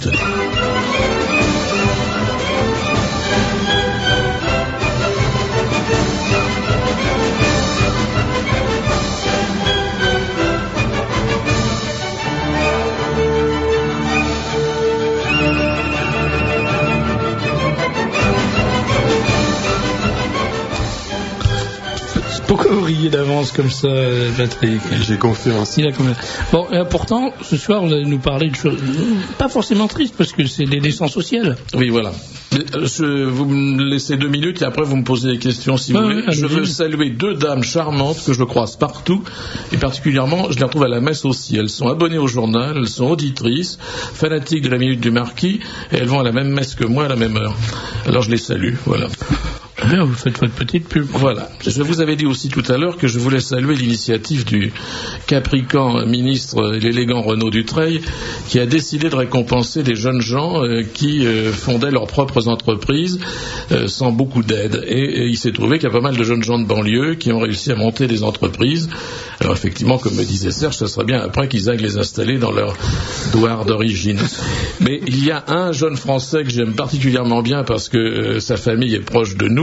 Pourquoi vous riez d'avance comme ça, Patrick? J'ai confiance. Il a confiance. Bon, et pourtant, ce soir, vous allez nous parler de choses pas forcément tristes, parce que c'est des descends sociales. Oui, voilà. Je, vous me laissez deux minutes et après vous me posez des questions si bah, vous voulez. Oui, je veux saluer deux dames charmantes que je croise partout et particulièrement je les retrouve à la messe aussi. Elles sont abonnées au journal, elles sont auditrices, fanatiques de la Minute du Marquis et elles vont à la même messe que moi à la même heure. Alors je les salue, voilà. Bien, vous faites votre petite pub. Voilà. Je vous avais dit aussi tout à l'heure que je voulais saluer l'initiative du capricant ministre, l'élégant Renaud Dutreil, qui a décidé de récompenser des jeunes gens euh, qui euh, fondaient leurs propres entreprises euh, sans beaucoup d'aide. Et, et il s'est trouvé qu'il y a pas mal de jeunes gens de banlieue qui ont réussi à monter des entreprises. Alors effectivement, comme me disait Serge, ça serait bien après qu'ils aillent les installer dans leur douar d'origine. Mais il y a un jeune Français que j'aime particulièrement bien parce que euh, sa famille est proche de nous.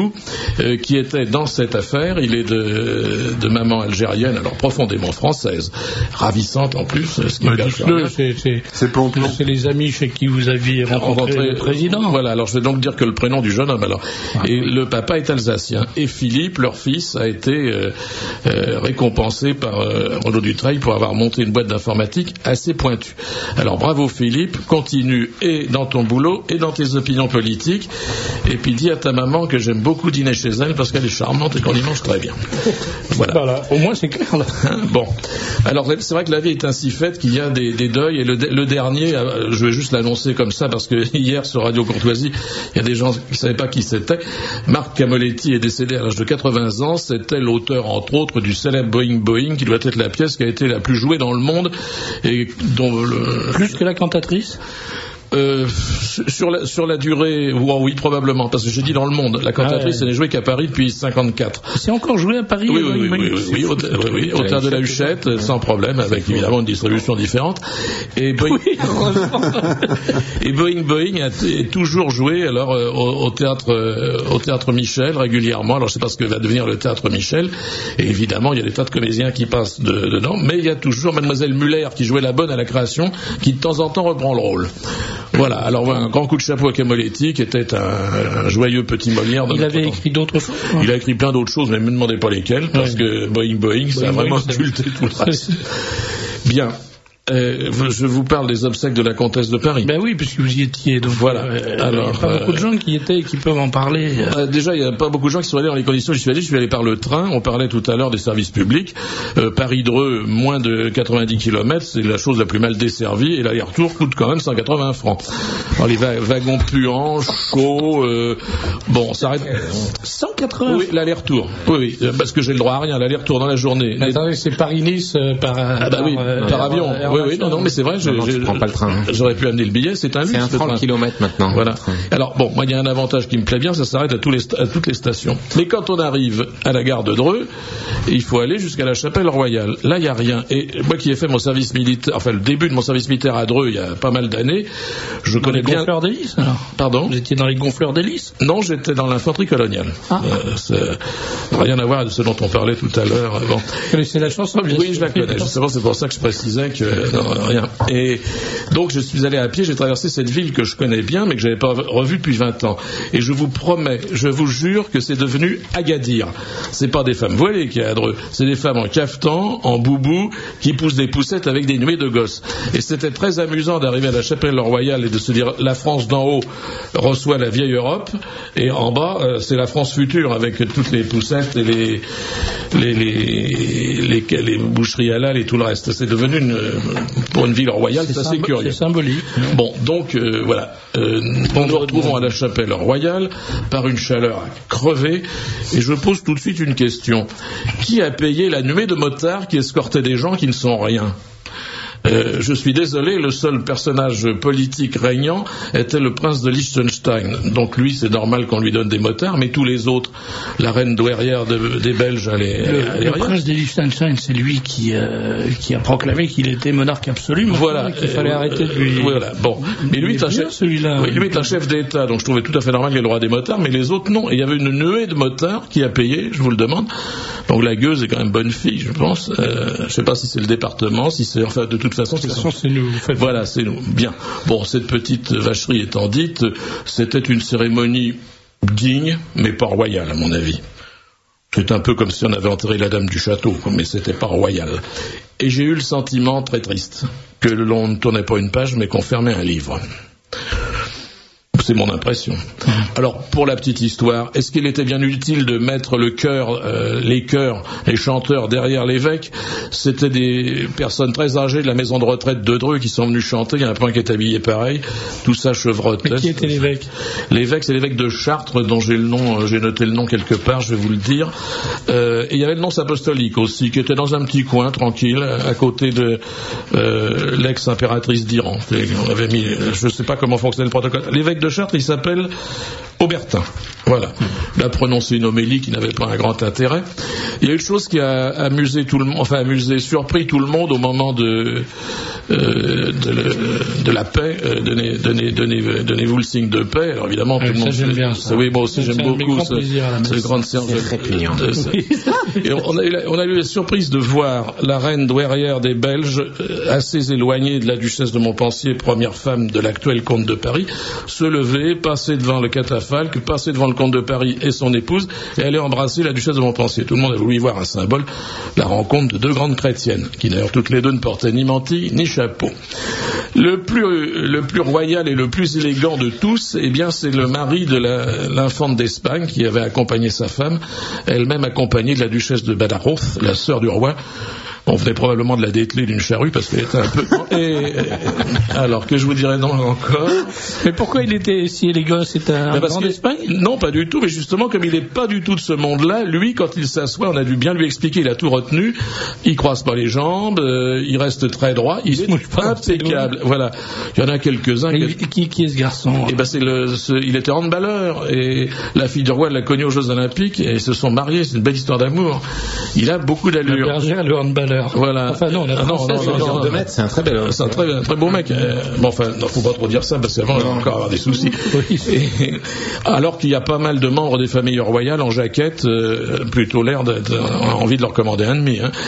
Boubou, euh, qui était dans cette affaire. Il est de, de maman algérienne, alors profondément française, ravissante en plus. Ce qui bah, dites-le, c'est, c'est, c'est, c'est les amis chez qui vous aviez rencontré, rencontré le président. Voilà, alors je vais donc dire que le prénom du jeune homme, alors. Ah, et oui. Le papa est alsacien. Et Philippe, leur fils, a été euh, euh, récompensé par euh, Renaud Dutreil pour avoir monté une boîte d'informatique assez pointue. Alors bravo Philippe, continue et dans ton boulot et dans tes opinions politiques. Et puis dis à ta maman que j'aime beaucoup dîner chez elle parce qu'elle est charmante et qu'on y mange très bien. Voilà. Voilà. Au moins c'est clair là. Bon. Alors c'est vrai que la vie est ainsi faite qu'il y a des, des deuils et le, le dernier, je vais juste l'annoncer comme ça parce que hier sur Radio Courtoisie, il y a des gens qui ne savaient pas qui c'était. Marc Camoletti est décédé à l'âge de quatre-vingts ans. C'était l'auteur entre autres du célèbre Boing Boing qui doit être la pièce qui a été la plus jouée dans le monde et dont le... Plus que la cantatrice. Euh, sur la sur la durée, oh, oui probablement, parce que j'ai dit dans le monde. La cantatrice, ah ouais. Elle n'est jouée qu'à Paris depuis cinquante-quatre. C'est encore joué à Paris. Oui, oui, oui, oui, oui, oui, au, oui, oui, au théâtre de la Huchette, ouais. Sans problème, avec évidemment une distribution différente. Et Boing, oui, et Boing Boing est toujours joué alors euh, au, au théâtre euh, au théâtre Michel régulièrement. Alors je sais pas ce que va devenir le théâtre Michel. Et évidemment, il y a des tas de comédiens qui passent de, dedans, mais il y a toujours Mademoiselle Muller qui jouait la bonne à la création, qui de temps en temps reprend le rôle. Voilà, alors voilà, un grand coup de chapeau à Camoletti, qui était un, un joyeux petit Molière. Il avait temps. écrit d'autres choses. Hein. Il a écrit plein d'autres choses, mais ne me demandez pas lesquelles, parce ouais. que Boing Boing, Boing ça a vraiment occulté tout le reste. Bien. Euh, je vous parle des obsèques de la comtesse de Paris. Ben oui, puisque vous y étiez. Donc voilà. Euh, Alors, il n'y a pas euh, beaucoup de gens qui y étaient et qui peuvent en parler. Euh, déjà, il n'y a pas beaucoup de gens qui sont allés dans les conditions. J'y suis allé. Je suis allé par le train. On parlait tout à l'heure des services publics. Euh, Paris-Dreux, moins de quatre-vingt-dix kilomètres, c'est la chose la plus mal desservie. Et l'aller-retour coûte quand même cent quatre-vingts francs. Alors, les va- wagons puants, chauds. Euh, bon, ça arrête. cent quatre-vingts. Oui, l'aller-retour. Oui, oui, parce que j'ai le droit à rien. L'aller-retour dans la journée. Mais attendez, c'est Paris-Nice euh, par. Ah bah oui, euh, par avion. Euh, Oui, oui, non, non, mais c'est vrai, je, non, non, je, prends pas le train. Hein. J'aurais pu amener le billet, c'est un luxe. C'est un franc le kilomètre maintenant. Voilà. Alors, bon, moi, il y a un avantage qui me plaît bien, ça s'arrête à, tous les, à toutes les stations. Mais quand on arrive à la gare de Dreux, il faut aller jusqu'à la Chapelle Royale. Là, il n'y a rien. Et moi qui ai fait mon service militaire, enfin, le début de mon service militaire à Dreux, il y a pas mal d'années, je dans connais les bien. Gonfleurs d'hélice, alors. Pardon? Vous étiez dans les gonfleurs d'hélice? Non, j'étais dans l'infanterie coloniale. Ah. Euh, c'est rien à voir de ce dont on parlait tout à l'heure. Bon. Vous connaissez la chanson, bien Oui, sûr. je la connais. Justement, c'est pour ça que je précisais que, non, rien. Et donc je suis allé à pied, j'ai traversé cette ville que je connais bien, mais que j'avais pas revue depuis vingt ans. Et je vous promets, je vous jure que c'est devenu Agadir. C'est pas des femmes voilées qui y a à Dreux, c'est des femmes en cafetan, en boubou, qui poussent des poussettes avec des nuées de gosses. Et c'était très amusant d'arriver à la Chapelle Royale et de se dire la France d'en haut reçoit la vieille Europe, et en bas euh, c'est la France future avec toutes les poussettes et les les les les, les boucheries halal et tout le reste. C'est devenu une, pour une ville royale, c'est, c'est assez symb- curieux. C'est symbolique. Bon, donc euh, voilà, euh, nous nous retrouvons à la Chapelle Royale par une chaleur à crever, et je pose tout de suite une question. Qui a payé la nuée de motards qui escortait des gens qui ne sont rien ? Euh, je suis désolé, le seul personnage politique régnant était le prince de Liechtenstein. Donc lui, c'est normal qu'on lui donne des motards, mais tous les autres, la reine douairière de, des Belges, elle est, le, elle est le rien. prince de Liechtenstein, c'est lui qui, euh, qui a proclamé qu'il était monarque absolu. Voilà, qu'il fallait euh, arrêter de lui. Euh, voilà, bon. Mais lui, est un chef, celui-là. Oui, lui est un chef d'État, donc je trouvais tout à fait normal qu'il ait le droit des motards, mais les autres non. Et il y avait une nuée de motards qui a payé, je vous le demande. Donc la gueuse est quand même bonne fille, je pense. Euh, je sais pas si c'est le département, si c'est, enfin, de toute façon, de toute façon, c'est nous. Voilà, c'est nous. Bien. Bon, cette petite vacherie étant dite, c'était une cérémonie digne, mais pas royale, à mon avis. C'est un peu comme si on avait enterré la dame du château, mais c'était pas royal. Et j'ai eu le sentiment très triste que l'on ne tournait pas une page, mais qu'on fermait un livre. C'est mon impression. Alors, pour la petite histoire, est-ce qu'il était bien utile de mettre le chœur, euh, les chœurs, les chanteurs derrière l'évêque ? C'était des personnes très âgées de la maison de retraite de Dreux qui sont venues chanter. Il y en a plein qui est habillé pareil. Tout ça chevrotait. Mais qui était l'évêque ? L'évêque, c'est l'évêque de Chartres, dont j'ai le nom, j'ai noté le nom quelque part, je vais vous le dire. Euh, et il y avait le nonce apostolique aussi, qui était dans un petit coin, tranquille, à côté de euh, l'ex-impératrice d'Iran. On avait mis, je ne sais pas comment fonctionnait le protocole. L'évêque de Chartres, il s'appelle Aubertin. Voilà. Il a prononcé une homélie qui n'avait pas un grand intérêt. Il y a une chose qui a amusé tout le monde, enfin amusé, surpris tout le monde au moment de euh, de, le, de la paix. Euh, donnez, donnez, donnez, donnez-vous le signe de paix. Alors évidemment, tout ouais, le monde. Ça, j'aime bien ça. Oui, moi aussi, j'aime beaucoup. C'est une grande séance. Et on a, eu la, on a eu la surprise de voir la reine douairière des Belges, assez éloignée de la duchesse de Montpensier, première femme de l'actuel comte de Paris, se lever, passer devant le catafalque, passer devant le comte de Paris et son épouse, et aller embrasser la duchesse de Montpensier. Tout le monde a voulu y voir un symbole, la rencontre de deux grandes chrétiennes, qui d'ailleurs toutes les deux ne portaient ni mantille ni chapeau. Le plus, le plus royal et le plus élégant de tous, eh bien, c'est le mari de la, l'infante d'Espagne qui avait accompagné sa femme, elle-même accompagnée de la duchesse de Badajoz, la sœur du roi. On venait probablement de la dételer d'une charrue parce qu'elle était un peu... Et, et, alors que je vous dirais non encore. Mais pourquoi il était si élégant? C'est un grand d'Espagne? Non, pas du tout. Mais justement, comme il n'est pas du tout de ce monde-là, lui, quand il s'assoit, on a dû bien lui expliquer, il a tout retenu. Il croise pas les jambes, euh, il reste très droit, il, il est impeccable. Voilà. Il y en a quelques-uns. Mais que... qui, qui est ce garçon? Et ben c'est le, ce, il était handballeur et la fille du roi l'a connu aux Jeux Olympiques et ils se sont mariés. C'est une belle histoire d'amour. Il a beaucoup d'allure. La bergère, le handballeur. Voilà. Enfin non, la princesse, non, non, non, non, non. C'est un très bel homme. C'est un très, un très beau mec. Euh, bon, enfin, non, faut pas trop dire ça parce qu'avant on va encore avoir des soucis. Oui. Et, alors qu'il y a pas mal de membres des familles royales en jaquette, euh, plutôt l'air d'être envie de leur commander un demi. Hein.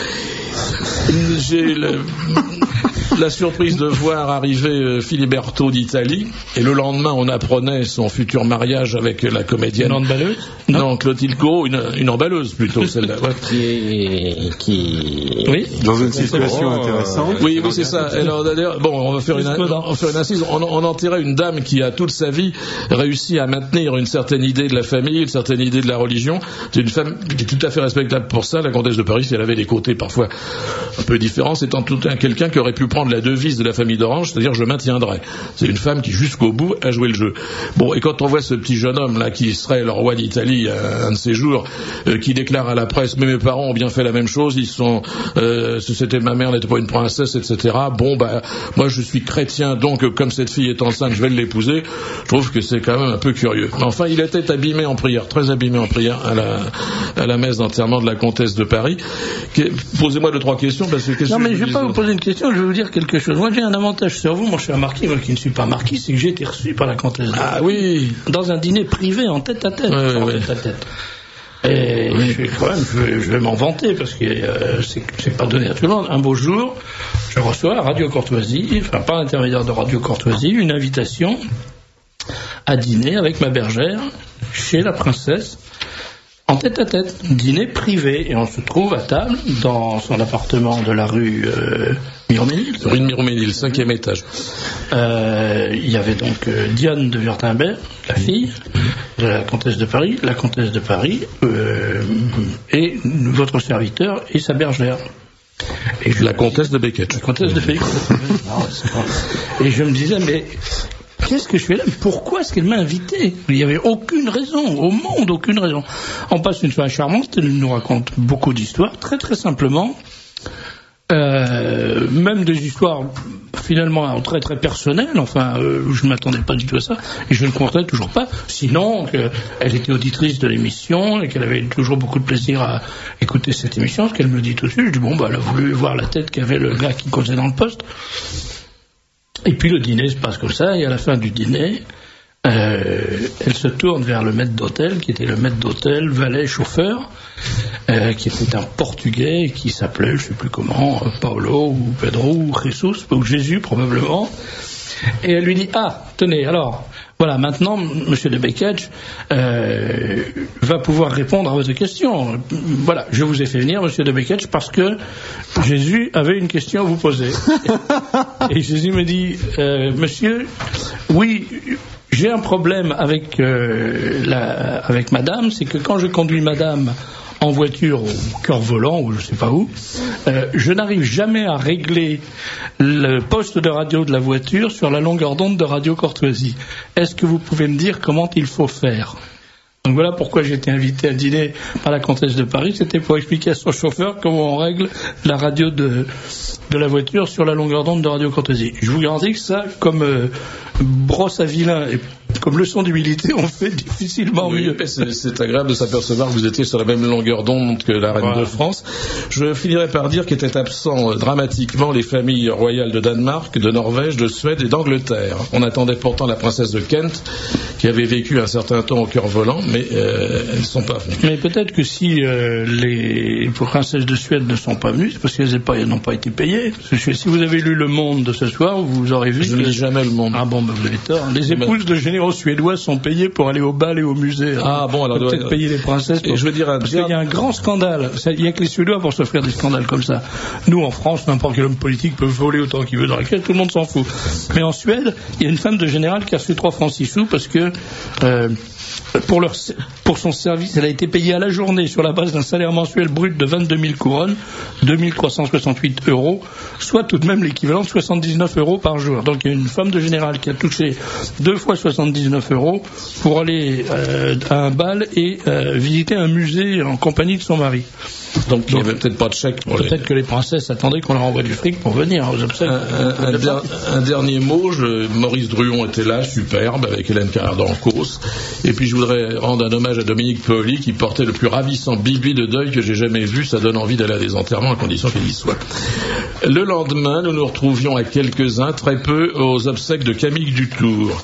J'ai le, la surprise de voir arriver Filiberto d'Italie et le lendemain on apprenait son futur mariage avec la comédienne. Une emballeuse? Non, non, Clotilde Corot, une, une emballeuse plutôt celle-là. Ouais. Qui est, qui... Oui. Dans une situation oh, intéressante. Oui, oui, c'est ça. Alors d'ailleurs, bon, on va faire une, on va faire une incise. On, on enterrait une dame qui a toute sa vie réussi à maintenir une certaine idée de la famille, une certaine idée de la religion. C'est une femme qui est tout à fait respectable pour ça. La comtesse de Paris, si elle avait des côtés parfois un peu différents, c'est en tout cas quelqu'un qui aurait pu prendre la devise de la famille d'Orange, c'est-à-dire je maintiendrai. C'est une femme qui jusqu'au bout a joué le jeu. Bon, et quand on voit ce petit jeune homme là qui serait le roi d'Italie un de ces jours, euh, qui déclare à la presse mais mes parents ont bien fait la même chose, ils sont, euh, c'était ma mère n'était pas une princesse, et cetera. Bon bah moi je suis chrétien donc comme cette fille est enceinte je vais l'épouser. Je trouve que c'est quand même un peu curieux. Mais enfin il était abîmé en prière, très abîmé en prière à la à la messe d'enterrement de la comtesse de Paris. Posez-moi deux trois questions parce que non mais je vais pas vous poser une question, je vais vous dire quelque chose. Moi j'ai un avantage sur vous, mon cher marquis, moi qui ne suis pas marquis, c'est que j'ai été reçu par la comtesse de Paris. Ah oui, dans un dîner privé en tête à tête. Ouais, en ouais, tête à tête. Et oui. je, quand même, je, vais, je vais m'en vanter parce que euh, c'est, c'est pas donné à tout le monde. Un beau jour, je reçois à Radio Courtoisie, enfin par l'intermédiaire de Radio Courtoisie, une invitation à dîner avec ma bergère chez la princesse en tête à tête, dîner privé, et on se trouve à table dans son appartement de la rue euh, Miroménil. Rue de Miroménil, cinquième étage. Euh, il y avait donc euh, Diane de Wurtemberg, la fille de la comtesse de Paris, la comtesse de Paris, euh, et votre serviteur et sa bergère. Et je, la comtesse de Beckett. La comtesse de Beckett. Et je me disais, mais qu'est-ce que je fais là? Pourquoi est-ce qu'elle m'a invité? Il n'y avait aucune raison, au monde, aucune raison. On passe une soirée charmante, elle nous raconte beaucoup d'histoires, très très simplement. Euh, même des histoires finalement très très personnelles, enfin euh, je ne m'attendais pas du tout à ça, et je ne comptais toujours pas, sinon qu'elle était auditrice de l'émission et qu'elle avait toujours beaucoup de plaisir à écouter cette émission, ce qu'elle me dit tout de suite. Je dis bon bah elle a voulu voir la tête qu'avait le gars qui causait dans le poste. Et puis le dîner se passe comme ça, et à la fin du dîner, euh, elle se tourne vers le maître d'hôtel, qui était le maître d'hôtel, valet, chauffeur, euh, qui était un Portugais, qui s'appelait, je ne sais plus comment, Paulo, ou Pedro, ou Jesus, ou Jésus probablement. Et elle lui dit, ah, tenez, alors, voilà, maintenant, monsieur de Beckett euh, va pouvoir répondre à votre question. Voilà, je vous ai fait venir, monsieur de Beckett, parce que Jésus avait une question à vous poser. Et Jésus me dit, euh, monsieur, oui, j'ai un problème avec, euh, la, avec madame, c'est que quand je conduis madame en voiture au cœur volant ou je sais pas où, euh, je n'arrive jamais à régler le poste de radio de la voiture sur la longueur d'onde de Radio Courtoisie. Est-ce que vous pouvez me dire comment il faut faire? Donc voilà pourquoi j'ai été invité à dîner par la comtesse de Paris, c'était pour expliquer à son chauffeur comment on règle la radio de, de la voiture sur la longueur d'onde de Radio Courtoisie. Je vous garantis que ça, comme euh, brosse à vilain et comme leçon d'humilité, on fait difficilement oui, mieux. C'est, c'est agréable de s'apercevoir que vous étiez sur la même longueur d'onde que la reine voilà. de France. Je finirai par dire qu'étaient absents euh, dramatiquement les familles royales de Danemark, de Norvège, de Suède et d'Angleterre. On attendait pourtant la princesse de Kent, qui avait vécu un certain temps au cœur volant, mais euh, elles ne sont pas venues. Mais peut-être que si euh, les princesses de Suède ne sont pas venues, c'est parce qu'elles pas, n'ont pas été payées. Parce que si vous avez lu Le Monde de ce soir, vous aurez vu... Je ne lis jamais Le Monde. Ah bon, ben vous avez tort. Les épouses de généraux suédois sont payées pour aller au bal et au musée. Ah bon, alors... Peut-être payer les princesses. Pour... Et je veux dire... Un... Parce qu'il y a un grand scandale. Il n'y a que les Suédois pour s'offrir des scandales comme ça. Nous, en France, n'importe quel homme politique peut voler autant qu'il veut dans la caisse, tout le monde s'en fout. Mais en Suède, il y a une femme de général qui a reçu trois francs six sous parce que... Euh, Pour, leur, pour son service, elle a été payée à la journée sur la base d'un salaire mensuel brut de vingt-deux mille couronnes, deux mille trois cent soixante-huit euros, soit tout de même l'équivalent de soixante-dix-neuf euros par jour. Donc il y a une femme de général qui a touché deux fois soixante-dix-neuf euros pour aller euh, à un bal et euh, visiter un musée en compagnie de son mari. Donc il n'y avait peut-être pas de chèque. Peut-être les... que les princesses attendaient qu'on leur envoie du fric pour venir aux obsèques. Un, un, un, der, un dernier mot, je, Maurice Druon était là, superbe, avec Hélène Carrère-Dancos. Et puis je voudrais rendre un hommage à Dominique Paoli, qui portait le plus ravissant bibi de deuil que j'ai jamais vu. Ça donne envie d'aller à des enterrements à condition qu'il y soit. Le lendemain, nous nous retrouvions à quelques-uns, très peu, aux obsèques de Camille Dutour.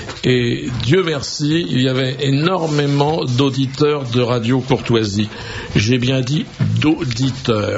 Et Dieu merci, il y avait énormément d'auditeurs de Radio Courtoisie. J'ai bien dit d'auditeurs.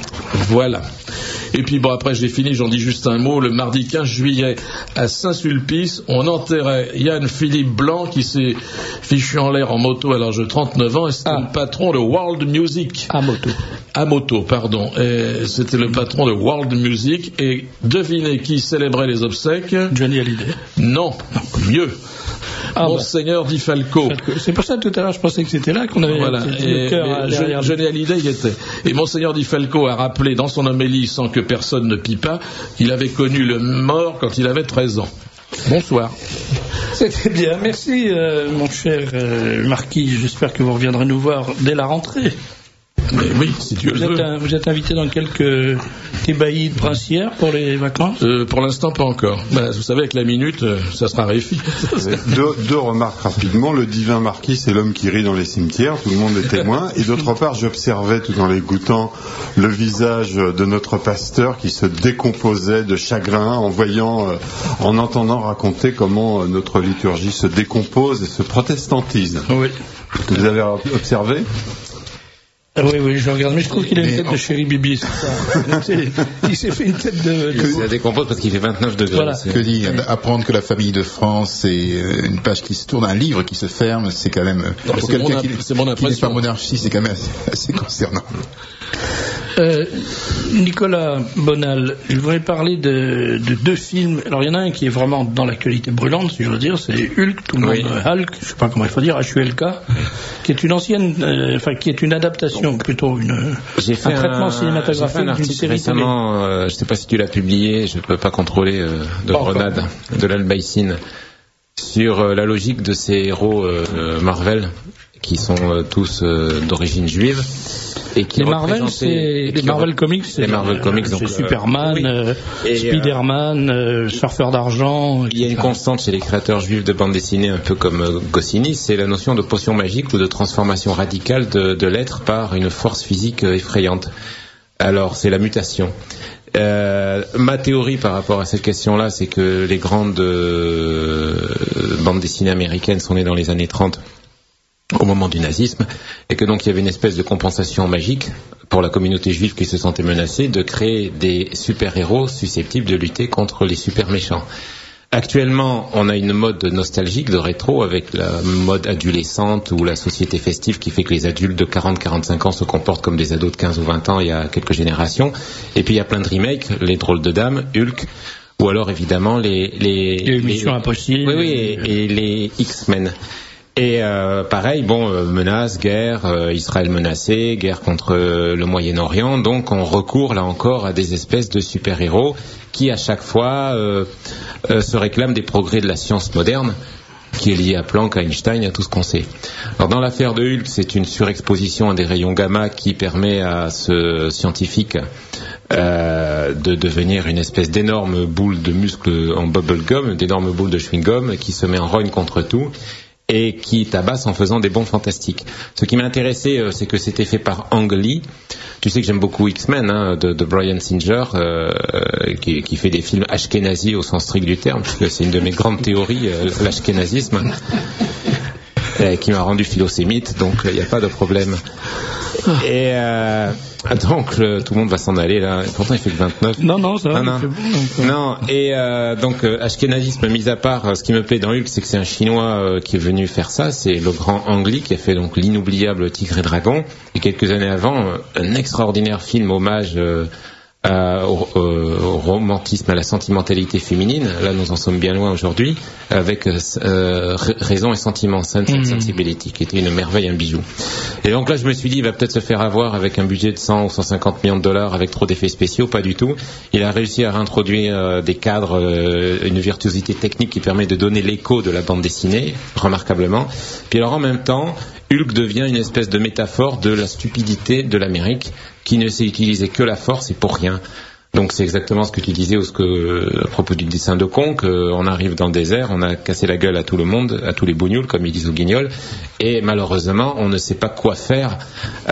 Voilà. Et puis bon, après j'ai fini, j'en dis juste un mot. Le mardi quinze juillet, à Saint-Sulpice, on enterrait Yann-Philippe Blanc, qui s'est fichu en l'air en moto à l'âge de trente-neuf ans, et c'était ah. le patron de World Music. À moto. À moto, pardon. Et c'était le patron de World Music. Et devinez qui célébrait les obsèques? Johnny Hallyday. Non, mieux. Ah Monseigneur bah. Di Falco. C'est pour ça tout à l'heure je pensais que c'était là qu'on avait voilà. le cœur derrière. Johnny Hallyday y était. Et Monseigneur Di Falco a rappelé dans son homélie, sans que personne ne pie pas, qu'il avait connu le mort quand il avait treize ans. Bonsoir. C'était bien. Merci euh, mon cher euh, Marquis. J'espère que vous reviendrez nous voir dès la rentrée. Mais oui, si tu vous, veux. Êtes un, vous êtes invité dans quelques thébaïdes princières pour les vacances euh, Pour l'instant, pas encore. Bah, vous savez, avec la minute, euh, ça sera réfi. deux, deux remarques rapidement. Le divin marquis, c'est l'homme qui rit dans les cimetières. Tout le monde est témoin. Et d'autre part, j'observais tout en l'écoutant le visage de notre pasteur qui se décomposait de chagrin en voyant, euh, en entendant raconter comment euh, notre liturgie se décompose et se protestantise. Oui. Vous avez observé ? Ah oui, oui, je regarde, mais je trouve qu'il a une tête en... de chéri Bibi, c'est ça. Il s'est fait une tête de... Il se décompose parce qu'il fait vingt-neuf degrés. Voilà. Que dire, apprendre que la famille de France, c'est une page qui se tourne, un livre qui se ferme, c'est quand même... Non, pour c'est quelqu'un mon, qui, c'est mon qui n'est pas monarchie, c'est quand même assez, assez concernant. Euh, Nicolas Bonal, je voudrais parler de, de deux films. Alors il y en a un qui est vraiment dans l'actualité brûlante, si je veux dire, c'est Hulk, tout le monde, oui. Hulk, je sais pas comment il faut dire, H U L K, qui est une ancienne, euh, enfin qui est une adaptation, plutôt une, j'ai fait un traitement un, cinématographique j'ai fait un d'une série récemment, euh, je sais pas si tu l'as publié, je peux pas contrôler, euh, de pas Grenade, encore. De l'Albaïcine, sur euh, la logique de ces héros euh, Marvel, qui sont euh, tous euh, d'origine juive. Et qui les Marvel, c'est les Marvel Comics, c'est les Marvel Comics, c'est donc, Superman, oui. euh, Spider-Man, euh, Surfeur d'argent. Il y a une constante chez les créateurs juifs de bande dessinée, un peu comme euh, Goscinny, c'est la notion de potion magique ou de transformation radicale de, de l'être par une force physique euh, effrayante. Alors, c'est la mutation. Euh, ma théorie par rapport à cette question-là, c'est que les grandes euh, bandes dessinées américaines sont nées dans les années trente. Au moment du nazisme, et que donc il y avait une espèce de compensation magique pour la communauté juive qui se sentait menacée de créer des super-héros susceptibles de lutter contre les super-méchants. Actuellement, on a une mode nostalgique de rétro avec la mode adolescente ou la société festive qui fait que les adultes de quarante à quarante-cinq ans se comportent comme des ados de quinze ou vingt ans il y a quelques générations. Et puis il y a plein de remakes, les Drôles de Dames, Hulk, ou alors évidemment les... les, les Missions Impossibles. Oui, oui, et, et les X-Men. Et euh, pareil, bon, euh, menace, guerre, euh, Israël menacé, guerre contre euh, le Moyen-Orient, donc on recourt là encore à des espèces de super-héros qui à chaque fois euh, euh, se réclament des progrès de la science moderne, qui est liée à Planck, à Einstein, à tout ce qu'on sait. Alors dans l'affaire de Hulk, c'est une surexposition à des rayons gamma qui permet à ce scientifique euh, de devenir une espèce d'énorme boule de muscle en bubblegum, d'énorme boule de chewing-gum qui se met en rogne contre tout et qui tabasse en faisant des bonds fantastiques. Ce qui m'a intéressé, euh, c'est que c'était fait par Ang Lee. Tu sais que j'aime beaucoup X-Men, hein, de, de Bryan Singer, euh, qui, qui fait des films ashkénazis au sens strict du terme, puisque c'est une de mes grandes théories, euh, l'ashkénazisme, euh, qui m'a rendu philosémite, donc il euh, n'y a pas de problème. Et euh, donc le, tout le monde va s'en aller là. Pourtant il fait que vingt-neuf. Non non ça va. Non, non. Bon, non. Et euh, donc euh, ashkénazisme mis à part, ce qui me plaît dans Hulk, c'est que c'est un Chinois euh, qui est venu faire ça. C'est le grand Ang Lee qui a fait donc l'inoubliable Tigre et Dragon. Et quelques années avant, euh, un extraordinaire film hommage euh, à, au, au romantisme, à la sentimentalité féminine. Là nous en sommes bien loin aujourd'hui, avec euh, Raison et Sentiment, Sense and Sensibility, qui était une merveille, un bijou. Et donc là je me suis dit, il va peut-être se faire avoir avec un budget de cent ou cent cinquante millions de dollars avec trop d'effets spéciaux. Pas du tout. Il a réussi à réintroduire euh, des cadres, euh, une virtuosité technique qui permet de donner l'écho de la bande dessinée, remarquablement. Puis alors en même temps, Hulk devient une espèce de métaphore de la stupidité de l'Amérique, qui ne sait utiliser que la force et pour rien. Donc c'est exactement ce que tu disais au ce que, à propos du dessin de Conque. Euh, on arrive dans le désert, on a cassé la gueule à tout le monde, à tous les bougnoules, comme ils disent au Guignol, et malheureusement on ne sait pas quoi faire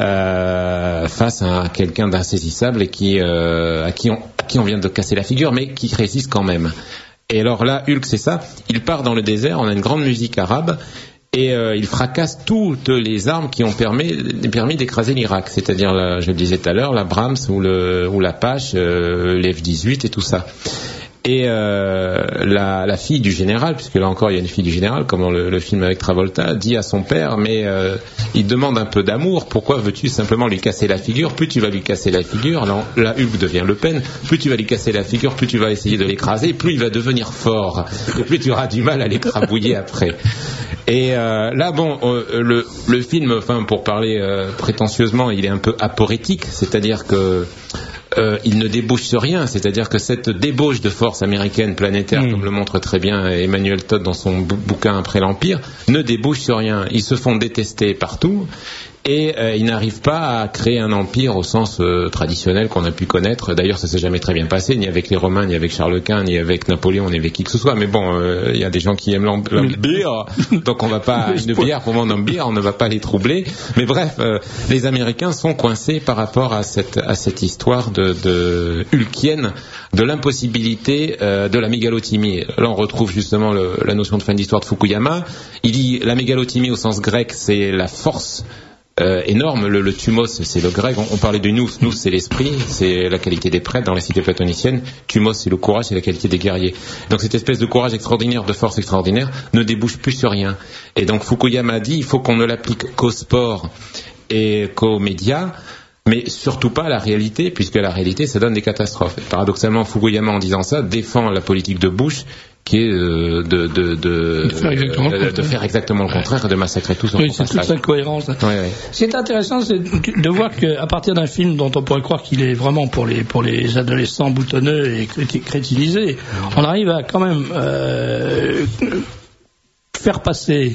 euh, face à quelqu'un d'insaisissable et qui, euh, à, qui on, à qui on vient de casser la figure, mais qui résiste quand même. Et alors là, Hulk, c'est ça, il part dans le désert, on a une grande musique arabe, et euh, il fracasse toutes les armes qui ont permis, permis d'écraser l'Irak, c'est-à-dire, la, je le disais tout à l'heure, la Brahms ou, le, ou l'Apache, euh, les F dix-huit et tout ça. Et euh, la, la fille du général, puisque là encore il y a une fille du général, comme dans le, le film avec Travolta, dit à son père, mais euh, il demande un peu d'amour, pourquoi veux-tu simplement lui casser la figure? Plus tu vas lui casser la figure, là, là Hulk devient Le Pen, plus tu vas lui casser la figure, plus tu vas essayer de l'écraser, plus il va devenir fort, et plus tu auras du mal à l'écrabouiller après. Et euh, là, bon, euh, le, le film, enfin, pour parler euh, prétentieusement, il est un peu aporétique, c'est-à-dire que euh, il ne débouche sur rien, c'est-à-dire que cette débauche de force américaine planétaire, mmh. comme le montre très bien Emmanuel Todd dans son bou- bouquin Après l'Empire, ne débouche sur rien. Ils se font détester partout. Et euh, ils n'arrivent pas à créer un empire au sens euh, traditionnel qu'on a pu connaître. D'ailleurs, ça s'est jamais très bien passé, ni avec les Romains, ni avec Charles Quint, ni avec Napoléon, ni avec qui que ce soit. Mais bon, il euh, y a des gens qui aiment la bière, donc on va pas une bière pour vendre une bière, on ne va pas les troubler. Mais bref, euh, les Américains sont coincés par rapport à cette à cette histoire de, de hulkienne, de l'impossibilité euh, de la mégalothymie. Là, on retrouve justement le, la notion de fin d'histoire de Fukuyama. Il dit la mégalothymie au sens grec, c'est la force. Euh, énorme, le, le thumos c'est le grec, on, on parlait du nous, nous c'est l'esprit, c'est la qualité des prêtres dans les cités platoniciennes, thumos c'est le courage, c'est la qualité des guerriers. Donc cette espèce de courage extraordinaire, de force extraordinaire, ne débouche plus sur rien. Et donc Fukuyama a dit, il faut qu'on ne l'applique qu'au sport et qu'aux médias, mais surtout pas à la réalité, puisque la réalité ça donne des catastrophes. Et paradoxalement, Fukuyama en disant ça défend la politique de Bush, qui est euh, de, de, de, de, faire exactement, euh, de faire exactement le contraire et de massacrer tout son oui, c'est toute sa cohérence. Oui, oui. Ce qui est intéressant, c'est de voir qu'à partir d'un film dont on pourrait croire qu'il est vraiment pour les, pour les adolescents boutonneux et crétinisés, on arrive à quand même euh, faire passer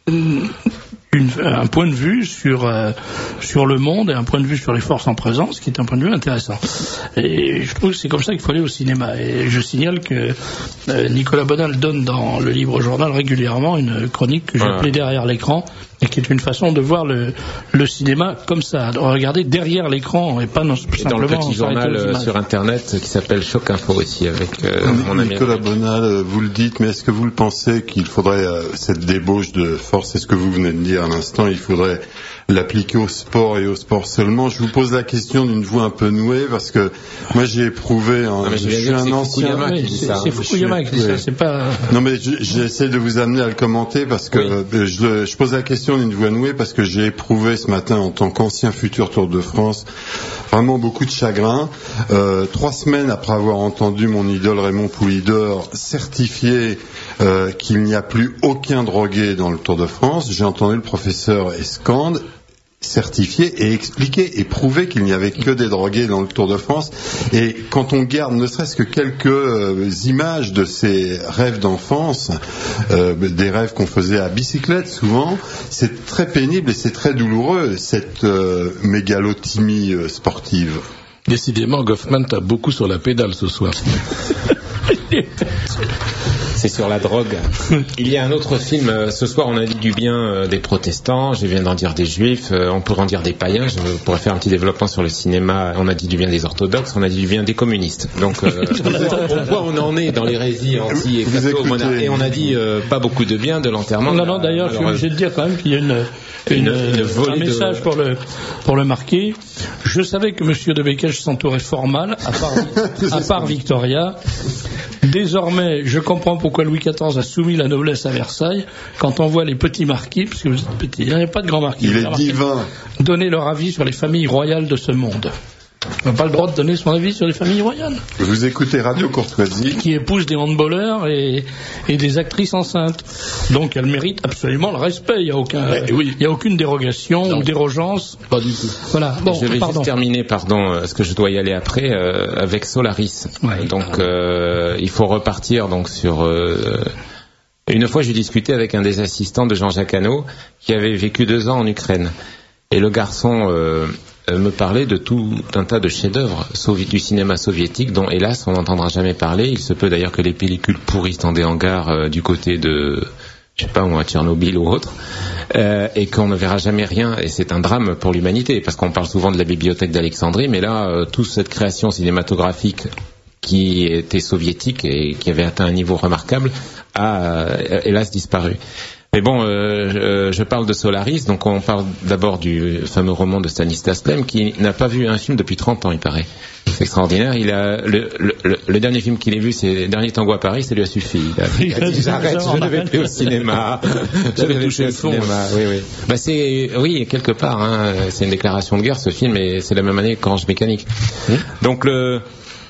Une, un point de vue sur euh, sur le monde et un point de vue sur les forces en présence, qui est un point de vue intéressant. Et je trouve que c'est comme ça qu'il faut aller au cinéma. Et je signale que euh, Nicolas Bonal donne dans le Libre Journal régulièrement une chronique que j'ai voilà. appelée Derrière l'écran, et qui est une façon de voir le, le cinéma comme ça, de regarder derrière l'écran et pas non, et simplement... dans le petit journal euh, sur Internet qui s'appelle Choc Info aussi, avec euh, mon ami Nicolas Bonal, vous le dites, mais est-ce que vous le pensez qu'il faudrait, euh, cette débauche de force, est-ce que vous venez de dire à l'instant, il faudrait l'appliquer au sport et au sport seulement? Je vous pose la question d'une voix un peu nouée, parce que moi j'ai éprouvé, hein, non, je suis un ancien... Oui, c'est, c'est Fukuyama qui dit ça, c'est pas... Non mais je, j'essaie de vous amener à le commenter, parce que oui. je, je pose la question d'une voix nouée, parce que j'ai éprouvé ce matin, en tant qu'ancien futur Tour de France, vraiment beaucoup de chagrin. Euh, trois semaines après avoir entendu mon idole Raymond Poulidor certifier euh, qu'il n'y a plus aucun drogué dans le Tour de France, j'ai entendu le professeur Escande certifier et expliquer et prouver qu'il n'y avait que des drogués dans le Tour de France. Et quand on garde ne serait-ce que quelques euh, images de ces rêves d'enfance, euh, des rêves qu'on faisait à bicyclette souvent, c'est très pénible et c'est très douloureux, cette euh, mégalothymie euh, sportive. Décidément, Goffman tape beaucoup sur la pédale ce soir. C'est sur la drogue. Il y a un autre film, euh, ce soir on a dit du bien euh, des protestants, je viens d'en dire des juifs, euh, on pourrait en dire des païens, je pourrais faire un petit développement sur le cinéma, on a dit du bien des orthodoxes, on a dit du bien des communistes. Donc euh, on voit où on en est dans l'hérésie anti et catho, et on a dit euh, pas beaucoup de bien de l'enterrement. Non, non, d'ailleurs, je suis obligé de dire quand même qu'il y a une, une, une, une un message de... pour, le, pour le marquer. Je savais que M. de Békèche s'entourait fort mal, à part, à part Victoria. Désormais, je comprends pourquoi Louis quatorze a soumis la noblesse à Versailles. Quand on voit les petits marquis, parce que vous êtes petits, il n'y a pas de grands marquis. Il est divin. Donner leur avis sur les familles royales de ce monde. On n'a pas le droit de donner son avis sur les familles royales. Vous écoutez Radio Courtoisie. Qui épousent des handballeurs et, et des actrices enceintes. Donc elle mérite absolument le respect. Il n'y a, aucun, oui. il y a aucune dérogation non. ou dérogeance. Pas du tout. Voilà. Bon, je vais pardon. juste terminer, pardon, parce que je dois y aller après, euh, avec Solaris. Ouais, donc euh, il faut repartir donc sur... Euh, une fois j'ai discuté avec un des assistants de Jean-Jacques Hano qui avait vécu deux ans en Ukraine. Et le garçon... Euh, me parlait de tout un tas de chefs-d'œuvre du cinéma soviétique dont hélas on n'entendra jamais parler. Il se peut d'ailleurs que les pellicules pourrissent dans des hangars euh, du côté de, je sais pas moi, Tchernobyl ou autre, euh, et qu'on ne verra jamais rien. Et c'est un drame pour l'humanité parce qu'on parle souvent de la bibliothèque d'Alexandrie, mais là euh, toute cette création cinématographique qui était soviétique et qui avait atteint un niveau remarquable a euh, hélas disparu. Mais bon, euh, je parle de Solaris, donc on parle d'abord du fameux roman de Stanislas Lem, qui n'a pas vu un film depuis trente ans, il paraît. C'est extraordinaire. Il a le, le, le, le dernier film qu'il ait vu, c'est Le Dernier Tango à Paris, ça lui a suffi. Il a, il a dit j'arrête, je ne vais plus au cinéma. Je vais toucher le fond. Oui, oui. Bah c'est, oui, quelque part, hein, c'est une déclaration de guerre ce film, et c'est la même année qu'Orange Mécanique. Mmh. Donc le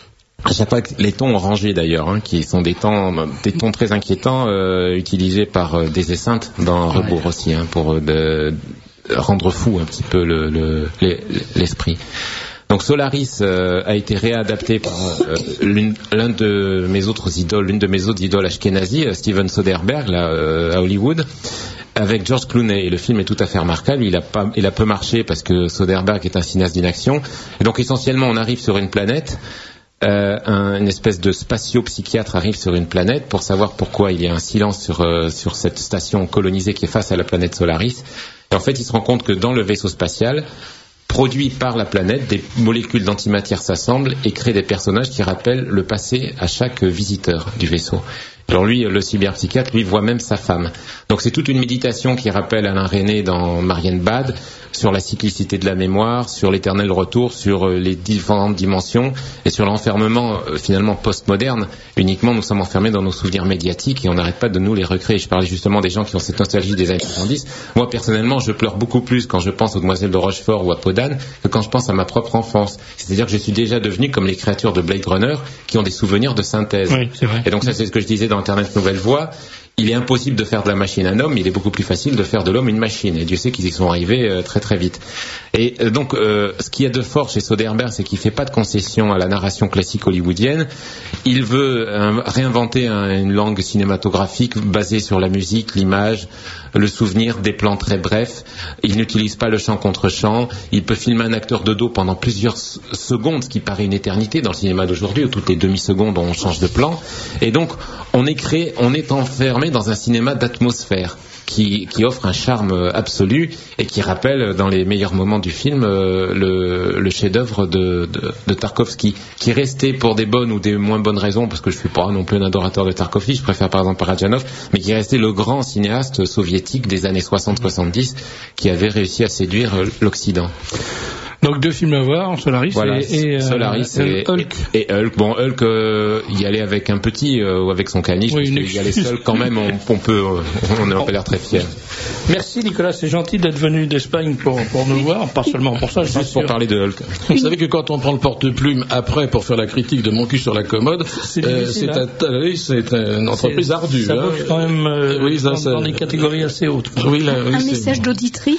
à chaque fois que les tons orangés d'ailleurs, hein, qui sont des tons, des tons très inquiétants, euh, utilisés par euh, des esseintes dans ouais. Rebours aussi, hein, pour euh, de, rendre fou un petit peu le, le, l'esprit. Donc Solaris euh, a été réadapté par euh, l'une, l'un de mes autres idoles, l'une de mes autres idoles ashkénazis, Steven Soderbergh, là, euh, à Hollywood, avec George Clooney. Et le film est tout à fait remarquable. Il a pas, il a peu marché parce que Soderbergh est un cinéaste d'inaction. Et donc essentiellement, on arrive sur une planète. Euh, un, une espèce de spatio-psychiatre arrive sur une planète pour savoir pourquoi il y a un silence sur, euh, sur cette station colonisée qui est face à la planète Solaris. Et en fait, il se rend compte que dans le vaisseau spatial, produit par la planète, des molécules d'antimatière s'assemblent et créent des personnages qui rappellent le passé à chaque visiteur du vaisseau. Alors lui, le cyberpsychiatre, lui, voit même sa femme. Donc c'est toute une méditation qui rappelle Alain Resnais dans Marienbad, sur la cyclicité de la mémoire, sur l'éternel retour, sur les différentes dimensions et sur l'enfermement euh, finalement postmoderne. Uniquement, nous sommes enfermés dans nos souvenirs médiatiques et on n'arrête pas de nous les recréer. Je parlais justement des gens qui ont cette nostalgie des années soixante-dix. Moi, personnellement, je pleure beaucoup plus quand je pense aux Demoiselles de Rochefort ou à Podane que quand je pense à ma propre enfance. C'est-à-dire que je suis déjà devenu comme les créatures de Blade Runner qui ont des souvenirs de synthèse. Oui, c'est vrai. Et donc ça, c'est ce que je disais dans Internet Nouvelle Voix. Il est impossible de faire de la machine un homme, il est beaucoup plus facile de faire de l'homme une machine. Et Dieu sait qu'ils y sont arrivés euh, très très vite. Et euh, donc, euh, ce qu'il y a de fort chez Soderbergh, c'est qu'il ne fait pas de concession à la narration classique hollywoodienne. Il veut euh, réinventer un, une langue cinématographique basée sur la musique, l'image, le souvenir, des plans très brefs. Il n'utilise pas le chant contre chant. Il peut filmer un acteur de dos pendant plusieurs secondes, ce qui paraît une éternité dans le cinéma d'aujourd'hui, où toutes les demi-secondes on change de plan. Et donc, on est créé, on est enfermé dans un cinéma d'atmosphère qui, qui offre un charme absolu et qui rappelle dans les meilleurs moments du film euh, le, le chef-d'œuvre de, de, de Tarkovsky, qui est resté pour des bonnes ou des moins bonnes raisons, parce que je suis pas non plus un adorateur de Tarkovsky, je préfère par exemple Parajanov, mais qui est resté le grand cinéaste soviétique des années soixante soixante-dix qui avait réussi à séduire l'Occident. Donc deux films à voir, Solaris voilà, et, et, Solaris euh, et Hulk. Et, et Hulk. Bon, Hulk, euh, y aller avec un petit euh, ou avec son caniche, oui, parce y aller seul quand même, on, on peut, on n'a pas l'air très fiers. Merci Nicolas, c'est gentil d'être venu d'Espagne pour, pour nous voir, pas seulement pour ça. Juste pour parler de Hulk. Vous savez que quand on prend le porte-plume après pour faire la critique de Mon cul sur la commode, c'est, euh, c'est, hein. un, oui, c'est une entreprise c'est, ardue. Ça hein. bouge quand même euh, oui, ça, dans, ça... dans des catégories assez hautes. Oui, là, oui, un c'est... message d'auditrice.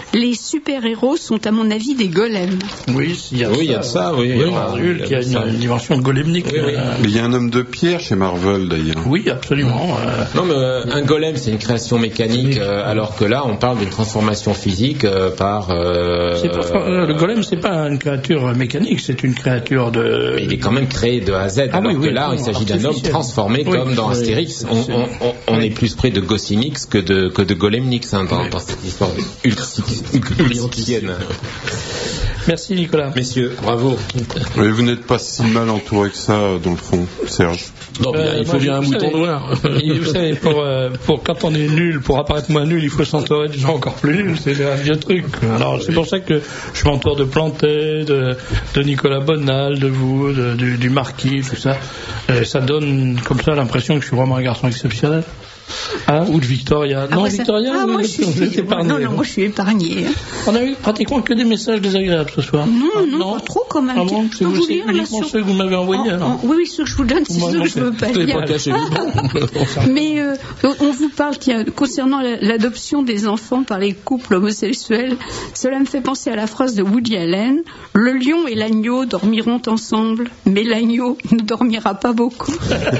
les super-héros sont à mon avis des golems. Oui, il y a Oui, ça. il y a de ça, oui. Oui, il y a- Marvel, qui a une, une dimension golemnique. Oui, oui. euh, Il y a un homme de pierre chez Marvel d'ailleurs. oui, absolument. euh, Non, mais euh, un golem, c'est une création mécanique, euh, alors que là, on parle d'une transformation physique euh, par. euh, c'est pas- euh, le golem, c'est pas une créature mécanique, c'est une créature de. mais il est quand même créé de A à Z, Ah alors oui, que oui, là, il s'agit d'un homme artificiel. transformé Oui, comme dans oui, Astérix. c'est- On, c'est- on, on, on oui. est plus près de Goscinix que de, que de Golemnix hein, dans, dans cette histoire ultienne. Merci Nicolas. Messieurs, bravo. Mais vous n'êtes pas si mal entouré que ça, dans le fond, Serge. Non, bien, Euh, il faut moi, bien un vous mouton savez- noir. Et vous savez, pour, euh, pour quand on est nul, pour apparaître moins nul, il faut s'entourer de gens encore plus nuls. C'est un vieux truc. Alors c'est pour ça que je m'entoure de Plantet, de, de Nicolas Bonal, de vous, de- du, du Marquis, tout ça. Et ça donne comme ça l'impression que je suis vraiment un garçon exceptionnel. Hein, ou de Victoria. Ah, non, moi, ça- Victoria, ah, vous moi, je êtes- suis... vous êtes épargné. Non, non, moi je suis épargnée. On a eu pratiquement que des messages désagréables ce soir. Non, non, pas trop quand même. Ah bon, Je c'est peux vous, vous c'est lire, là, uniquement sur- ceux que vous m'avez envoyés En- alors. en- oui, oui, ceux que je vous donne, c'est Moi, ceux non, que je ne veux pas Vous n'avez lire. pas caché les bons. Mais euh, on vous parle tiens, concernant la- l'adoption des enfants par les couples homosexuels. Cela me fait penser à la phrase de Woody Allen: le lion et l'agneau dormiront ensemble, mais l'agneau ne dormira pas beaucoup.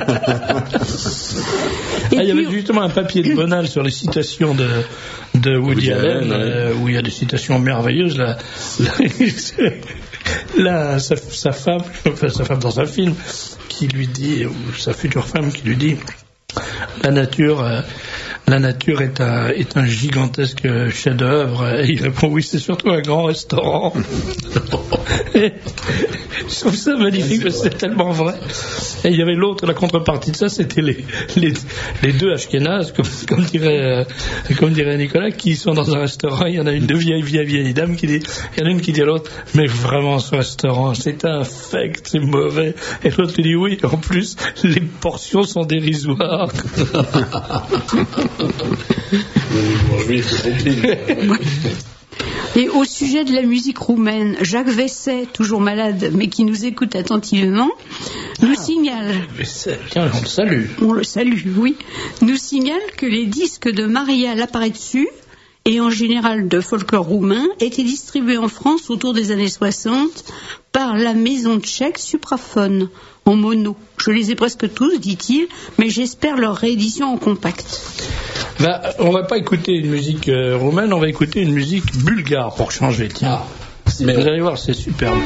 Et Ah, il y avait puis- justement un papier de Bonal sur les citations de, de Woody, Woody Allen, Allen, euh, où il y a des citations merveilleuses. Là, là sa, sa femme, enfin sa femme dans un film, qui lui dit, ou sa future femme qui lui dit, la nature, euh, la nature est un, est un gigantesque chef-d'œuvre. Et il répond oui, c'est surtout un grand restaurant. Et je trouve ça magnifique parce que c'est tellement vrai. Et il y avait l'autre, la contrepartie de ça, c'était les, les, les deux Ashkénazes, comme, comme dirait, euh, comme dirait Nicolas, qui sont dans un restaurant. Il y en a une de vieille, vieille, vieille dame qui dit, il y en a une qui dit à l'autre, mais vraiment ce restaurant, c'est infect, c'est mauvais. Et l'autre lui dit oui, en plus, les portions sont dérisoires. Et au sujet de la musique roumaine, Jacques Vesset, toujours malade, mais qui nous écoute attentivement, nous signale... Tiens, on le salue. On le salue, oui. Nous signale que les disques de Maria Laparetu, et en général de folklore roumain, étaient distribués en France autour des années soixante par la maison tchèque Supraphone, en mono. Je les ai presque tous, dit-il, mais j'espère leur réédition en compact. Ben, on va pas écouter une musique euh, roumaine, on va écouter une musique bulgare pour changer. Tiens, mais vous allez voir, c'est superbe.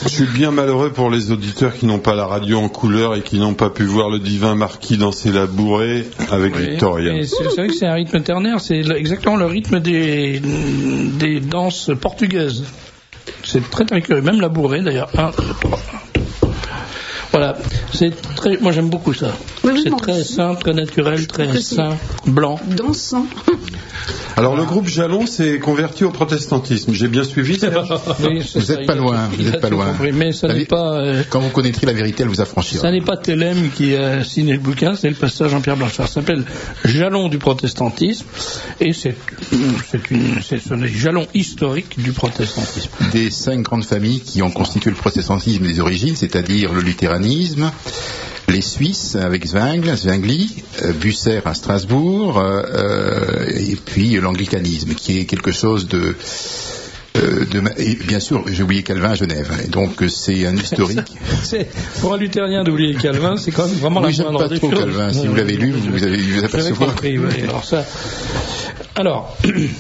Je suis bien malheureux pour les auditeurs qui n'ont pas la radio en couleur et qui n'ont pas pu voir le divin marquis danser la bourrée avec oui, Victoria. C'est, c'est vrai que c'est un rythme ternaire, c'est exactement le rythme des, des danses portugaises. C'est très très curieux, même la bourrée d'ailleurs. Un, deux, trois. Voilà, c'est très, moi j'aime beaucoup ça. Oui, oui, c'est bon, très sain, très naturel, très sain, blanc. Dansant. Alors le groupe Jalon s'est converti au protestantisme. J'ai bien suivi. Oui, vous n'êtes pas loin. Vous n'êtes pas loin. Compris, mais ça n'est pas. Euh, Quand vous connaîtrez la vérité, elle vous affranchira. Ça n'est pas Thélème qui a signé le bouquin, c'est le pasteur Jean-Pierre Blanchard. Ça s'appelle Jalon du protestantisme et c'est, c'est une, c'est, c'est un jalon historique du protestantisme. Des cinq grandes familles qui ont constitué le protestantisme des origines, c'est-à-dire le luthéranisme, les Suisses avec Zwingli, Zwingli euh, Bucer à Strasbourg, euh, et puis l'anglicanisme, qui est quelque chose de... Euh, de et bien sûr, j'ai oublié Calvin à Genève. Et donc c'est un historique. c'est, pour un luthérien d'oublier Calvin, c'est quand même vraiment oui, la j'aime pas trop Calvin. Si vous l'avez lu, vous avez vous apercevoir. Compris, oui. Alors ça. Alors.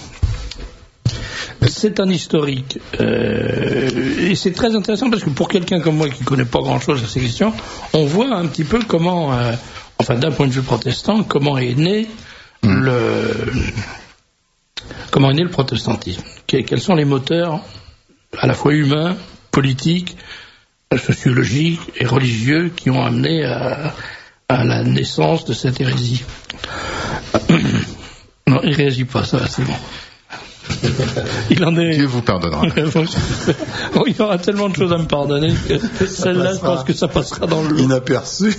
C'est un historique euh, et c'est très intéressant parce que pour quelqu'un comme moi qui ne connaît pas grand-chose à ces questions, on voit un petit peu comment, euh, enfin d'un point de vue protestant, comment est né mmh. le comment est né le protestantisme. Quels sont les moteurs à la fois humains, politiques, sociologiques et religieux qui ont amené à, à la naissance de cette hérésie. Non, il réagit pas, ça va, c'est bon. Il en est... Dieu vous pardonnera. Oh, il y aura tellement de choses à me pardonner que celle-là, je pense que ça passera dans le lot. Inaperçu.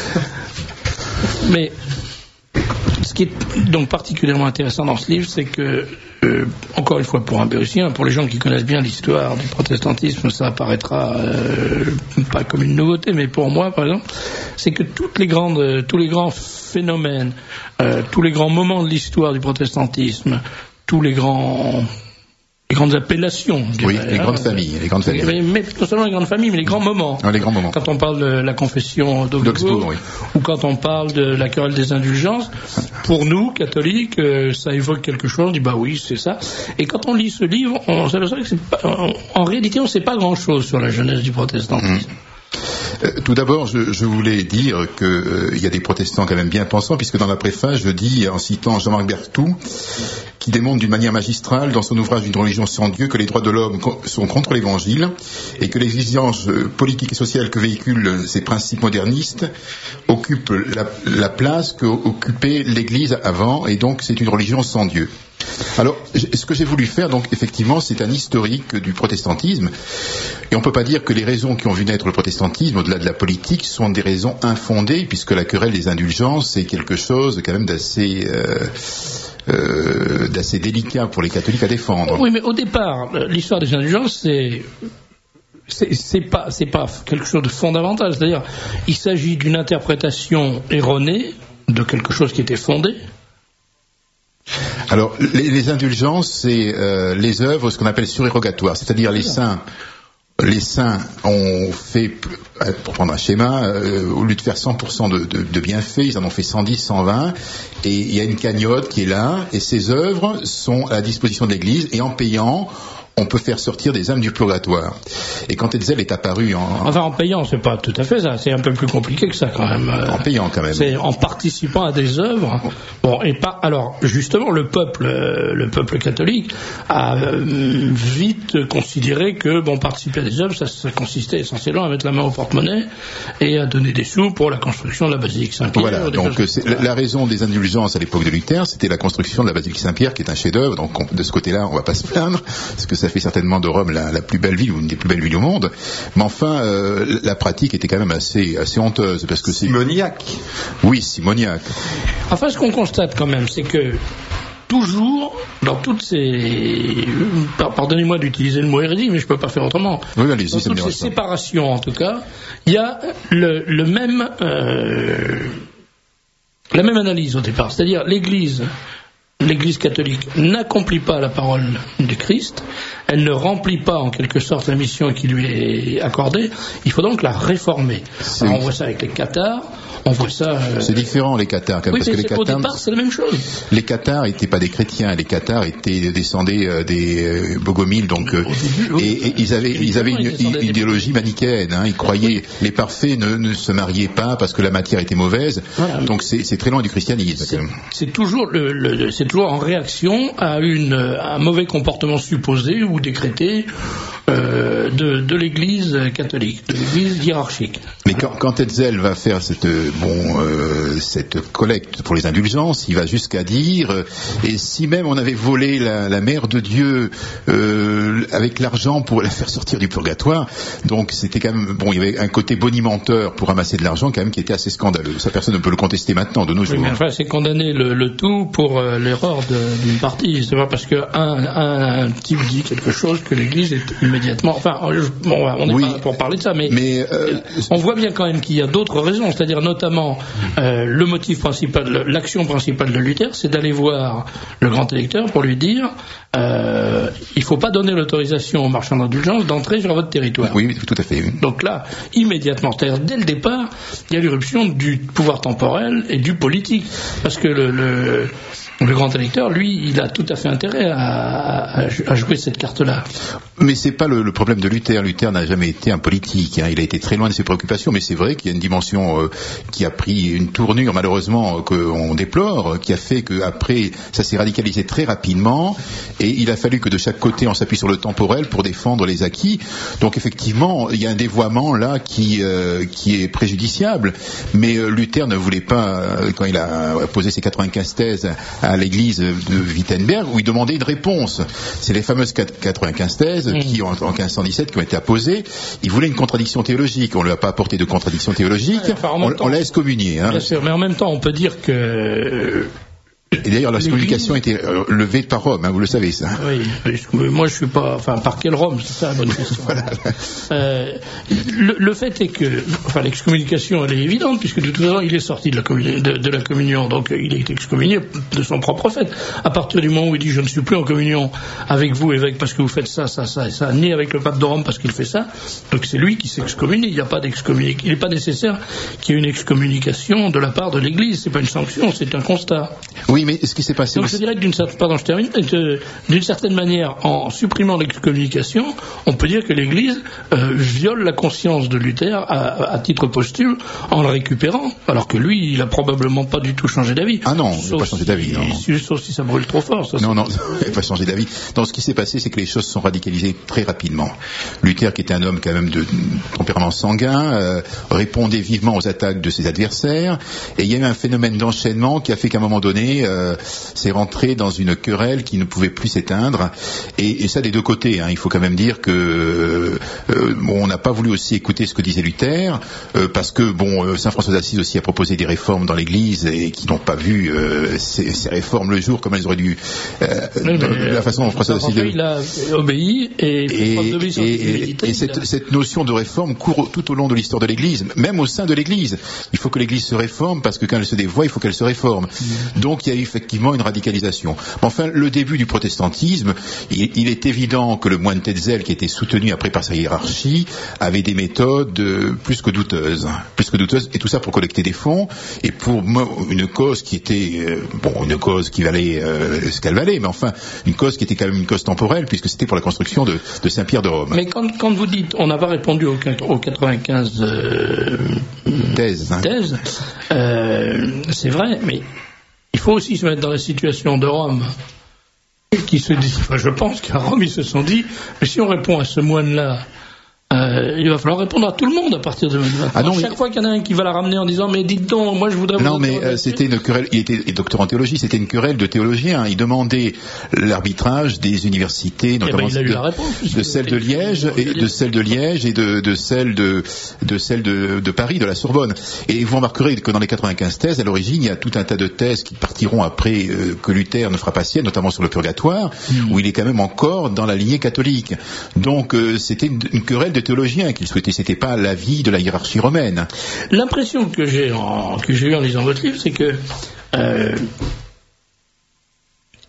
Mais ce qui est donc particulièrement intéressant dans ce livre, c'est que, euh, encore une fois, pour un Bérussien, pour les gens qui connaissent bien l'histoire du protestantisme, ça apparaîtra euh, pas comme une nouveauté, mais pour moi, par exemple, c'est que toutes les grandes, tous les grands phénomènes, euh, tous les grands moments de l'histoire du protestantisme, tous les grands, les grandes appellations. Oui, dirais, les hein, grandes familles, les grandes familles. Mais, mais non seulement les grandes familles, mais les grands moments. Ah, les grands moments. Quand on parle de la confession d'Augsbourg, oui. ou quand on parle de la querelle des indulgences, pour nous, catholiques, euh, ça évoque quelque chose, on dit bah oui, c'est ça. Et quand on lit ce livre, on s'aperçoit que c'est pas, on, en réalité, on ne sait pas grand-chose sur la jeunesse du protestantisme. Mmh. Euh, tout d'abord, je, je voulais dire qu'il euh, y a des protestants quand même bien pensants, puisque dans la préface, je dis, en citant Jean-Marc Berthoud, qui démontre d'une manière magistrale dans son ouvrage Une religion sans Dieu que les droits de l'homme co- sont contre l'Évangile et que les exigences politiques et sociales que véhiculent ces principes modernistes occupent la, la place qu'occupait l'Église avant, et donc c'est une religion sans Dieu. Alors, ce que j'ai voulu faire, donc, effectivement, c'est un historique du protestantisme. Et on ne peut pas dire que les raisons qui ont vu naître le protestantisme, au-delà de la politique, sont des raisons infondées, puisque la querelle des indulgences, c'est quelque chose, quand même, d'assez... Euh, Euh, d'assez délicat pour les catholiques à défendre. Oui, mais au départ, l'histoire des indulgences, c'est c'est, c'est pas c'est pas quelque chose de fondamental. C'est-à-dire, il s'agit d'une interprétation erronée de quelque chose qui était fondé. Alors, les, les indulgences, c'est euh, les œuvres, ce qu'on appelle surérogatoires, c'est-à-dire les saints. Les saints ont fait, pour prendre un schéma, euh, au lieu de faire cent pour cent de, de, de bienfaits, ils en ont fait cent dix, cent vingt, et il y a une cagnotte qui est là, et ces œuvres sont à la disposition de l'Église, et en payant, on peut faire sortir des âmes du purgatoire. Et quand Hetzel est apparu en... Enfin, en payant, c'est pas tout à fait ça, c'est un peu plus compliqué que ça quand même. En payant quand même. C'est en participant à des œuvres. Bon, et pas... Alors, justement, le peuple, le peuple catholique a vite considéré que, bon, participer à des œuvres, ça, ça consistait essentiellement à mettre la main au porte-monnaie et à donner des sous pour la construction de la basilique Saint-Pierre. Voilà, donc c'est, la, la raison des indulgences à l'époque de Luther, c'était la construction de la basilique Saint-Pierre, qui est un chef-d'œuvre, donc on, de ce côté-là, on va pas se plaindre, parce que ça fait certainement de Rome la, la plus belle ville, ou une des plus belles villes au monde, mais enfin, euh, la pratique était quand même assez, assez honteuse, parce que c'est... Simoniaque. Oui, simoniaque. Enfin, ce qu'on constate quand même, c'est que toujours, dans toutes ces... Pardonnez-moi d'utiliser le mot hérésie, mais je peux pas faire autrement. Oui, allez-y, dans toutes ces séparations, en tout cas, il y a le, le même... Euh, la même analyse au départ, c'est-à-dire l'Église l'Église catholique n'accomplit pas la parole du Christ, elle ne remplit pas en quelque sorte la mission qui lui est accordée, il faut donc la réformer. Alors, on voit ça avec les cathares, on voit ça... Euh... C'est différent les cathares, quand même, oui, parce que les cathares... Au départ, c'est la même chose. Les cathares n'étaient pas des chrétiens, les cathares étaient descendés euh, des euh, bogomiles, donc, euh, début, et, et ils avaient, ils avaient une, une idéologie manichéenne, hein, ils croyaient, oui. Les parfaits ne, ne se mariaient pas parce que la matière était mauvaise, voilà. Donc c'est, c'est très loin du christianisme. C'est, c'est, toujours, le, le, c'est toujours en réaction à, une, à un mauvais comportement supposé ou décrété euh, de, de l'Église catholique, de l'Église hiérarchique. Mais quand, quand Hetzel va faire cette, bon, euh, cette collecte pour les indulgences, il va jusqu'à dire, euh, et si même on avait volé la, la mère de Dieu euh, avec l'argent pour la faire sortir du purgatoire, donc c'était quand même, bon, il y avait un côté bonimenteur pour ramasser de l'argent quand même qui était assez scandaleux. Ça, personne ne peut le contester maintenant, de nos jours. Oui, mais enfin, c'est condamner le, le tout pour euh, l'erreur de, d'une partie. C'est pas parce qu'un un, un type dit quelque chose que l'Église est immédiatement... Enfin, bon, on n'est oui, pas pour parler de ça, mais, mais euh, on voit bien quand même qu'il y a d'autres raisons, c'est-à-dire notamment euh, le motif principal, l'action principale de Luther, c'est d'aller voir le grand électeur pour lui dire euh, il ne faut pas donner l'autorisation aux marchands d'indulgence d'entrer sur votre territoire. Oui, tout à fait. Oui. Donc là, immédiatement, c'est-à-dire dès le départ, il y a l'irruption du pouvoir temporel et du politique, parce que le, le Le grand électeur, lui, il a tout à fait intérêt à, à, à jouer cette carte-là. Mais c'est pas le, le problème de Luther. Luther n'a jamais été un politique, hein. Il a été très loin de ses préoccupations, mais c'est vrai qu'il y a une dimension euh, qui a pris une tournure, malheureusement, euh, qu'on déplore, qui a fait qu'après, ça s'est radicalisé très rapidement, et il a fallu que de chaque côté, on s'appuie sur le temporel pour défendre les acquis. Donc effectivement, il y a un dévoiement là qui, euh, qui est préjudiciable, mais euh, Luther ne voulait pas, euh, quand il a posé ses quatre-vingt-quinze thèses à l'église de Wittenberg, où il demandait une réponse. C'est les fameuses quatre-vingt-quinze thèses mmh. qui, en, en quinze cent dix-sept, qui ont été apposées. Il voulait une contradiction théologique. On ne lui a pas apporté de contradiction théologique. Ouais, enfin, on, temps, on l'a excommunié. Hein. Bien sûr, mais en même temps, on peut dire que... Et d'ailleurs, la communication était levée par Rome, hein, vous le savez ça. Oui, moi je suis pas... Enfin, par quel Rome, c'est ça la bonne question. Voilà. euh, le, le fait est que... Enfin, l'excommunication, elle est évidente, puisque de toute façon, il est sorti de la, communi- de, de la communion, donc il est excommunié de son propre fait. À partir du moment où il dit « je ne suis plus en communion avec vous, évêque, parce que vous faites ça, ça, ça et ça », ni avec le pape de Rome parce qu'il fait ça, donc c'est lui qui s'excommunie. Il n'y a pas d'excommunication. Il n'est pas nécessaire qu'il y ait une excommunication de la part de l'Église. C'est pas une sanction, c'est un constat. Oui. Oui, mais ce qui s'est passé Donc aussi... je dirais que d'une certaine, pardon, je termine, que, d'une certaine manière, en supprimant l'excommunication, on peut dire que l'Église euh, viole la conscience de Luther à, à titre posthume en le récupérant, alors que lui, il a probablement pas du tout changé d'avis. Ah non, il n'a pas changé d'avis. Non, non. Sauf si ça brûle trop fort. Ça, non, non, il n'a pas changé d'avis. Donc ce qui s'est passé, c'est que les choses sont radicalisées très rapidement. Luther, qui était un homme quand même de tempérament sanguin, euh, répondait vivement aux attaques de ses adversaires, et il y a eu un phénomène d'enchaînement qui a fait qu'à un moment donné, Euh, c'est rentré dans une querelle qui ne pouvait plus s'éteindre, et, et ça des deux côtés, hein. Il faut quand même dire que euh, bon, on n'a pas voulu aussi écouter ce que disait Luther, euh, parce que bon, euh, Saint François d'Assise aussi a proposé des réformes dans l'Église et qui n'ont pas vu euh, ces, ces réformes le jour comme elles auraient dû. Euh, oui, de la façon dont François d'Assise de... il a obéi et, et, et, et, et cette, a... cette notion de réforme court tout au long de l'histoire de l'Église, même au sein de l'Église. Il faut que l'Église se réforme parce que quand elle se dévoie, il faut qu'elle se réforme. Mmh. Donc il y a eu effectivement une radicalisation. Enfin, le début du protestantisme, il, il est évident que le moine Tetzel, qui était soutenu après par sa hiérarchie, avait des méthodes euh, plus que douteuses, plus que douteuses, et tout ça pour collecter des fonds et pour une cause qui était euh, bon, une cause qui valait euh, ce qu'elle valait, mais enfin une cause qui était quand même une cause temporelle puisque c'était pour la construction de, de Saint-Pierre de Rome. Mais quand, quand vous dites, on n'a pas répondu aux, aux quatre-vingt-quinze euh, thèses, hein. thèses euh, c'est vrai, mais il faut aussi se mettre dans la situation de Rome, qui se dit, enfin, je pense qu'à Rome, ils se sont dit, mais si on répond à ce moine-là, euh, il va falloir répondre à tout le monde à partir de maintenant. Ah non, chaque mais... fois qu'il y en a un qui va la ramener en disant, mais dites donc, moi je voudrais... Non, vous mais euh, c'était une querelle, il était docteur en théologie, c'était une querelle de théologiens. Il demandait l'arbitrage des universités, notamment eh ben, de, réponse, de celle de Liège, et de celle de Liège et de, de celle de, de celle de, de Paris, de la Sorbonne. Et vous remarquerez que dans les quatre-vingt-quinze thèses, à l'origine, il y a tout un tas de thèses qui partiront après euh, que Luther ne fera pas sienne, notamment sur le purgatoire, mmh. où il est quand même encore dans la lignée catholique. Donc euh, c'était une, une querelle de théologiens qu'il souhaitait, c'était pas l'avis de la hiérarchie romaine. L'impression que j'ai en, que j'ai eue en lisant votre livre, c'est que euh,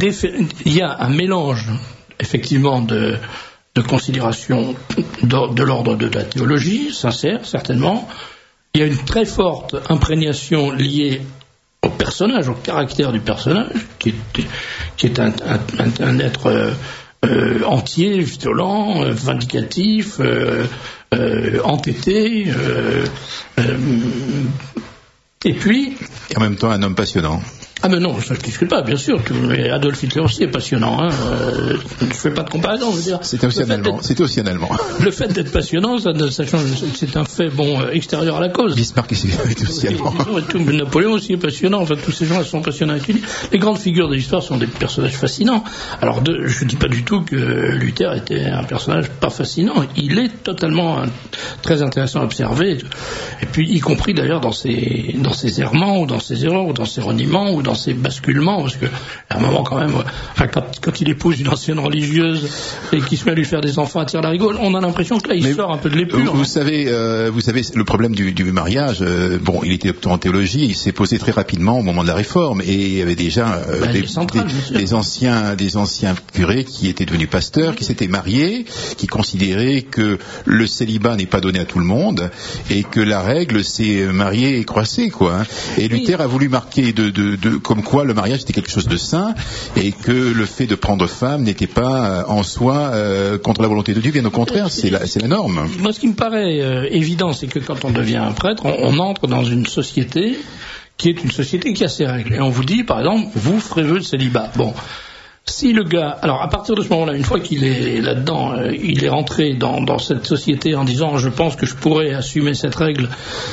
réfé- il y a un mélange, effectivement, de, de considérations de, de l'ordre de la théologie, sincère, certainement. Il y a une très forte imprégnation liée au personnage, au caractère du personnage, qui est, qui est un, un, un être euh, euh, entier, violent, euh, vindicatif, euh, euh, entêté, euh, euh, et puis... Et en même temps un homme passionnant. Ah mais non, je ne discute pas, bien sûr. Mais Adolf Hitler aussi est passionnant. Hein. Euh, je ne fais pas de comparaison. Je veux dire. C'était aussi un Allemand. C'était aussi un Allemand. Le fait d'être passionnant, ça, ça change. C'est un fait bon euh, extérieur à la cause. Bismarck était aussi allemand. Tout, Napoléon aussi est passionnant. Enfin, tous ces gens sont passionnants à étudier. Les grandes figures de l'histoire sont des personnages fascinants. Alors, de, je ne dis pas du tout que Luther était un personnage pas fascinant. Il est totalement un, très intéressant à observer. Et puis, y compris d'ailleurs dans ses dans ses errements ou dans ses erreurs ou dans ses reniements ou dans ces basculements, parce que à un moment quand même, enfin, quand, quand il épouse une ancienne religieuse et qu'il se met à lui faire des enfants à tire la rigole, on a l'impression que là il Mais sort un peu de l'épure. Vous, vous savez, euh, vous savez, le problème du, du mariage. Euh, bon, il était docteur en théologie, il s'est posé très rapidement au moment de la Réforme, et il y avait déjà euh, ben, des, centrales, des, des anciens, des anciens curés qui étaient devenus pasteurs, qui s'étaient mariés, qui considéraient que le célibat n'est pas donné à tout le monde et que la règle c'est marier et croisser, quoi. Hein. Et Luther a voulu marquer de, de, de comme quoi le mariage était quelque chose de saint et que le fait de prendre femme n'était pas en soi euh, contre la volonté de Dieu, bien au contraire, c'est la, c'est la norme. Moi, ce qui me paraît euh, évident, c'est que quand on devient un prêtre, on, on entre dans une société qui est une société qui a ses règles. Et on vous dit, par exemple, vous ferez vœu de célibat. Bon. Si le gars, alors à partir de ce moment-là, une fois qu'il est là-dedans, euh, il est rentré dans, dans cette société en disant je pense que je pourrais assumer cette règle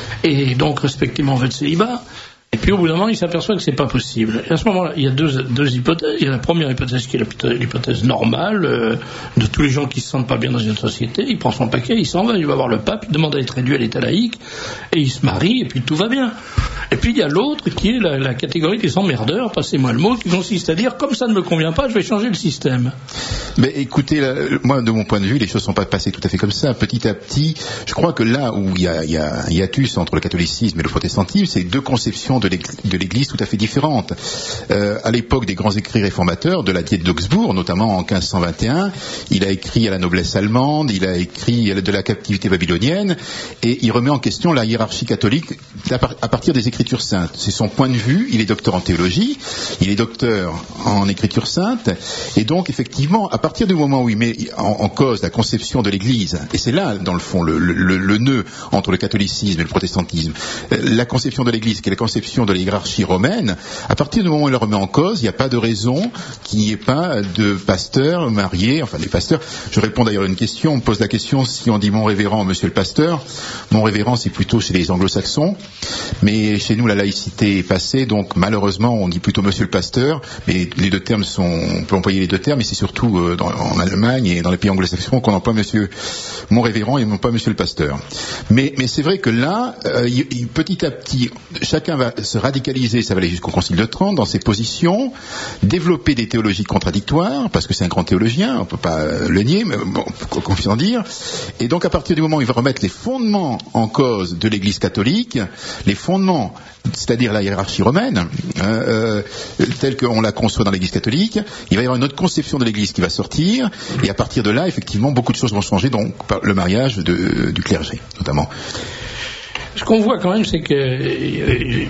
et donc respecter mon vœu de célibat. Et puis au bout d'un moment, il s'aperçoit que c'est pas possible. Et à ce moment-là, il y a deux, deux hypothèses. Il y a la première hypothèse qui est l'hypothèse normale euh, de tous les gens qui se sentent pas bien dans une société. Il prend son paquet, il s'en va, il va voir le pape, il demande à être réduit à l'état laïque, et il se marie, et puis tout va bien. Et puis il y a l'autre qui est la, la catégorie des emmerdeurs, passez-moi le mot, qui consiste à dire comme ça ne me convient pas, je vais changer le système. Mais écoutez, là, moi de mon point de vue, les choses ne sont pas passées tout à fait comme ça. Petit à petit, je crois que là où il y a, il y a un hiatus entre le catholicisme et le protestantisme, c'est deux conceptions de l'Église tout à fait différentes. Euh, à l'époque des grands écrits réformateurs, de la Diète d'Augsbourg, notamment en quinze cent vingt et un, il a écrit à la noblesse allemande, il a écrit de la captivité babylonienne, et il remet en question la hiérarchie catholique à partir des Écritures saintes. C'est son point de vue, il est docteur en théologie, il est docteur en Écriture sainte, et donc effectivement, à partir du moment où il met en, en cause la conception de l'Église, et c'est là, dans le fond, le, le, le nœud entre le catholicisme et le protestantisme, la conception de l'Église, qui est la conception de la hiérarchie romaine, à partir du moment où il la remet en cause, il n'y a pas de raison qu'il n'y ait pas de pasteurs mariés, enfin des pasteurs. Je réponds d'ailleurs à une question, on me pose la question si on dit mon révérend, monsieur le pasteur. Mon révérend, c'est plutôt chez les anglo-saxons, mais chez nous la laïcité est passée, donc malheureusement on dit plutôt monsieur le pasteur, mais les deux termes sont, on peut employer les deux termes, mais c'est surtout euh, dans, en Allemagne et dans les pays anglo-saxons qu'on emploie monsieur mon révérend et non pas monsieur le pasteur. Mais, mais c'est vrai que là, euh, il, il, petit à petit, chacun va se radicaliser, ça va aller jusqu'au Concile de Trente, dans ses positions, développer des théologies contradictoires, parce que c'est un grand théologien, on ne peut pas euh, le nier, mais bon, qu'on puisse en dire. Et donc à partir du moment où il va remettre les fondements en cause de l'Église catholique, les fondements, c'est-à-dire la hiérarchie romaine, euh, euh, telle qu'on la conçoit dans l'Église catholique, il va y avoir une autre conception de l'Église qui va sortir, et à partir de là, effectivement, beaucoup de choses vont changer, donc le mariage de, du clergé, notamment. Ce qu'on voit quand même, c'est que euh,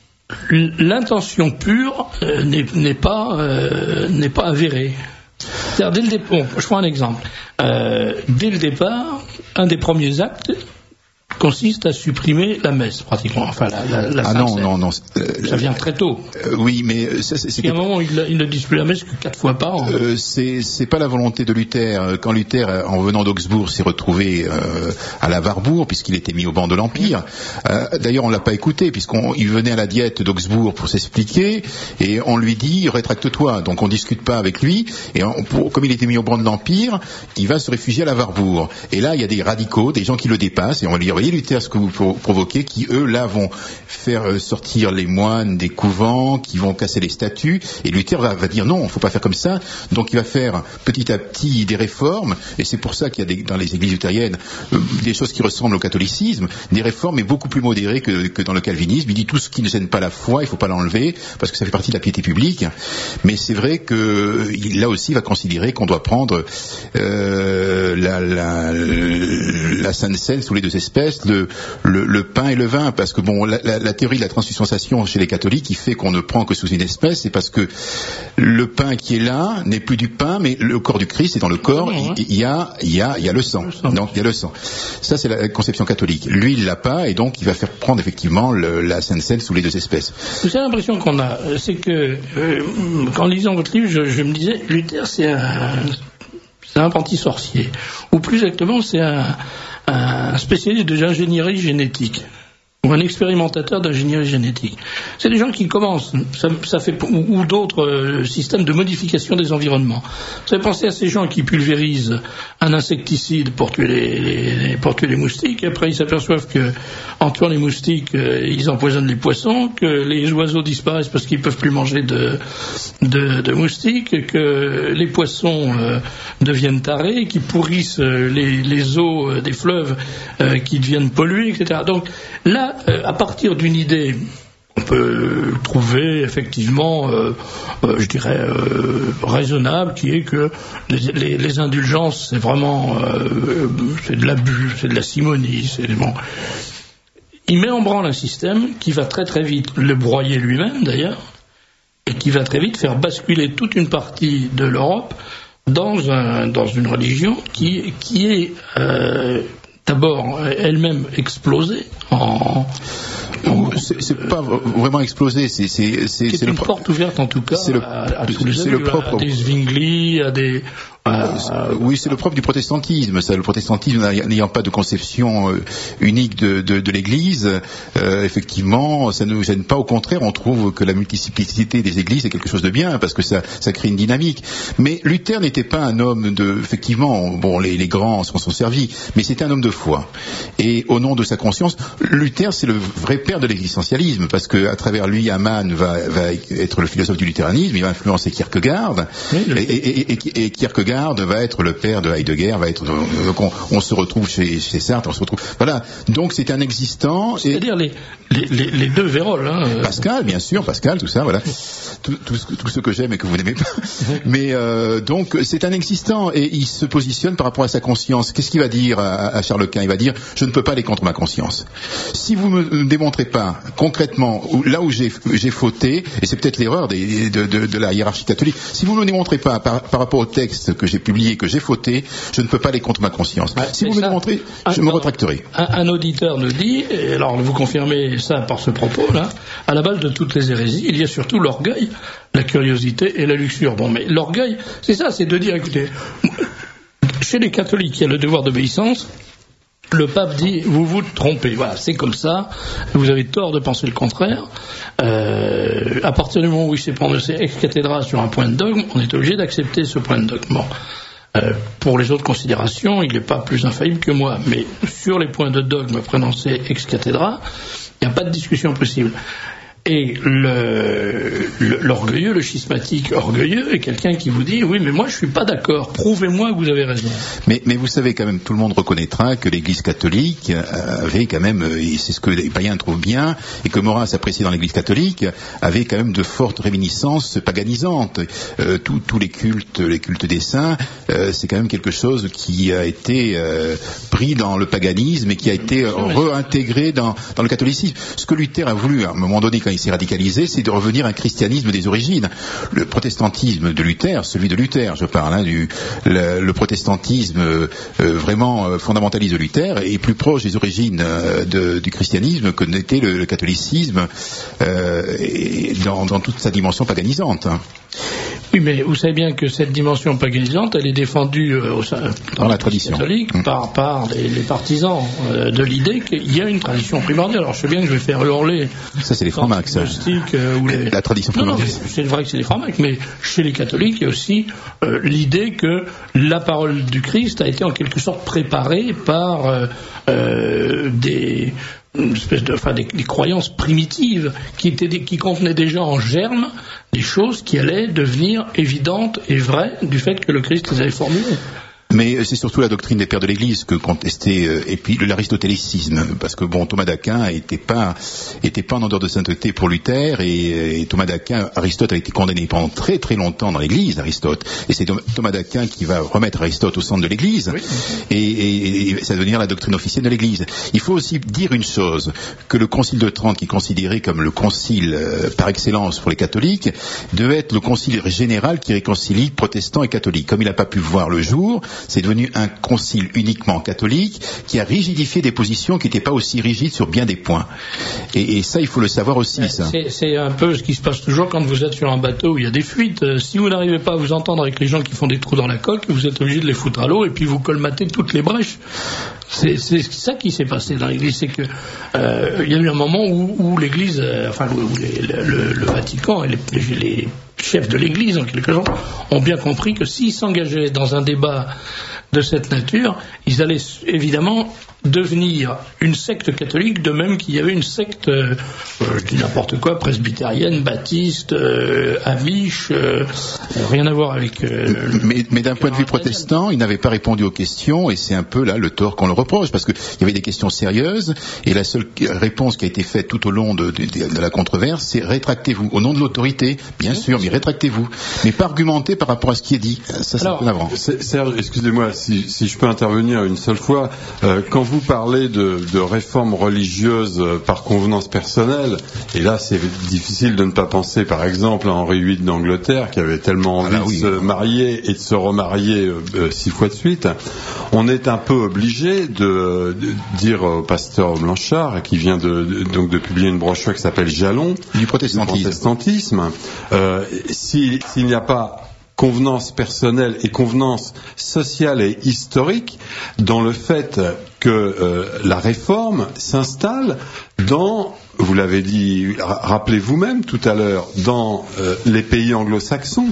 l'intention pure euh, n'est, n'est pas euh, n'est pas avérée. C'est-à-dire, dès le départ, bon, je prends un exemple. Euh, dès le départ, un des premiers actes consiste à supprimer la messe, pratiquement. Enfin, la, la, la ah non, non, non. Euh, ça vient très tôt. Euh, oui, mais ça, c'est. Il y a un moment où il, il ne dit plus la messe que quatre fois par an. Euh, c'est, c'est pas la volonté de Luther. Quand Luther, en venant d'Augsbourg, s'est retrouvé euh, à la Warburg, puisqu'il était mis au banc de l'Empire. Euh, d'ailleurs, on l'a pas écouté, puisqu'il venait à la Diète d'Augsbourg pour s'expliquer, et on lui dit rétracte-toi. Donc on discute pas avec lui, et on, pour, comme il était mis au banc de l'Empire, il va se réfugier à la Warburg. Et là, il y a des radicaux, des gens qui le dépassent, et on va lui dire, voyez, Luther, ce que vous provoquez, qui eux là vont faire sortir les moines des couvents, qui vont casser les statues, et Luther va, va dire non, il ne faut pas faire comme ça. Donc il va faire petit à petit des réformes, et c'est pour ça qu'il y a des, dans les églises luthériennes euh, des choses qui ressemblent au catholicisme, des réformes mais beaucoup plus modérées que, que dans le calvinisme. Il dit tout ce qui ne gêne pas la foi, il ne faut pas l'enlever parce que ça fait partie de la piété publique. Mais c'est vrai que là aussi il va considérer qu'on doit prendre euh, la, la, la Sainte Seine sous les deux espèces, le, le, le pain et le vin, parce que bon, la, la, la théorie de la transsubstantiation chez les catholiques, qui fait qu'on ne prend que sous une espèce, c'est parce que le pain qui est là n'est plus du pain, mais le corps du Christ, et dans le corps, il, il y a, il y a, il y a le sang. Donc il y a le sang. Ça c'est la conception catholique. Lui il l'a pas, et donc il va faire prendre effectivement le, la Sainte Seine sous les deux espèces. Vous savez, l'impression qu'on a, c'est que euh, en lisant votre livre, je, je me disais, Luther c'est un, c'est un apprenti sorcier, ou plus exactement c'est un, un spécialiste de l'ingénierie génétique, ou un expérimentateur d'ingénierie génétique. C'est des gens qui commencent, ça, ça fait, ou, ou d'autres euh, systèmes de modification des environnements. Vous avez pensé à ces gens qui pulvérisent un insecticide pour tuer les, les, pour tuer les moustiques, et après ils s'aperçoivent que, en tuant les moustiques, euh, ils empoisonnent les poissons, que les oiseaux disparaissent parce qu'ils peuvent plus manger de, de, de moustiques, que les poissons euh, deviennent tarés, qui pourrissent euh, les, les eaux euh, des fleuves euh, qui deviennent polluées, et cetera. Donc là, Euh, à partir d'une idée, on peut trouver effectivement, euh, euh, je dirais, euh, raisonnable, qui est que les, les, les indulgences, c'est vraiment, euh, c'est de l'abus, c'est de la simonie, c'est bon. Il met en branle un système qui va très très vite le broyer lui-même d'ailleurs, et qui va très vite faire basculer toute une partie de l'Europe dans un, dans une religion qui, qui est euh, d'abord elle-même explosée en... C'est, c'est pas vraiment explosé, c'est c'est c'est, c'est, c'est une le porte ouverte en tout cas c'est le, à, à tous les c'est abus, le propre, à des Zwingli, à des à, à, oui, c'est le propre du protestantisme. Ça, le protestantisme n'ayant pas de conception euh, unique de, de, de l'Église, euh, effectivement, ça ne nous gêne pas. Au contraire, on trouve que la multiplicité des églises est quelque chose de bien parce que ça, ça crée une dynamique. Mais Luther n'était pas un homme de, effectivement, bon, les, les grands s'en sont servis, mais c'était un homme de foi. Et au nom de sa conscience, Luther, c'est le vrai père de l'existentialisme, parce que à travers lui, Hamann va, va être le philosophe du luthéranisme, il va influencer Kierkegaard, oui, et, et, et, et Kierkegaard va être le père de Heidegger, va être donc on, on se retrouve chez, chez Sartre, on se retrouve voilà. Donc c'est un existant. C'est-à-dire et, les, les, les deux Vérole, hein. Pascal, bien sûr, Pascal, tout ça, voilà, tout, tout, tout ce que j'aime et que vous n'aimez pas. Mais euh, donc c'est un existant et il se positionne par rapport à sa conscience. Qu'est-ce qu'il va dire à, à Charles Quint? Il va dire je ne peux pas aller contre ma conscience. Si vous me, me démontrez pas concrètement où, là où j'ai, j'ai fauté, et c'est peut-être l'erreur des, de, de, de la hiérarchie catholique, si vous ne me démontrez pas par, par rapport au texte que j'ai publié, que j'ai fauté, je ne peux pas aller contre ma conscience. Ouais, si vous ça, me démontrez, je un, me rétracterai. Un, un auditeur nous dit, et alors vous confirmez ça par ce propos-là, à la base de toutes les hérésies, il y a surtout l'orgueil, la curiosité et la luxure. Bon, mais l'orgueil, c'est ça, c'est de dire, écoutez, chez les catholiques, il y a le devoir d'obéissance. Le pape dit, vous vous trompez, voilà, c'est comme ça, vous avez tort de penser le contraire. Euh, à partir du moment où il s'est prononcé ex cathedra sur un point de dogme, on est obligé d'accepter ce point de dogme. Bon. Euh, pour les autres considérations, il n'est pas plus infaillible que moi, mais sur les points de dogme prononcés ex cathedra, il n'y a pas de discussion possible. Et le, le, l'orgueilleux, le schismatique orgueilleux est quelqu'un qui vous dit oui mais moi je suis pas d'accord, prouvez-moi que vous avez raison. Mais, mais vous savez quand même, tout le monde reconnaîtra que l'Église catholique avait quand même, et c'est ce que les païens trouvent bien, et que Maurras appréciait dans l'Église catholique, avait quand même de fortes réminiscences paganisantes. Euh, tous les cultes, les cultes des saints, euh, c'est quand même quelque chose qui a été euh, pris dans le paganisme et qui a été réintégré dans, dans le catholicisme. Ce que Luther a voulu à un moment donné, quand il s'est radicalisé, c'est de revenir à un christianisme des origines. Le protestantisme de Luther, celui de Luther, je parle, hein, du, le, le protestantisme euh, vraiment euh, fondamentaliste de Luther est plus proche des origines euh, de, du christianisme que n'était le, le catholicisme euh, et dans, dans toute sa dimension paganisante. Hein. Oui, mais vous savez bien que cette dimension paganisante, elle est défendue euh, au sein, dans, dans la tradition catholique mmh. par, par les, les partisans euh, de l'idée qu'il y a une tradition primordiale. Alors je sais bien que je vais faire hurler. Ça, c'est les francs-macs, ça. Euh, ou les... La tradition primordiale. Non, non, c'est vrai que c'est les francs-macs, mais chez les catholiques, il y a aussi euh, l'idée que la parole du Christ a été en quelque sorte préparée par euh, euh, euh, des, une espèce de, enfin, des, des croyances primitives qui, étaient des, qui contenaient déjà en germe des choses qui allaient devenir évidentes et vraies du fait que le Christ les avait formulées. Mais c'est surtout la doctrine des pères de l'Église que contestait, euh, et puis l'aristotélicisme, parce que bon, Thomas d'Aquin était pas, était pas un odeur de sainteté pour Luther, et, et Thomas d'Aquin, Aristote a été condamné pendant très très longtemps dans l'Église, Aristote, et c'est Thomas d'Aquin qui va remettre Aristote au centre de l'Église, oui. et, et, et ça va devenir la doctrine officielle de l'Église. Il faut aussi dire une chose, que le Concile de Trente, qui est considéré comme le concile euh, par excellence pour les catholiques, devait être le concile général qui réconcilie protestants et catholiques. Comme il n'a pas pu voir le jour, c'est devenu un concile uniquement catholique qui a rigidifié des positions qui n'étaient pas aussi rigides sur bien des points. Et, et ça, il faut le savoir aussi, ça. C'est, c'est un peu ce qui se passe toujours quand vous êtes sur un bateau où il y a des fuites. Euh, si vous n'arrivez pas à vous entendre avec les gens qui font des trous dans la coque, vous êtes obligé de les foutre à l'eau et puis vous colmatez toutes les brèches. C'est, c'est ça qui s'est passé dans l'Église, c'est que euh, il y a eu un moment où, où l'Église, euh, enfin où les, le, le, le Vatican et les, les, les chefs de l'Église, en quelque sorte, ont bien compris que s'ils s'engageaient dans un débat de cette nature, ils allaient évidemment devenir une secte catholique, de même qu'il y avait une secte, euh, je dis n'importe quoi, presbytérienne, baptiste, euh, amish, euh, rien à voir avec... Euh, mais, mais d'un point de vue protestant, il n'avait pas répondu aux questions, et c'est un peu là le tort qu'on le reproche, parce qu'il y avait des questions sérieuses, et la seule réponse qui a été faite tout au long de, de, de la controverse, c'est rétractez-vous, au nom de l'autorité, bien sûr, mais rétractez-vous, mais pas argumenter par rapport à ce qui est dit. Ça, c'est un peu navrant. Serge, excusez-moi, si, si je peux intervenir une seule fois, euh, quand vous parlez de, de réformes religieuses euh, par convenance personnelle, et là c'est difficile de ne pas penser par exemple à Henri huit d'Angleterre qui avait tellement envie ah, oui. de se marier et de se remarier euh, euh, six fois de suite, on est un peu obligé de, de dire au pasteur Blanchard, qui vient de, de, donc de publier une brochure qui s'appelle Jalons, du protestantisme, du protestantisme euh, si, s'il n'y a pas convenance personnelle et convenance sociale et historique dans le fait que euh, la réforme s'installe dans, vous l'avez dit, rappelez vous-même tout à l'heure, dans euh, les pays anglo-saxons,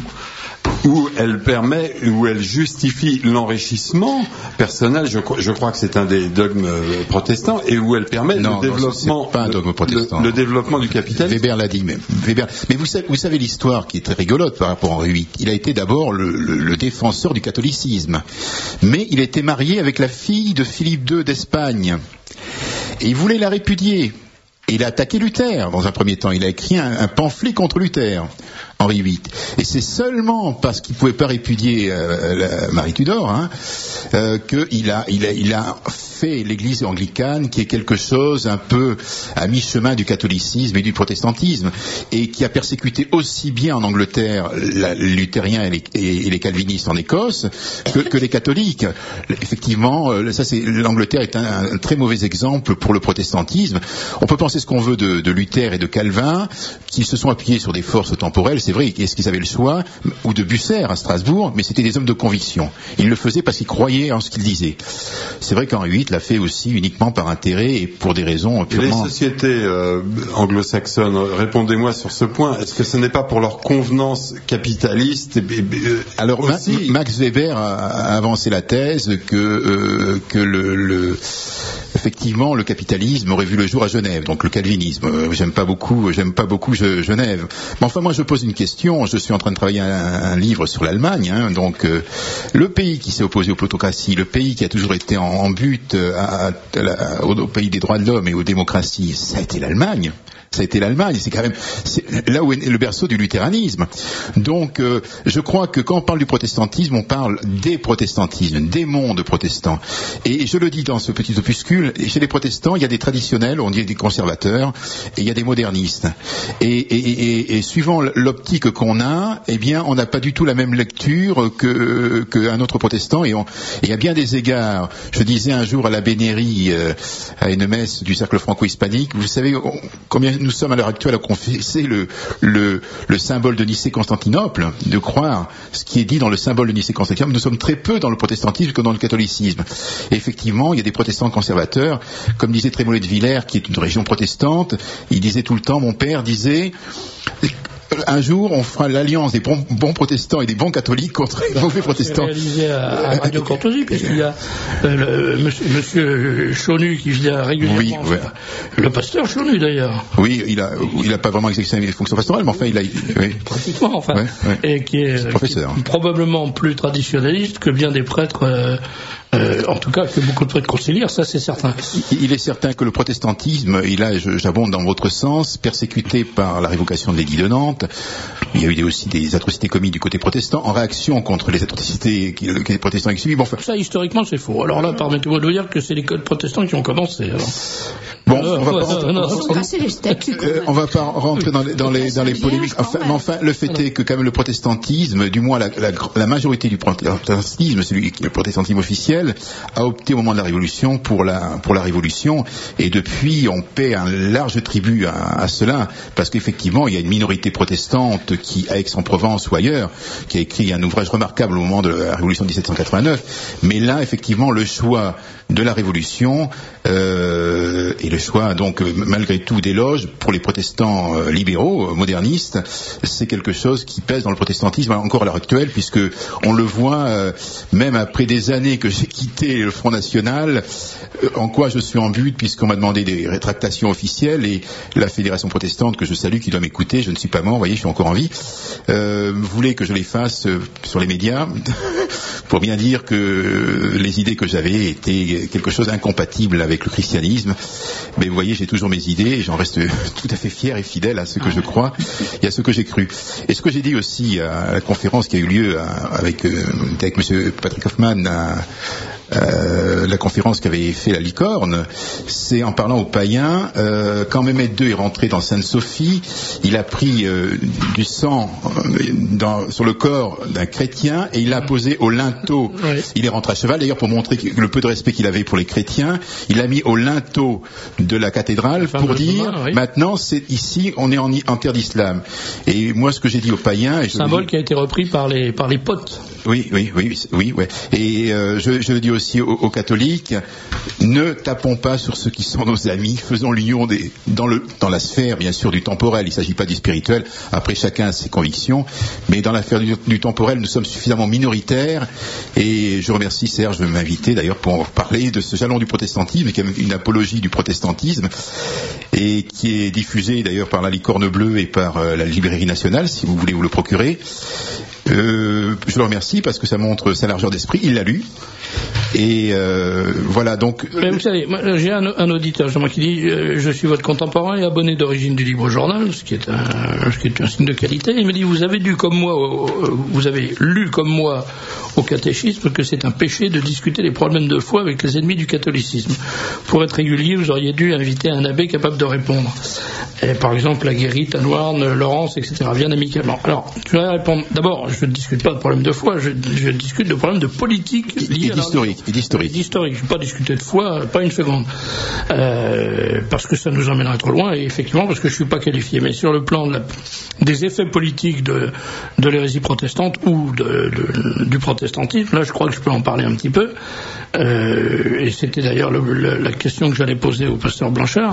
où elle permet, où elle justifie l'enrichissement personnel, je, je crois que c'est un des dogmes protestants, et où elle permet non, le développement, non, c'est pas un dogme protestant. Le, le développement du capitalisme. Weber l'a dit même. Weber. Mais vous savez, vous savez l'histoire qui est très rigolote par rapport à Henri huit. Il a été d'abord le, le, le défenseur du catholicisme, mais il était marié avec la fille de Philippe deux d'Espagne, et il voulait la répudier. Et il a attaqué Luther dans un premier temps. Il a écrit un, un pamphlet contre Luther, Henri huit. Et c'est seulement parce qu'il ne pouvait pas répudier euh, la Marie Tudor hein, euh, qu'il a, il a, il a fait l'Église anglicane, qui est quelque chose un peu à mi-chemin du catholicisme et du protestantisme, et qui a persécuté aussi bien en Angleterre la, les luthériens et les, et, et les calvinistes en Écosse que, que les catholiques. Effectivement, ça c'est, l'Angleterre est un, un très mauvais exemple pour le protestantisme. On peut penser ce qu'on veut de, de Luther et de Calvin, qui se sont appuyés sur des forces temporelles, c'est vrai, est-ce qu'ils avaient le choix, ou de Bucer à Strasbourg, mais c'était des hommes de conviction. Ils le faisaient parce qu'ils croyaient en ce qu'ils disaient. C'est vrai qu'Henri huit l'a fait aussi uniquement par intérêt et pour des raisons purement... Les sociétés euh, anglo-saxonnes, répondez-moi sur ce point, est-ce que ce n'est pas pour leur convenance capitaliste et, et, euh, Alors aussi... Ma- Max Weber a, a avancé la thèse que, euh, que le... le effectivement, le capitalisme aurait vu le jour à Genève, donc le calvinisme. Euh, j'aime pas beaucoup, j'aime pas beaucoup je, Genève. Mais enfin, moi, je pose une question. Je suis en train de travailler un, un livre sur l'Allemagne. Hein, donc, euh, le pays qui s'est opposé aux plutocraties, le pays qui a toujours été en, en but à, à, à, au, au pays des droits de l'homme et aux démocraties, ça a été l'Allemagne. Ça a été l'Allemagne, c'est quand même c'est là où est le berceau du luthéranisme. Donc, euh, je crois que quand on parle du protestantisme, on parle des protestantismes, des mondes protestants. Et je le dis dans ce petit opuscule, chez les protestants, il y a des traditionnels, on dit des conservateurs, et il y a des modernistes. Et, et, et, et suivant l'optique qu'on a, eh bien, on n'a pas du tout la même lecture que qu'un autre protestant. Et, on, et il y a bien des égards. Je disais un jour à la Bénérie, euh, à une messe du cercle franco-hispanique, vous savez on, combien nous sommes à l'heure actuelle à confesser le, le, le symbole de Nicée-Constantinople, de croire ce qui est dit dans le symbole de Nicée-Constantinople. Nous sommes très peu dans le protestantisme que dans le catholicisme. Et effectivement, il y a des protestants conservateurs, comme disait Trémollet de Villers, qui est une région protestante, il disait tout le temps, mon père disait... un jour, on fera l'alliance des bons, bons protestants et des bons catholiques contre les mauvais protestants. C'est réalisé à, à Radio Courtoisie, puisqu'il y a euh, le, monsieur, monsieur Chaunu qui vient régulièrement. Oui, ouais. Le pasteur Chaunu, d'ailleurs. Oui, il a, il a pas vraiment exercé les fonctions pastorales, mais enfin, il a, oui. Pratiquement, enfin. Ouais, ouais. Et qui est, est professeur. Qui est probablement plus traditionnaliste que bien des prêtres, euh, euh, en tout cas, que beaucoup de prêtres conciliaires, ça c'est certain. Il, il est certain que le protestantisme, il a, j'abonde dans votre sens, persécuté par la révocation de l'édit de Nantes. Il y a eu aussi des atrocités commises du côté protestant en réaction contre les atrocités que les protestants ont subies. Bon, enfin... Ça, historiquement, c'est faux. Alors là, permettez-moi de vous dire que c'est les protestants qui ont commencé. Alors. Bon, euh, on va ouais, pas rentrer, non, non, on, casser les statuts, euh, on va pas rentrer dans les, dans les, dans les polémiques. Enfin, mais enfin, le fait est que quand même le protestantisme, du moins la, la, la majorité du protestantisme, celui qui est le protestantisme officiel, a opté au moment de la Révolution pour la, pour la Révolution. Et depuis, on paie un large tribut à, à cela, parce qu'effectivement, il y a une minorité protestante qui, à Aix-en-Provence ou ailleurs, qui a écrit un ouvrage remarquable au moment de la Révolution de dix-sept cent quatre-vingt-neuf. Mais là, effectivement, le choix de la Révolution euh, et le choix, donc, malgré tout, d'éloge pour les protestants euh, libéraux, euh, modernistes, c'est quelque chose qui pèse dans le protestantisme encore à l'heure actuelle, puisque on le voit, euh, même après des années que j'ai quitté le Front National, euh, en quoi je suis en but, puisqu'on m'a demandé des rétractations officielles, et la Fédération protestante, que je salue, qui doit m'écouter, je ne suis pas mort, vous voyez, je suis encore en vie, euh, voulait que je les fasse euh, sur les médias, pour bien dire que les idées que j'avais étaient quelque chose d'incompatible avec le christianisme. Mais vous voyez, j'ai toujours mes idées et j'en reste tout à fait fier et fidèle à ce que je crois et à ce que j'ai cru. Et ce que j'ai dit aussi à la conférence qui a eu lieu avec, avec M. Patrick Hoffman, à, Euh, la conférence qu'avait fait la Licorne, c'est en parlant aux païens, euh, quand Mehmed deux est rentré dans Sainte-Sophie, il a pris euh, du sang dans, sur le corps d'un chrétien et il l'a posé au linteau. Oui. Il est rentré à cheval, d'ailleurs pour montrer le peu de respect qu'il avait pour les chrétiens, il l'a mis au linteau de la cathédrale pour dire, chemin, oui. Maintenant, c'est ici, on est en, en terre d'islam. Et moi, ce que j'ai dit aux païens... Et je symbole dis, qui a été repris par les, par les potes. Oui, oui, oui, oui, ouais. Et euh, je, je le dis aussi aux, aux catholiques, ne tapons pas sur ceux qui sont nos amis, faisons l'union des, dans, le, dans la sphère, bien sûr, du temporel, il ne s'agit pas du spirituel, après chacun a ses convictions, mais dans l'affaire du, du temporel, nous sommes suffisamment minoritaires, et je remercie Serge de m'inviter, d'ailleurs, pour parler de ce jalon du protestantisme, qui est une apologie du protestantisme, et qui est diffusé, d'ailleurs, par la Licorne Bleue et par euh, la Librairie Nationale, si vous voulez vous le procurer. Euh, je le remercie parce que ça montre sa largeur d'esprit, il l'a lu. Et euh, voilà, donc... Mais vous savez, moi, j'ai un, un auditeur moi, qui dit euh, je suis votre contemporain et abonné d'origine du Libre Journal, ce qui est un, ce qui est un signe de qualité. Il me dit, vous avez lu comme moi, euh, vous avez lu comme moi au catéchisme que c'est un péché de discuter des problèmes de foi avec les ennemis du catholicisme. Pour être régulier, vous auriez dû inviter un abbé capable de répondre. Et, par exemple, la Guérite, Anouarne, Laurence, et cetera, bien amicalement. Alors, je vais répondre. D'abord, je ne discute pas de problèmes de foi, je, je discute de problèmes de politique liés et d'historique. Et d'historique. D'historique. Je ne vais pas discuter de foi, pas une seconde. Euh, parce que ça nous emmènerait trop loin, et effectivement, parce que je ne suis pas qualifié. Mais sur le plan de la, des effets politiques de, de l'hérésie protestante ou de, de, du protestantisme, là, je crois que je peux en parler un petit peu. Euh, et c'était d'ailleurs le, le, la question que j'allais poser au pasteur Blanchard.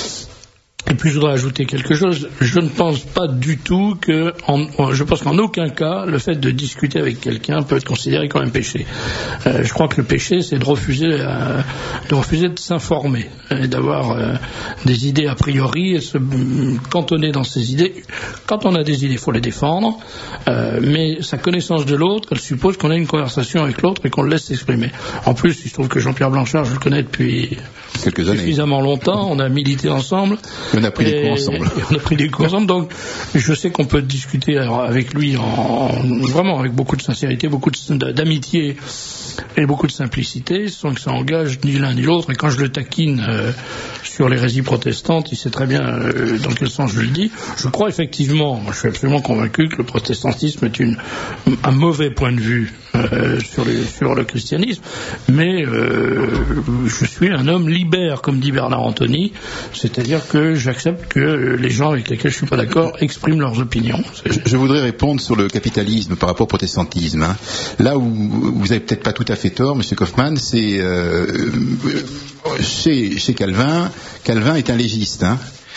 Et puis je voudrais ajouter quelque chose. Je ne pense pas du tout que, en, je pense qu'en aucun cas, le fait de discuter avec quelqu'un peut être considéré comme un péché. Euh, je crois que le péché, c'est de refuser, euh, de refuser de s'informer et d'avoir euh, des idées a priori et se cantonner dans ces idées. Quand on a des idées, il faut les défendre, euh, mais sa connaissance de l'autre, elle suppose qu'on a une conversation avec l'autre et qu'on le laisse s'exprimer. En plus, il se trouve que Jean-Pierre Blanchard, je le connais depuis quelques années, suffisamment longtemps. On a milité ensemble. On a pris des cours ensemble. Et on a pris des cours ensemble, donc je sais qu'on peut discuter avec lui en, en, vraiment avec beaucoup de sincérité, beaucoup de, d'amitié et beaucoup de simplicité, sans que ça engage ni l'un ni l'autre. Et quand je le taquine euh, sur l'hérésie protestante, il sait très bien euh, dans quel sens je le dis. Je crois effectivement, moi je suis absolument convaincu que le protestantisme est une, un mauvais point de vue euh, sur, les, sur le christianisme, mais euh, je suis un homme libère, comme dit Bernard Anthony, c'est-à-dire que j'accepte que les gens avec lesquels je suis pas d'accord expriment leurs opinions. Je, je voudrais répondre sur le capitalisme par rapport au protestantisme. Hein. Là où vous avez peut-être pas tout à fait tort, Monsieur Kaufmann, c'est euh, chez, chez Calvin. Calvin est un légiste. Hein.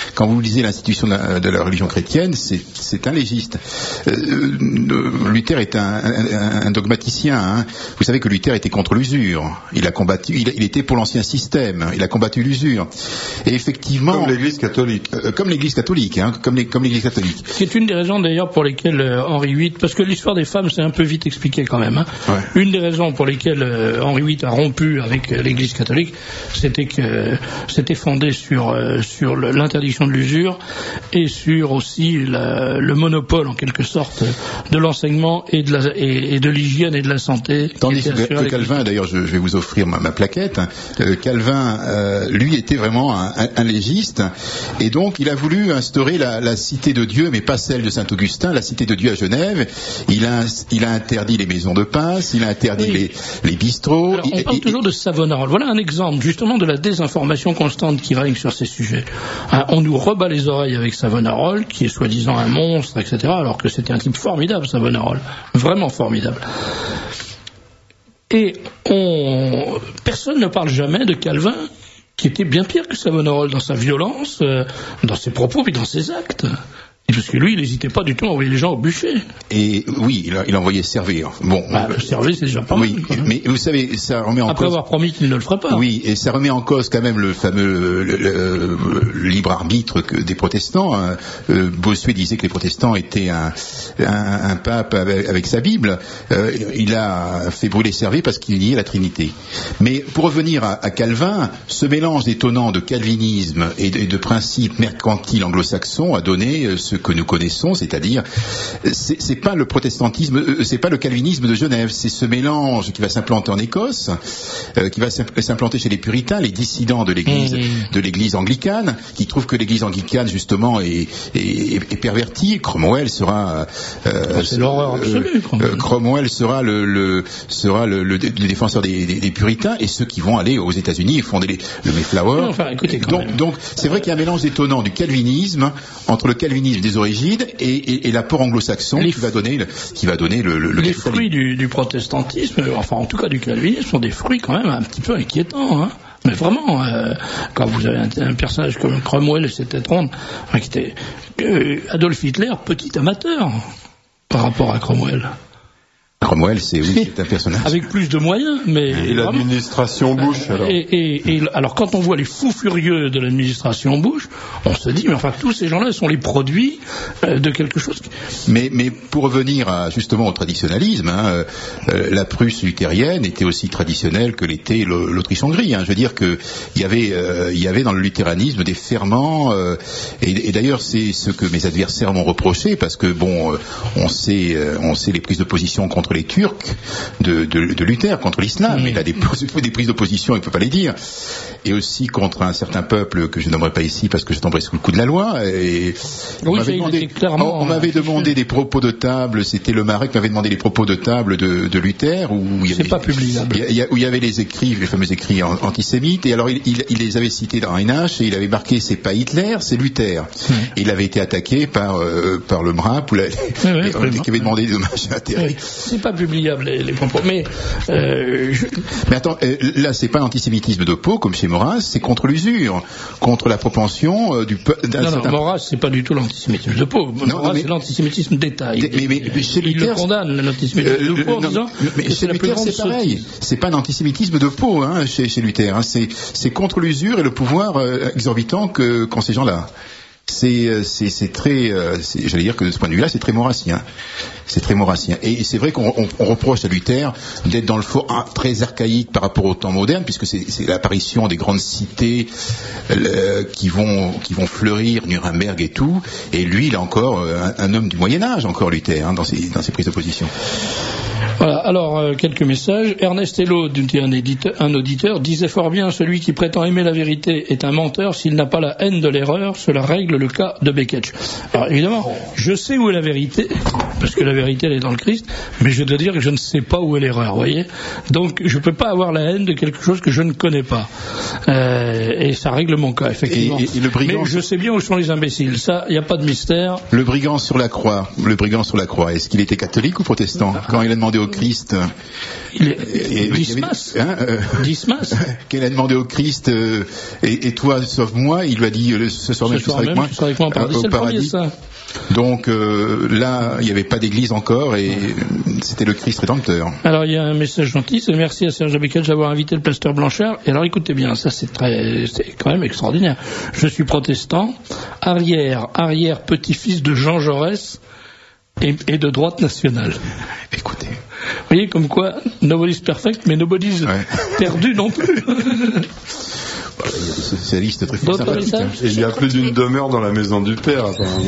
quand vous lisez l'institution de la, de la religion chrétienne, c'est, c'est un légiste. Euh, Luther est un, un, un dogmaticien. Hein. Vous savez que Luther était contre l'usure. Il a combattu, il, il était pour l'ancien système. Il a combattu l'usure. Et effectivement, comme l'Église catholique, euh, comme l'Église catholique, hein, comme, les, comme l'Église catholique. C'est une des raisons d'ailleurs pour lesquelles euh, Henri huit, parce que l'histoire des femmes c'est un peu vite expliqué quand même. Hein. Ouais. Une des raisons pour lesquelles euh, Henri huit a rompu avec euh, l'Église catholique, c'était que euh, c'était fondé sur euh, sur le, l'interdiction de l'usure et sur aussi la, le monopole en quelque sorte de l'enseignement et de la et, et de l'hygiène et de la santé. Tandis que, que Calvin, d'ailleurs, je, je vais vous offrir ma, ma plaquette. Euh, Calvin, euh, lui, était vraiment un, un, un légiste, et donc il a voulu instaurer la, la cité de Dieu, mais pas celle de Saint-Augustin, la cité de Dieu à Genève. Il a il a interdit les maisons de passe, il a interdit oui. les, les bistrots. Alors, on il, parle il, toujours de Savonarola. Voilà un exemple justement de la désinformation constante qui règne sur ces sujets. Hein, on nous rebat les oreilles avec Savonarola, qui est soi-disant un monstre, et cetera, alors que c'était un type formidable, Savonarola, vraiment formidable. Et on... personne ne parle jamais de Calvin, qui était bien pire que Savonarola dans sa violence, euh, dans ses propos, puis dans ses actes. Et parce que lui, il n'hésitait pas du tout à envoyer les gens au bûcher. Et oui, il, a, il envoyait servir. Bon, bah, le servir, c'est déjà pas oui, mal. Quoi, hein. Mais vous savez, ça remet en Après cause... avoir promis qu'il ne le ferait pas. Oui, et ça remet en cause quand même le fameux le, le, le libre arbitre que des protestants. Hein. Euh, Bossuet disait que les protestants étaient un, un, un pape avec, avec sa Bible. Euh, il a fait brûler Servet parce qu'il niait la Trinité. Mais pour revenir à, à Calvin, ce mélange détonnant de calvinisme et de, et de principes mercantiles anglo-saxons a donné ce que nous connaissons, c'est-à-dire c'est, c'est pas le protestantisme, c'est pas le calvinisme de Genève, c'est ce mélange qui va s'implanter en Écosse, euh, qui va s'implanter chez les puritains, les dissidents de l'Église, mmh. de l'Église anglicane, qui trouvent que l'Église anglicane justement est, est, est pervertie. Cromwell sera, euh, c'est l'horreur absolue. Euh, Cromwell sera le, le sera le, le, le défenseur des, des, des puritains, et ceux qui vont aller aux États-Unis et fonder les, le Mayflower. Enfin, écoutez, quand donc, même. donc, c'est vrai qu'il y a un mélange étonnant du calvinisme entre le calvinisme des origines et, et, et l'apport anglo-saxon les, qui va donner le, qui va donner le, le les fruits du, du protestantisme, enfin en tout cas du calvinisme, sont des fruits quand même un petit peu inquiétants, hein. Mais vraiment, euh, quand vous avez un, un personnage comme Cromwell et cette tête ronde, enfin, qui était euh, Adolf Hitler, petit amateur par rapport à Cromwell. Cromwell, c'est oui, c'est un personnage avec plus de moyens, mais et vraiment, l'administration Bush. Alors. Et, et, et alors, quand on voit les fous furieux de l'administration Bush, on se dit, mais enfin, tous ces gens-là sont les produits euh, de quelque chose. Mais, mais pour revenir à, justement au traditionnalisme, hein, euh, la Prusse luthérienne était aussi traditionnelle que l'était l'Autriche-Hongrie. Hein. Je veux dire que il y avait, euh, il y avait dans le luthéranisme des ferments, euh, et, et d'ailleurs c'est ce que mes adversaires m'ont reproché, parce que bon, euh, on sait, euh, on sait les prises de position contre les Turcs de, de, de Luther, contre l'islam. Mmh. Il a des, des prises d'opposition, il ne peut pas les dire. Et aussi contre un certain peuple que je nommerai pas ici parce que je tomberai sous le coup de la loi. Et oui, on m'avait demandé, clairement, on, on m'avait demandé des propos de table, c'était le Marais qui m'avait demandé les propos de table de, de Luther, où il y avait, c'est pas publiable. Il y a, où il y avait les écrits, les fameux écrits antisémites, et alors il, il, il les avait cités dans N H, et il avait marqué c'est pas Hitler, c'est Luther. Mmh. Et il avait été attaqué par, euh, par le M R A P, ou la, oui, oui, qui avait demandé des dommages et intérêts. Oui. C'est pas publiable les, les propos, mais euh, je... mais attends, euh, là c'est pas l'antisémitisme de peau comme chez Maurras, c'est contre l'usure, contre la propension euh, du peuple. Non, non, certain... Maurras c'est pas du tout l'antisémitisme de peau. Maurras c'est l'antisémitisme d'État. Il, mais, mais, mais chez il Luther, le condamne l'antisémitisme euh, de peau en disant. Mais chez Luther c'est pareil. C'est pas un antisémitisme de peau hein, chez, chez Luther. Hein. C'est, c'est contre l'usure et le pouvoir euh, exorbitant que qu'ont ces gens-là. C'est, c'est, c'est très, c'est, j'allais dire que de ce point de vue-là, c'est très maurassien. C'est très maurassien. Et c'est vrai qu'on on, on reproche à Luther d'être dans le fort hein, très archaïque par rapport au temps moderne, puisque c'est, c'est l'apparition des grandes cités euh, qui vont, qui vont fleurir, Nuremberg et tout. Et lui, il est encore un, un homme du Moyen Âge, encore Luther, hein, dans ses, dans ses prises de position. Voilà, alors euh, quelques messages. Ernest Hello, un, éditeur, un auditeur, disait fort bien, celui qui prétend aimer la vérité est un menteur s'il n'a pas la haine de l'erreur, cela règle le cas de Beckett. Alors évidemment, je sais où est la vérité, parce que la vérité elle est dans le Christ, mais je dois dire que je ne sais pas où est l'erreur, vous voyez. Donc je ne peux pas avoir la haine de quelque chose que je ne connais pas. Euh, et ça règle mon cas, effectivement. effectivement. Et, et, et le brigand, mais je sais bien où sont les imbéciles. Ça, il n'y a pas de mystère. Le brigand sur la croix, le brigand sur la croix, est-ce qu'il était catholique ou protestant ah, quand il a demandé au Christ il est, Dismas. Hein, euh, Dismas. Qu'il a demandé au Christ euh, et, et toi, sauve-moi. Il lui a dit euh, ce soir même, tu seras avec moi. Tu seras avec moi au paradis. Euh, au c'est paradis. Le premier, ça. Donc euh, là, il n'y avait pas d'église encore et c'était le Christ rédempteur. Alors il y a un message gentil, c'est merci à Serge Abécage d'avoir invité le pasteur Blanchard. Et alors écoutez bien, ça c'est très, c'est quand même extraordinaire. Je suis protestant, arrière, arrière petit-fils de Jean Jaurès et, et de droite nationale. Écoutez. Vous voyez comme quoi, nobody's perfect, mais nobody's ouais. perdu non plus. Il y a des socialistes très sympathiques. Hein. Il y a plus d'une demeure dans la maison du père, apparemment.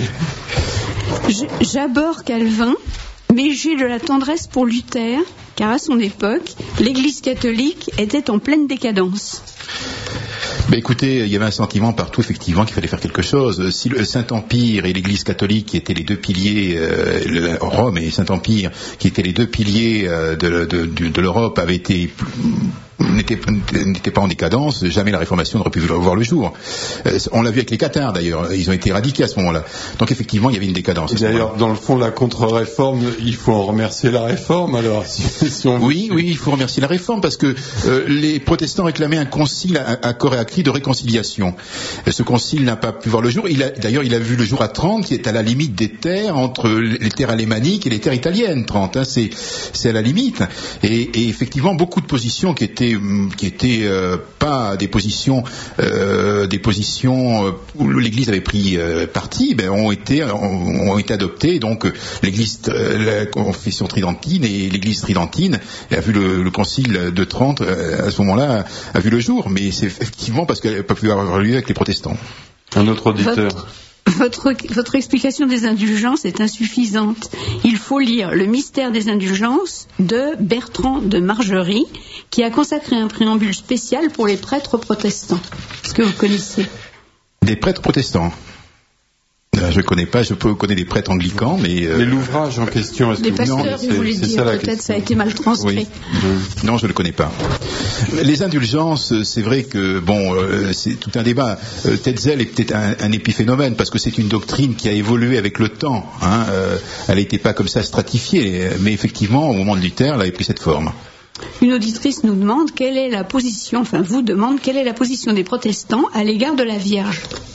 J'aborde Calvin, mais j'ai de la tendresse pour Luther, car à son époque, l'Église catholique était en pleine décadence. Ben écoutez, il y avait un sentiment partout, effectivement, qu'il fallait faire quelque chose. Si le Saint-Empire et l'Église catholique, qui étaient les deux piliers, euh, le, Rome et Saint-Empire, qui étaient les deux piliers euh, de, de, de, de l'Europe, avaient été plus, n'était, n'était pas en décadence, jamais la Réformation n'aurait pu voir le jour. Euh, on l'a vu avec les cathares d'ailleurs, ils ont été éradiqués à ce moment-là. Donc effectivement, il y avait une décadence. Et d'ailleurs, dans le fond, la contre-réforme, il faut en remercier la Réforme alors. Si, si on... Oui, oui, il faut remercier la Réforme parce que euh, les protestants réclamaient un concile à, à corps et à cri de réconciliation. Et ce concile n'a pas pu voir le jour. Il a, d'ailleurs, il a vu le jour à Trente, qui est à la limite des terres entre les terres alémaniques et les terres italiennes. Trente, hein, c'est, c'est à la limite. Et, et effectivement, beaucoup de positions qui étaient qui étaient euh, pas des positions euh, des positions euh, où l'Église avait pris euh, parti, ben ont été ont, ont été adoptées. Donc l'Église, euh, la confession tridentine et l'Église tridentine a vu le, le concile de Trente euh, à ce moment-là a, a vu le jour. Mais c'est effectivement parce qu'elle n'a pas pu avoir lieu avec les protestants. Un autre auditeur. Votre... Votre, votre explication des indulgences est insuffisante. Il faut lire Le mystère des indulgences de Bertrand de Margerie, qui a consacré un préambule spécial pour les prêtres protestants. Est-ce que vous connaissez ? Des prêtres protestants ? Je ne connais pas, je peux connaître des prêtres anglicans, mais... Euh... Mais l'ouvrage en question, est-ce les que pasteurs, non, vous voulez c'est, dire, c'est ça peut-être ça a été mal transcrit. Oui. Non, je ne le connais pas. Les indulgences, c'est vrai que, bon, euh, c'est tout un débat. Euh, Tetzel est peut-être un, un épiphénomène, parce que c'est une doctrine qui a évolué avec le temps. Hein. Euh, elle n'était pas comme ça stratifiée, mais effectivement, au moment de Luther, elle avait pris cette forme. Une auditrice nous demande quelle est la position, enfin vous demande quelle est la position des protestants à l'égard de la Vierge.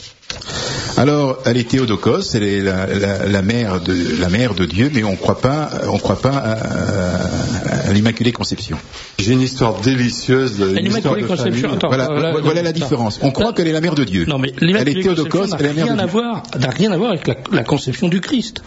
Alors, elle est Théotokos, elle est la, la, la mère de la mère de Dieu, mais on ne croit pas, on croit pas à, à, à l'Immaculée Conception. J'ai une histoire délicieuse, de, une histoire de Conception. Attends, voilà, là, voilà là, la différence. On croit là, qu'elle est la mère de Dieu. Non, mais elle est Théotokos, elle est la mère de Dieu. Voir, n'a rien à voir avec la, la conception du Christ.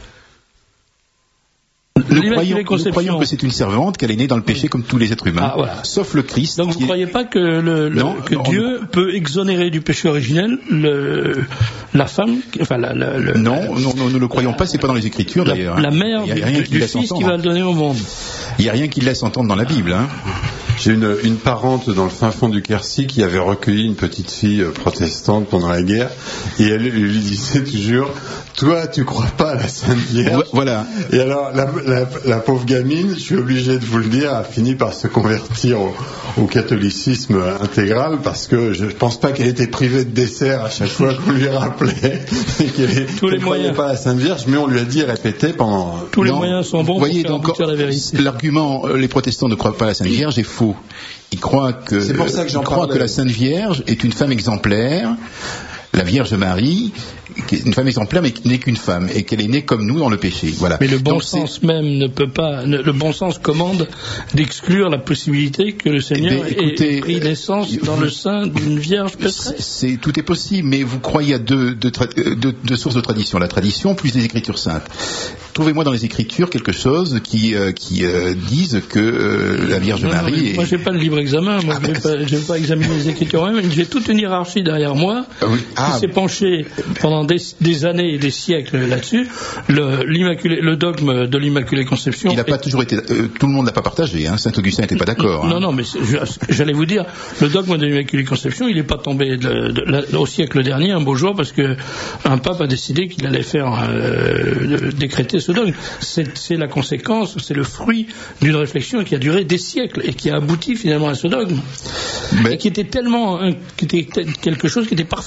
Nous croyons, nous croyons que c'est une servante, qu'elle est née dans le péché comme tous les êtres humains, ah, voilà. sauf le Christ. Donc vous ne croyez pas que, le, le, non, que non, Dieu non. peut exonérer du péché originel le, la femme, enfin la, la, le, non, la, non, nous ne le croyons pas, c'est pas dans les Écritures la, d'ailleurs. La mère du, du, du Fils entendre. Qui va le donner au monde. Il n'y a rien qui laisse entendre dans la Bible. Hein. J'ai une, une parente dans le fin fond du Quercy qui avait recueilli une petite fille protestante pendant la guerre et elle lui disait toujours « Toi, tu crois pas à la Sainte Vierge ?» Voilà. Et alors, la, la, la pauvre gamine, je suis obligé de vous le dire, a fini par se convertir au, au catholicisme intégral parce que je ne pense pas qu'elle était privée de dessert à chaque fois qu'on lui rappelait et qu'elle ne croyait pas à la Sainte Vierge, mais on lui a dit répéter pendant... Tous les non, moyens sont bons voyez, pour faire donc, la vérité. L'argument « les protestants ne croient pas à la Sainte Vierge » est faux. Ils croient que, C'est pour ça que, j'en ils croient que la Sainte Vierge est une femme exemplaire, la Vierge Marie, qui est une femme exemplaire, mais qui n'est qu'une femme, et qu'elle est née comme nous dans le péché. Voilà. Mais le bon Donc, sens c'est... même ne peut pas. Ne, le bon sens commande d'exclure la possibilité que le Seigneur eh bien, écoutez, ait pris naissance euh, dans vous, le sein d'une Vierge pétresse. C'est, tout est possible, mais vous croyez à deux, deux, deux, deux sources de tradition, la tradition plus les Écritures saintes. Trouvez-moi dans les Écritures quelque chose qui, euh, qui euh, dise que euh, la Vierge non, Marie. Non, est... Moi, j'ai pas le libre examen. Moi, ah, je vais pas, pas examiner les Écritures même. J'ai toute une hiérarchie derrière moi ah, oui. ah, qui s'est penchée pendant des, des années et des siècles là-dessus. Le, l'immaculé, le dogme de l'Immaculée Conception. Il n'a pas toujours été. Euh, tout le monde n'a pas partagé. Hein. Saint Augustin n'était pas d'accord. Non, hein. non, mais j'allais vous dire, le dogme de l'Immaculée Conception, il n'est pas tombé de, de, de, au siècle dernier, un beau jour, parce que un pape a décidé qu'il allait faire euh, décréter ce dogme. C'est, c'est la conséquence, c'est le fruit d'une réflexion qui a duré des siècles et qui a abouti finalement à ce dogme, mais... et qui était tellement, qui était quelque chose qui était parfaitement prévu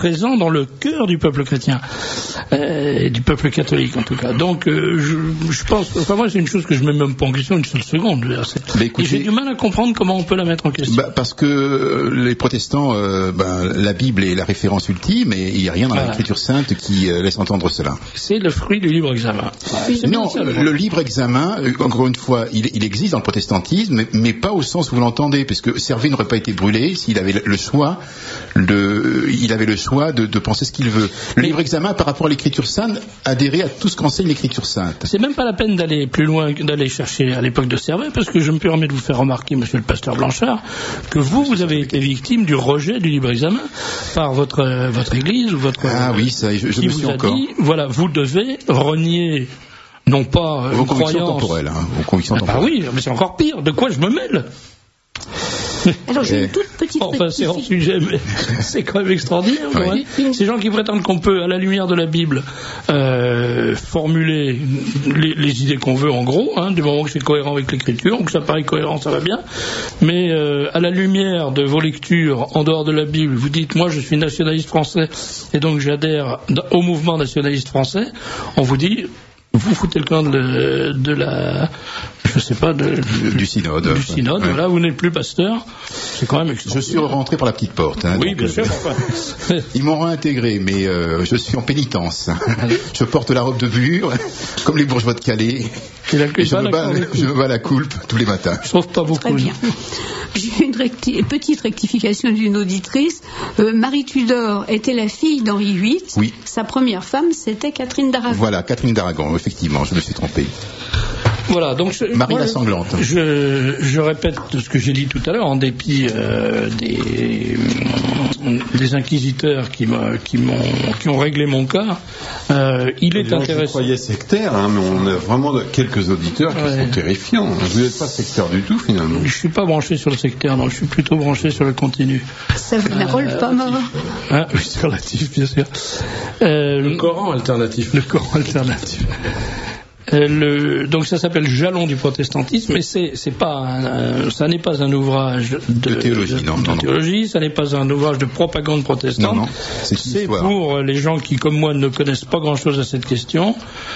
présent dans le cœur du peuple chrétien, euh, du peuple catholique en tout cas. Donc euh, je, je pense, enfin moi c'est une chose que je mets même pas en question une seule seconde. C'est, écoutez, et j'ai du mal à comprendre comment on peut la mettre en question. Bah, parce que les protestants, euh, ben, la Bible est la référence ultime et il n'y a rien dans voilà. l'Écriture sainte qui euh, laisse entendre cela. C'est le fruit du libre examen. Oui, non, ça, le, le libre examen, euh, encore une fois, il, il existe dans le protestantisme, mais, mais pas au sens où vous l'entendez, parce que Servet n'aurait pas été brûlé s'il avait le choix, de, il avait le choix de, de penser ce qu'il veut. Le libre examen, par rapport à l'Écriture sainte, adhérer à tout ce qu'enseigne l'Écriture sainte. C'est même pas la peine d'aller plus loin, d'aller chercher à l'époque de Servet, parce que je me permets de vous faire remarquer, monsieur le pasteur Blanchard, que vous, vous avez été victime du rejet du libre examen par votre, euh, votre église ou votre. Ah oui, ça, je, je qui me vous suis a encore. Dit, voilà, vous devez renier. Non pas vos une convictions croyance. temporelles, hein, vos convictions ah temporelles. Bah oui, mais c'est encore pire. De quoi je me mêle? Alors j'ai une toute petite enfin, c'est hors sujet, mais c'est quand même extraordinaire. Oui. Ouais. Ces gens qui prétendent qu'on peut, à la lumière de la Bible, euh, formuler les, les idées qu'on veut, en gros, hein, du moment que c'est cohérent avec l'Écriture, que ça paraît cohérent, ça va bien. Mais euh, à la lumière de vos lectures, en dehors de la Bible, vous dites, moi, je suis nationaliste français, et donc j'adhère au mouvement nationaliste français. On vous dit, vous foutez le camp de, de la, je sais pas, de, du, du synode. Du synode, ouais. Voilà, vous n'êtes plus pasteur. C'est quand même extraordinaire. Je suis rentré par la petite porte. Hein, oui, bien euh, sûr. Ils m'ont réintégré, mais euh, je suis en pénitence. Je porte la robe de bure, comme les bourgeois de Calais. Et la, et je, me bats, je me bats la coulpe tous les matins. Je trouve pas beaucoup. Très bien. J'ai une recti- petite rectification d'une auditrice. Euh, Marie Tudor était la fille d'Henri huit. Oui. Sa première femme, c'était Catherine d'Aragon. Voilà, Catherine d'Aragon, effectivement, je me suis trompé. Voilà, donc je, Marie moi, la sanglante. Je, je répète ce que j'ai dit tout à l'heure, en dépit euh, des, des inquisiteurs qui, m'a, qui, m'ont, qui ont réglé mon cas. Euh, il est intéressant. Je croyais sectaire, hein, mais on a vraiment de, quelques auditeurs qui ouais. sont terrifiants. Vous n'êtes pas sectaire du tout, finalement. Je suis pas branché sur le sectaire, non, je suis plutôt branché sur le continu. Ça vous n'arrole euh, pas mort. Hein, oui, c'est relatif, bien sûr. Euh, le Coran alternatif. Le Coran alternatif. Euh, le, donc ça s'appelle Jalons du protestantisme, mais c'est, c'est pas un, un, ça n'est pas un ouvrage de, de théologie, de, non, de non, théologie, non. Ça n'est pas un ouvrage de propagande protestante. Non, non, c'est, c'est pour les gens qui, comme moi, ne connaissent pas grand-chose à cette question,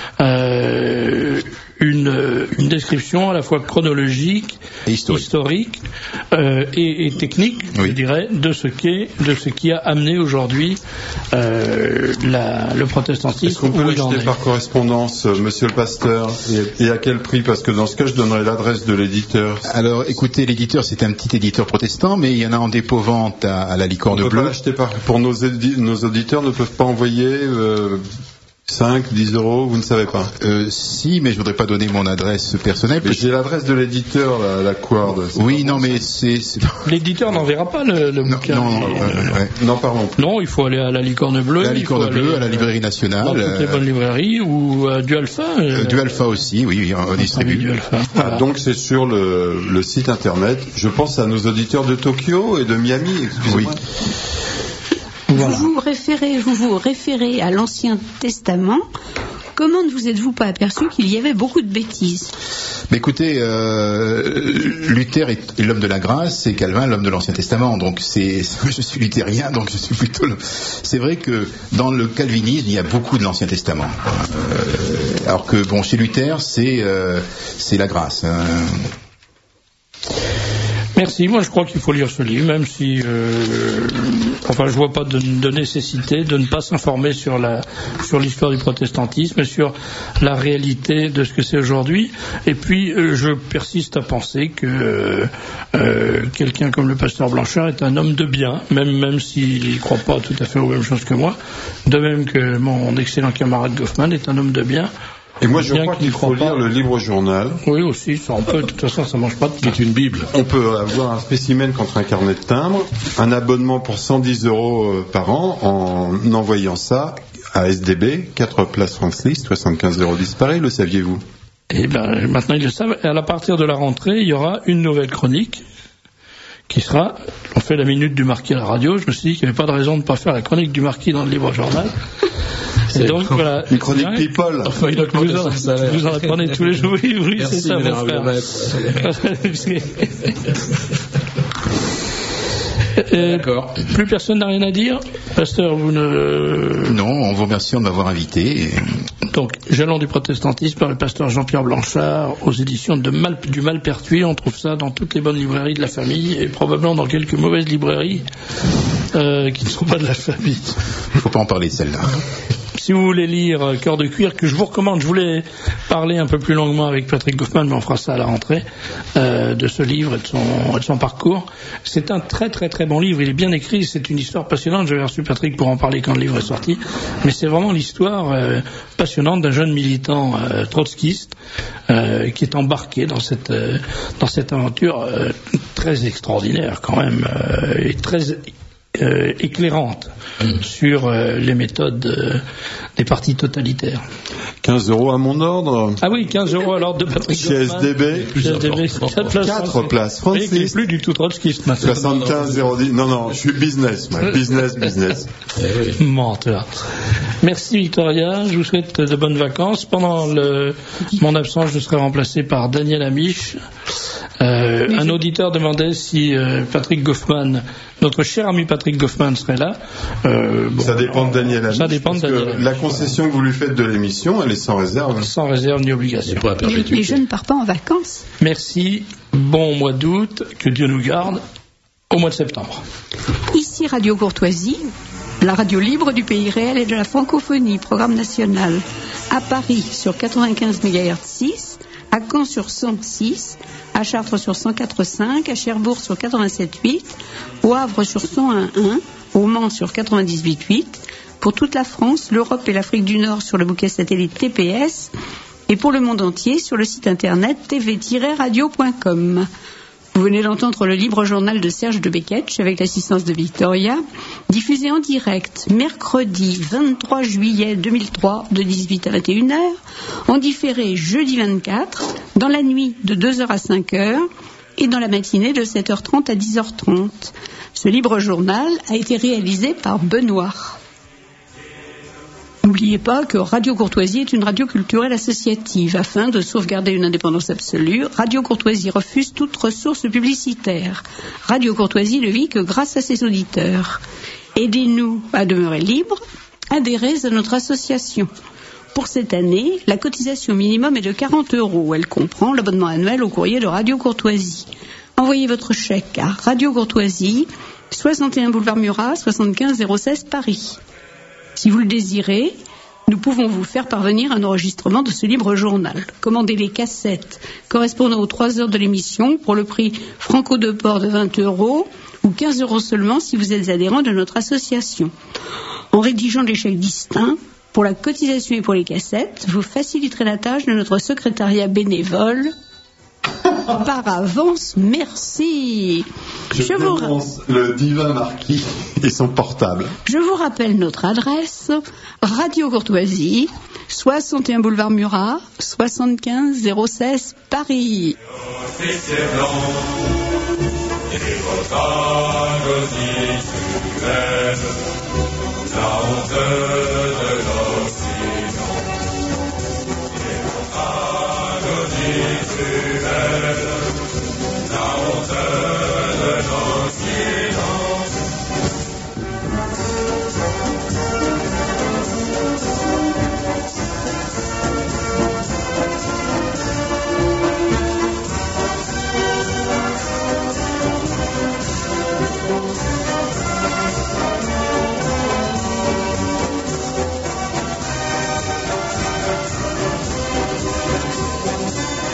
euh, une, une description à la fois chronologique, et historique, historique euh, et, et technique, oui. je dirais, de ce qui, de ce qui a amené aujourd'hui euh, la, le protestantisme. Est-ce qu'on peut l'acheter par correspondance, monsieur le pasteur, et, et à quel prix? Parce que dans ce cas, je donnerai l'adresse de l'éditeur. Alors, écoutez, l'éditeur, c'est un petit éditeur protestant, mais il y en a en dépôt-vente à, à la Licorne Bleue. On ne peut pas l'acheter par, pour nos, édi- nos auditeurs, ne peuvent pas envoyer euh, cinq, dix euros, vous ne savez pas? euh, Si, mais je voudrais pas donner mon adresse personnelle. Mais j'ai l'adresse de l'éditeur, la, la Quard. Oui, non, mais c'est, c'est... L'éditeur n'enverra pas le, le non, bouquin. Non, non, euh, ouais. non, pardon. Non, il faut aller à la Licorne Bleue. La Licorne Bleue, à la librairie nationale. Dans toutes les bonnes librairies, ou euh, du Alpha. Euh, du Alpha aussi, oui, on distribue. Du Alpha. Voilà. Ah, donc c'est sur le, le site internet. Je pense à nos auditeurs de Tokyo et de Miami, excusez-moi. Oui. Voilà. Vous vous référez, vous vous référez à l'Ancien Testament. Comment ne vous êtes-vous pas aperçu qu'il y avait beaucoup de bêtises? Mais écoutez, euh, Luther est, est l'homme de la grâce et Calvin l'homme de l'Ancien Testament. Donc c'est, je suis luthérien, donc je suis plutôt. Le... C'est vrai que dans le calvinisme, il y a beaucoup de l'Ancien Testament. Euh, alors que bon, chez Luther, c'est euh, c'est la grâce. Hein. Merci. Moi, je crois qu'il faut lire ce livre, même si, euh, enfin, je vois pas de, de nécessité de ne pas s'informer sur la, sur l'histoire du protestantisme et sur la réalité de ce que c'est aujourd'hui. Et puis, euh, je persiste à penser que euh, quelqu'un comme le pasteur Blanchard est un homme de bien, même même s'il ne croit pas tout à fait aux mêmes choses que moi. De même que mon excellent camarade Goffman est un homme de bien. Et moi, je crois qu'il faut lire le Libre Journal. Oui, aussi, ça on peut. De toute façon, ça mange pas de pain. C'est une Bible. On peut avoir un spécimen contre un carnet de timbre, un abonnement pour cent dix euros par an en envoyant ça à S D B, quatre place France Liste, soixante-quinze zéro dix Paris. Le saviez-vous? Et ben, maintenant ils le savent. Et à partir de la rentrée, il y aura une nouvelle chronique qui sera, on fait la minute du marquis à la radio. Je me suis dit qu'il n'y avait pas de raison de ne pas faire la chronique du marquis dans le Libre Journal. C'est donc, voilà, une chronique bien, people. Enfin, il vous, en, vous en apprenez tous les jours. Oui, oui, c'est ça, mon frère. Euh, D'accord. Plus personne n'a rien à dire. Pasteur, vous ne... Non, on vous remercie de m'avoir invité. Et... Donc, Jalons du protestantisme par le pasteur Jean-Pierre Blanchard aux éditions de Mal, du Malpertuis. On trouve ça dans toutes les bonnes librairies de la famille et probablement dans quelques mauvaises librairies euh, qui ne sont pas de la famille. Il ne faut pas en parler de celle-là. Si vous voulez lire euh, Cœur de cuir, que je vous recommande, je voulais parler un peu plus longuement avec Patrick Goffman, mais on fera ça à la rentrée, euh, de ce livre et de, son, de son parcours. C'est un très très très bon livre, il est bien écrit, c'est une histoire passionnante. J'avais reçu Patrick pour en parler quand le livre est sorti, mais c'est vraiment l'histoire euh, passionnante d'un jeune militant euh, trotskiste euh, qui est embarqué dans cette, euh, dans cette aventure euh, très extraordinaire quand même, euh, et très... Euh, éclairante mmh. sur euh, les méthodes euh, des partis totalitaires. quinze euros à mon ordre. Ah oui, quinze euros à l'ordre de Patrick Chez Goffman. S D B. Chez S D B, quatre places. quatre places. Francis. Il n'est plus du tout trotskiste maintenant. soixante-quinze zéro dix. Non, non, je suis business, moi. Business, business. Menteur. Merci Victoria, je vous souhaite de bonnes vacances. Pendant le... mon absence, je serai remplacé par Daniel Amiche. Euh, un auditeur demandait si euh, Patrick Goffman, notre cher ami Patrick Goffman serait là. Euh, bon, ça dépend de Daniel Amiche. Ça dépend de Daniel Amiche. La concession que vous lui faites de l'émission, elle est sans réserve. Sans réserve ni obligation. Les, les jeunes ne partent pas en vacances. Merci. Bon mois d'août. Que Dieu nous garde. Au mois de septembre. Ici Radio Courtoisie, la radio libre du pays réel et de la francophonie, programme national. À Paris sur quatre-vingt-quinze mégahertz six, à Caen sur cent six, à Chartres sur cent quatre virgule cinq, à Cherbourg sur quatre-vingt-sept virgule huit, au Havre sur cent un virgule un, au Mans sur quatre-vingt-dix-huit virgule huit, pour toute la France, l'Europe et l'Afrique du Nord sur le bouquet satellite T P S, et pour le monde entier sur le site internet t v tiret radio point com. Vous venez d'entendre le libre journal de Serge de Beketch avec l'assistance de Victoria, diffusé en direct mercredi vingt-trois juillet deux mille trois de dix-huit à vingt et une heures, en différé jeudi vingt-quatre, dans la nuit de deux heures à cinq heures et dans la matinée de sept heures trente à dix heures trente. Ce libre journal a été réalisé par Benoît. N'oubliez pas que Radio Courtoisie est une radio culturelle associative. Afin de sauvegarder une indépendance absolue, Radio Courtoisie refuse toute ressource publicitaire. Radio Courtoisie ne vit que grâce à ses auditeurs. Aidez-nous à demeurer libres, adhérez à notre association. Pour cette année, la cotisation minimum est de quarante euros. Elle comprend l'abonnement annuel au courrier de Radio Courtoisie. Envoyez votre chèque à Radio Courtoisie, soixante et un boulevard Murat, soixante-quinze zéro seize Paris. Si vous le désirez, nous pouvons vous faire parvenir un enregistrement de ce libre journal. Commandez les cassettes correspondant aux trois heures de l'émission pour le prix franco de port de vingt euros ou quinze euros seulement si vous êtes adhérent de notre association. En rédigeant des chèques distincts pour la cotisation et pour les cassettes, vous faciliterez la tâche de notre secrétariat bénévole. Par avance, merci. Je, Je vous annonce le divin marquis et son portable. Je vous rappelle notre adresse: Radio Courtoisie, soixante et un boulevard Murat, soixante-quinze zéro seize Paris.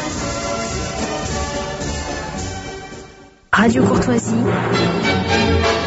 Radio Courtoisie